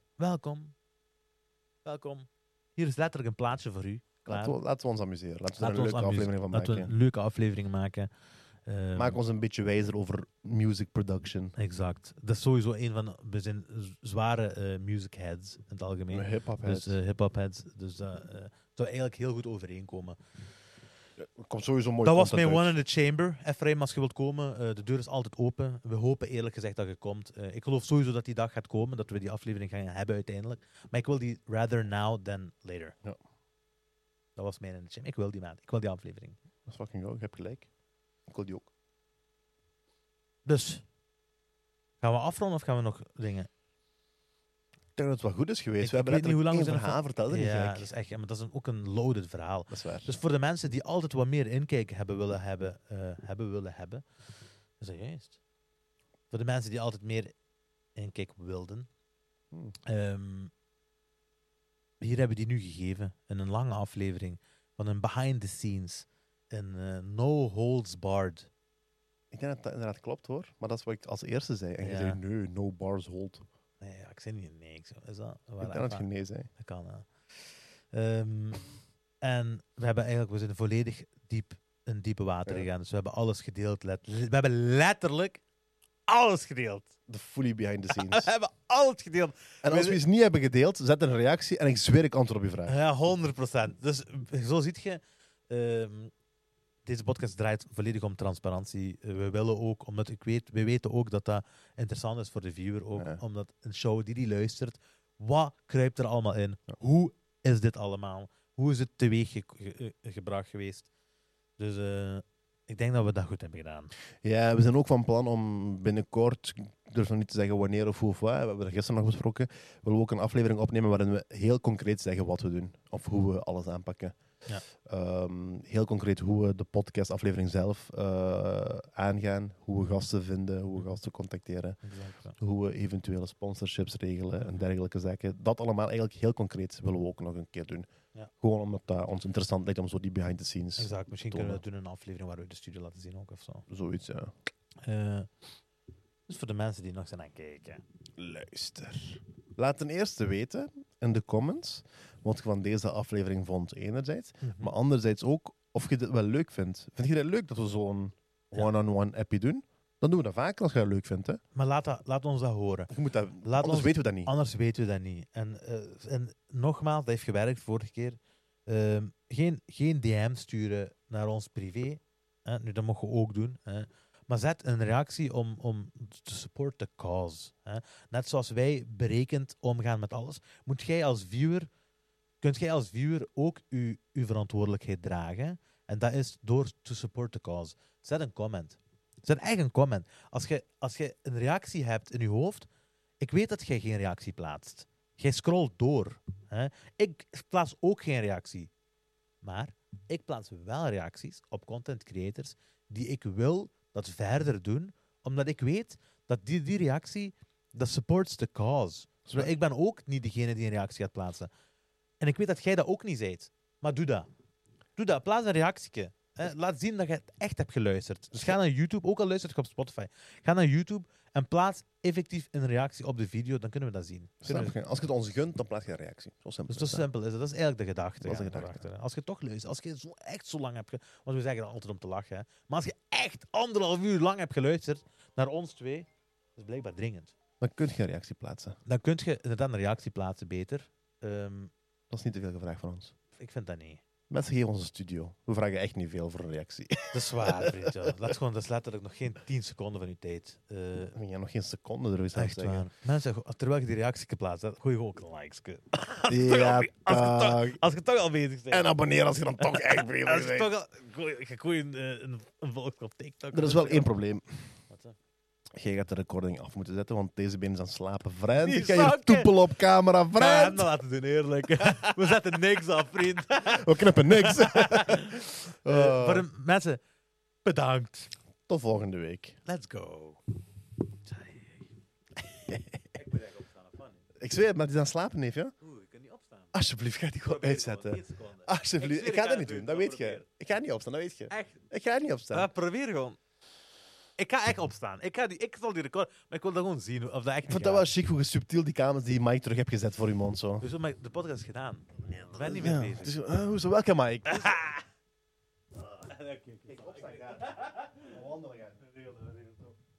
Welkom. Hier is letterlijk een plaatsje voor u. Laten we ons amuseren. Laten we er een leuke aflevering van maken. Laten we een leuke aflevering maken. Maak ons een beetje wijzer over music production. Exact. Dat is sowieso een van... We zijn zware music heads in het algemeen. Hip-hop heads. Dus hip-hop heads. Dus dat zou eigenlijk heel goed overeenkomen. Ja, komt sowieso mooi. Dat was mijn one in the chamber. Efraim, als je wilt komen, de deur is altijd open. We hopen eerlijk gezegd dat je komt. Ik geloof sowieso dat die dag gaat komen, dat we die aflevering gaan hebben uiteindelijk. Maar ik wil die rather now than later. Ja. Dat was mijn in the chamber. Ik wil die maand. Ik wil die aflevering. Dat is fucking go. Je hebt gelijk. Ik wil die ook. Dus, gaan we afronden of gaan we nog dingen? Ik denk dat het wel goed is geweest. We hebben weet niet hoe lang we een zijn verhaal verteld. Ja, dat is echt, maar dat is ook een loaded verhaal. Dat is waar. Dus voor de mensen die altijd wat meer inkijk hebben willen hebben, is dat juist. Voor de mensen die altijd meer inkijk wilden, hier hebben die nu gegeven in een lange aflevering van een behind the scenes, een no holds barred. Ik denk dat dat inderdaad klopt hoor, maar dat is wat ik als eerste zei. En je zei nee, no bars hold. Nee, ik zei niet nee. Is dat? Ik denk dat je nee zei. Dat kan, ja. En we zijn volledig diep in diepe water gegaan. Dus we hebben alles gedeeld. We hebben letterlijk alles gedeeld. The fully behind the scenes. We hebben alles gedeeld. En als we iets niet hebben gedeeld, zet een reactie en ik zweer ik antwoord op je vraag. Ja, 100%. Dus zo ziet je... Deze podcast draait volledig om transparantie. We willen ook, omdat we weten ook dat dat interessant is voor de viewer, ook omdat een show die luistert, wat kruipt er allemaal in? Ja. Hoe is dit allemaal? Hoe is het teweeg gebracht geweest? Dus ik denk dat we dat goed hebben gedaan. Ja, we zijn ook van plan om binnenkort, ik durf nog niet te zeggen wanneer of hoe of wat, we hebben er gisteren nog besproken, willen we ook een aflevering opnemen waarin we heel concreet zeggen wat we doen. Of hoe we alles aanpakken. Ja. Heel concreet hoe we de podcastaflevering zelf aangaan, hoe we gasten vinden, hoe we gasten contacteren, exact, ja. Hoe we eventuele sponsorships regelen en dergelijke zaken. Dat allemaal eigenlijk heel concreet willen we ook nog een keer doen. Ja. Gewoon omdat dat ons interessant lijkt om zo die behind the scenes. Exact. Misschien tonen. kunnen we doen een aflevering waar we de studio laten zien ook of zo. Zoiets, ja. Dus voor de mensen die nog zijn aan het kijken. Luister. Laat ten eerste weten in de comments wat je van deze aflevering vond, enerzijds. Maar anderzijds ook of je dit wel leuk vindt. Vind je het leuk dat we zo'n one-on-one appie doen? Dan doen we dat vaker als je dat leuk vindt. Hè? Maar laat ons dat horen. Je moet dat, Laat anders ons- weten we dat niet. Anders weten we dat niet. En nogmaals, dat heeft gewerkt vorige keer. Geen DM sturen naar ons privé. Nu, dat mogen we ook doen. Maar zet een reactie om te support the cause. Net zoals wij berekend omgaan met alles, kunt jij als viewer ook uw verantwoordelijkheid dragen. En dat is door te support the cause. Zet een comment. Zet echt een comment. Als je een reactie hebt in je hoofd, ik weet dat jij geen reactie plaatst. Jij scrolt door. Ik plaats ook geen reactie. Maar ik plaats wel reacties op content creators die ik wil dat verder doen, omdat ik weet dat die reactie, dat supports the cause. Dus ik ben ook niet degene die een reactie gaat plaatsen. En ik weet dat jij dat ook niet bent. Maar doe dat. Doe dat. Plaats een reactieke. Laat zien dat je het echt hebt geluisterd. Dus ga naar YouTube, ook al luistert je op Spotify. Ga naar YouTube en plaats effectief een reactie op de video, dan kunnen we dat zien. Snap je? Als je het ons gunt, dan plaats je een reactie. Zo simpel Dus zo simpel is het. Dat is eigenlijk de gedachte. Dat is de ja, gedachte. daarachter. Als je toch luistert, als je echt zo lang hebt... Want we zeggen dat altijd om te lachen. Hè. Maar als je echt 1,5 uur lang hebt geluisterd naar ons twee, dat is blijkbaar dringend. Dan kun je een reactie plaatsen. Dan kun je inderdaad een reactie plaatsen, beter. Dat is niet te veel gevraagd van ons. Ik vind dat niet. Mensen geven ons een studio. We vragen echt niet veel voor een reactie. Dat is waar, vriend. Ja. Dat is letterlijk nog geen 10 seconden van uw tijd. Ja, nog geen seconde er is aan Echt zeggen. waar. Mensen, terwijl je die reactie plaatst, gooi je ook een like. Ja, Als je toch al bezig bent. En abonneer als je dan toch echt bezig Als je bent. toch al... Gooi een volk op TikTok. Er is wel één probleem. Wat dan? Jij gaat de recording af moeten zetten, want deze been is aan het slapen. Vriend, Die ik ga hier zakken. toepelen op camera, We hebben vriend. dat laten doen, eerlijk. We zetten niks af, vriend. We knippen niks. Voor de mensen, bedankt. Tot volgende week. Let's go. Ik moet eigenlijk opstaan, of niet? Ik zweer het, maar die is aan het slapen, neefje. Oeh, ik kan niet opstaan. Alsjeblieft, ga die gewoon uitzetten. Alsjeblieft, ik ga dat niet doen, dat weet je. Ik ga niet opstaan, dat weet je. Echt? Ik ga niet opstaan. Ja, probeer gewoon. Ik ga echt opstaan. Ik zal die record... Maar ik wil dat gewoon zien, of dat echt Ik vond dat wel chic hoe je subtiel die camera's die Mike terug hebt gezet voor je mond. Zo. Dus maar de podcast is gedaan. Ik ben niet meer Ja, bezig. het is, hoezo, welke Mike? Ik opstaan, Wandelen gaan.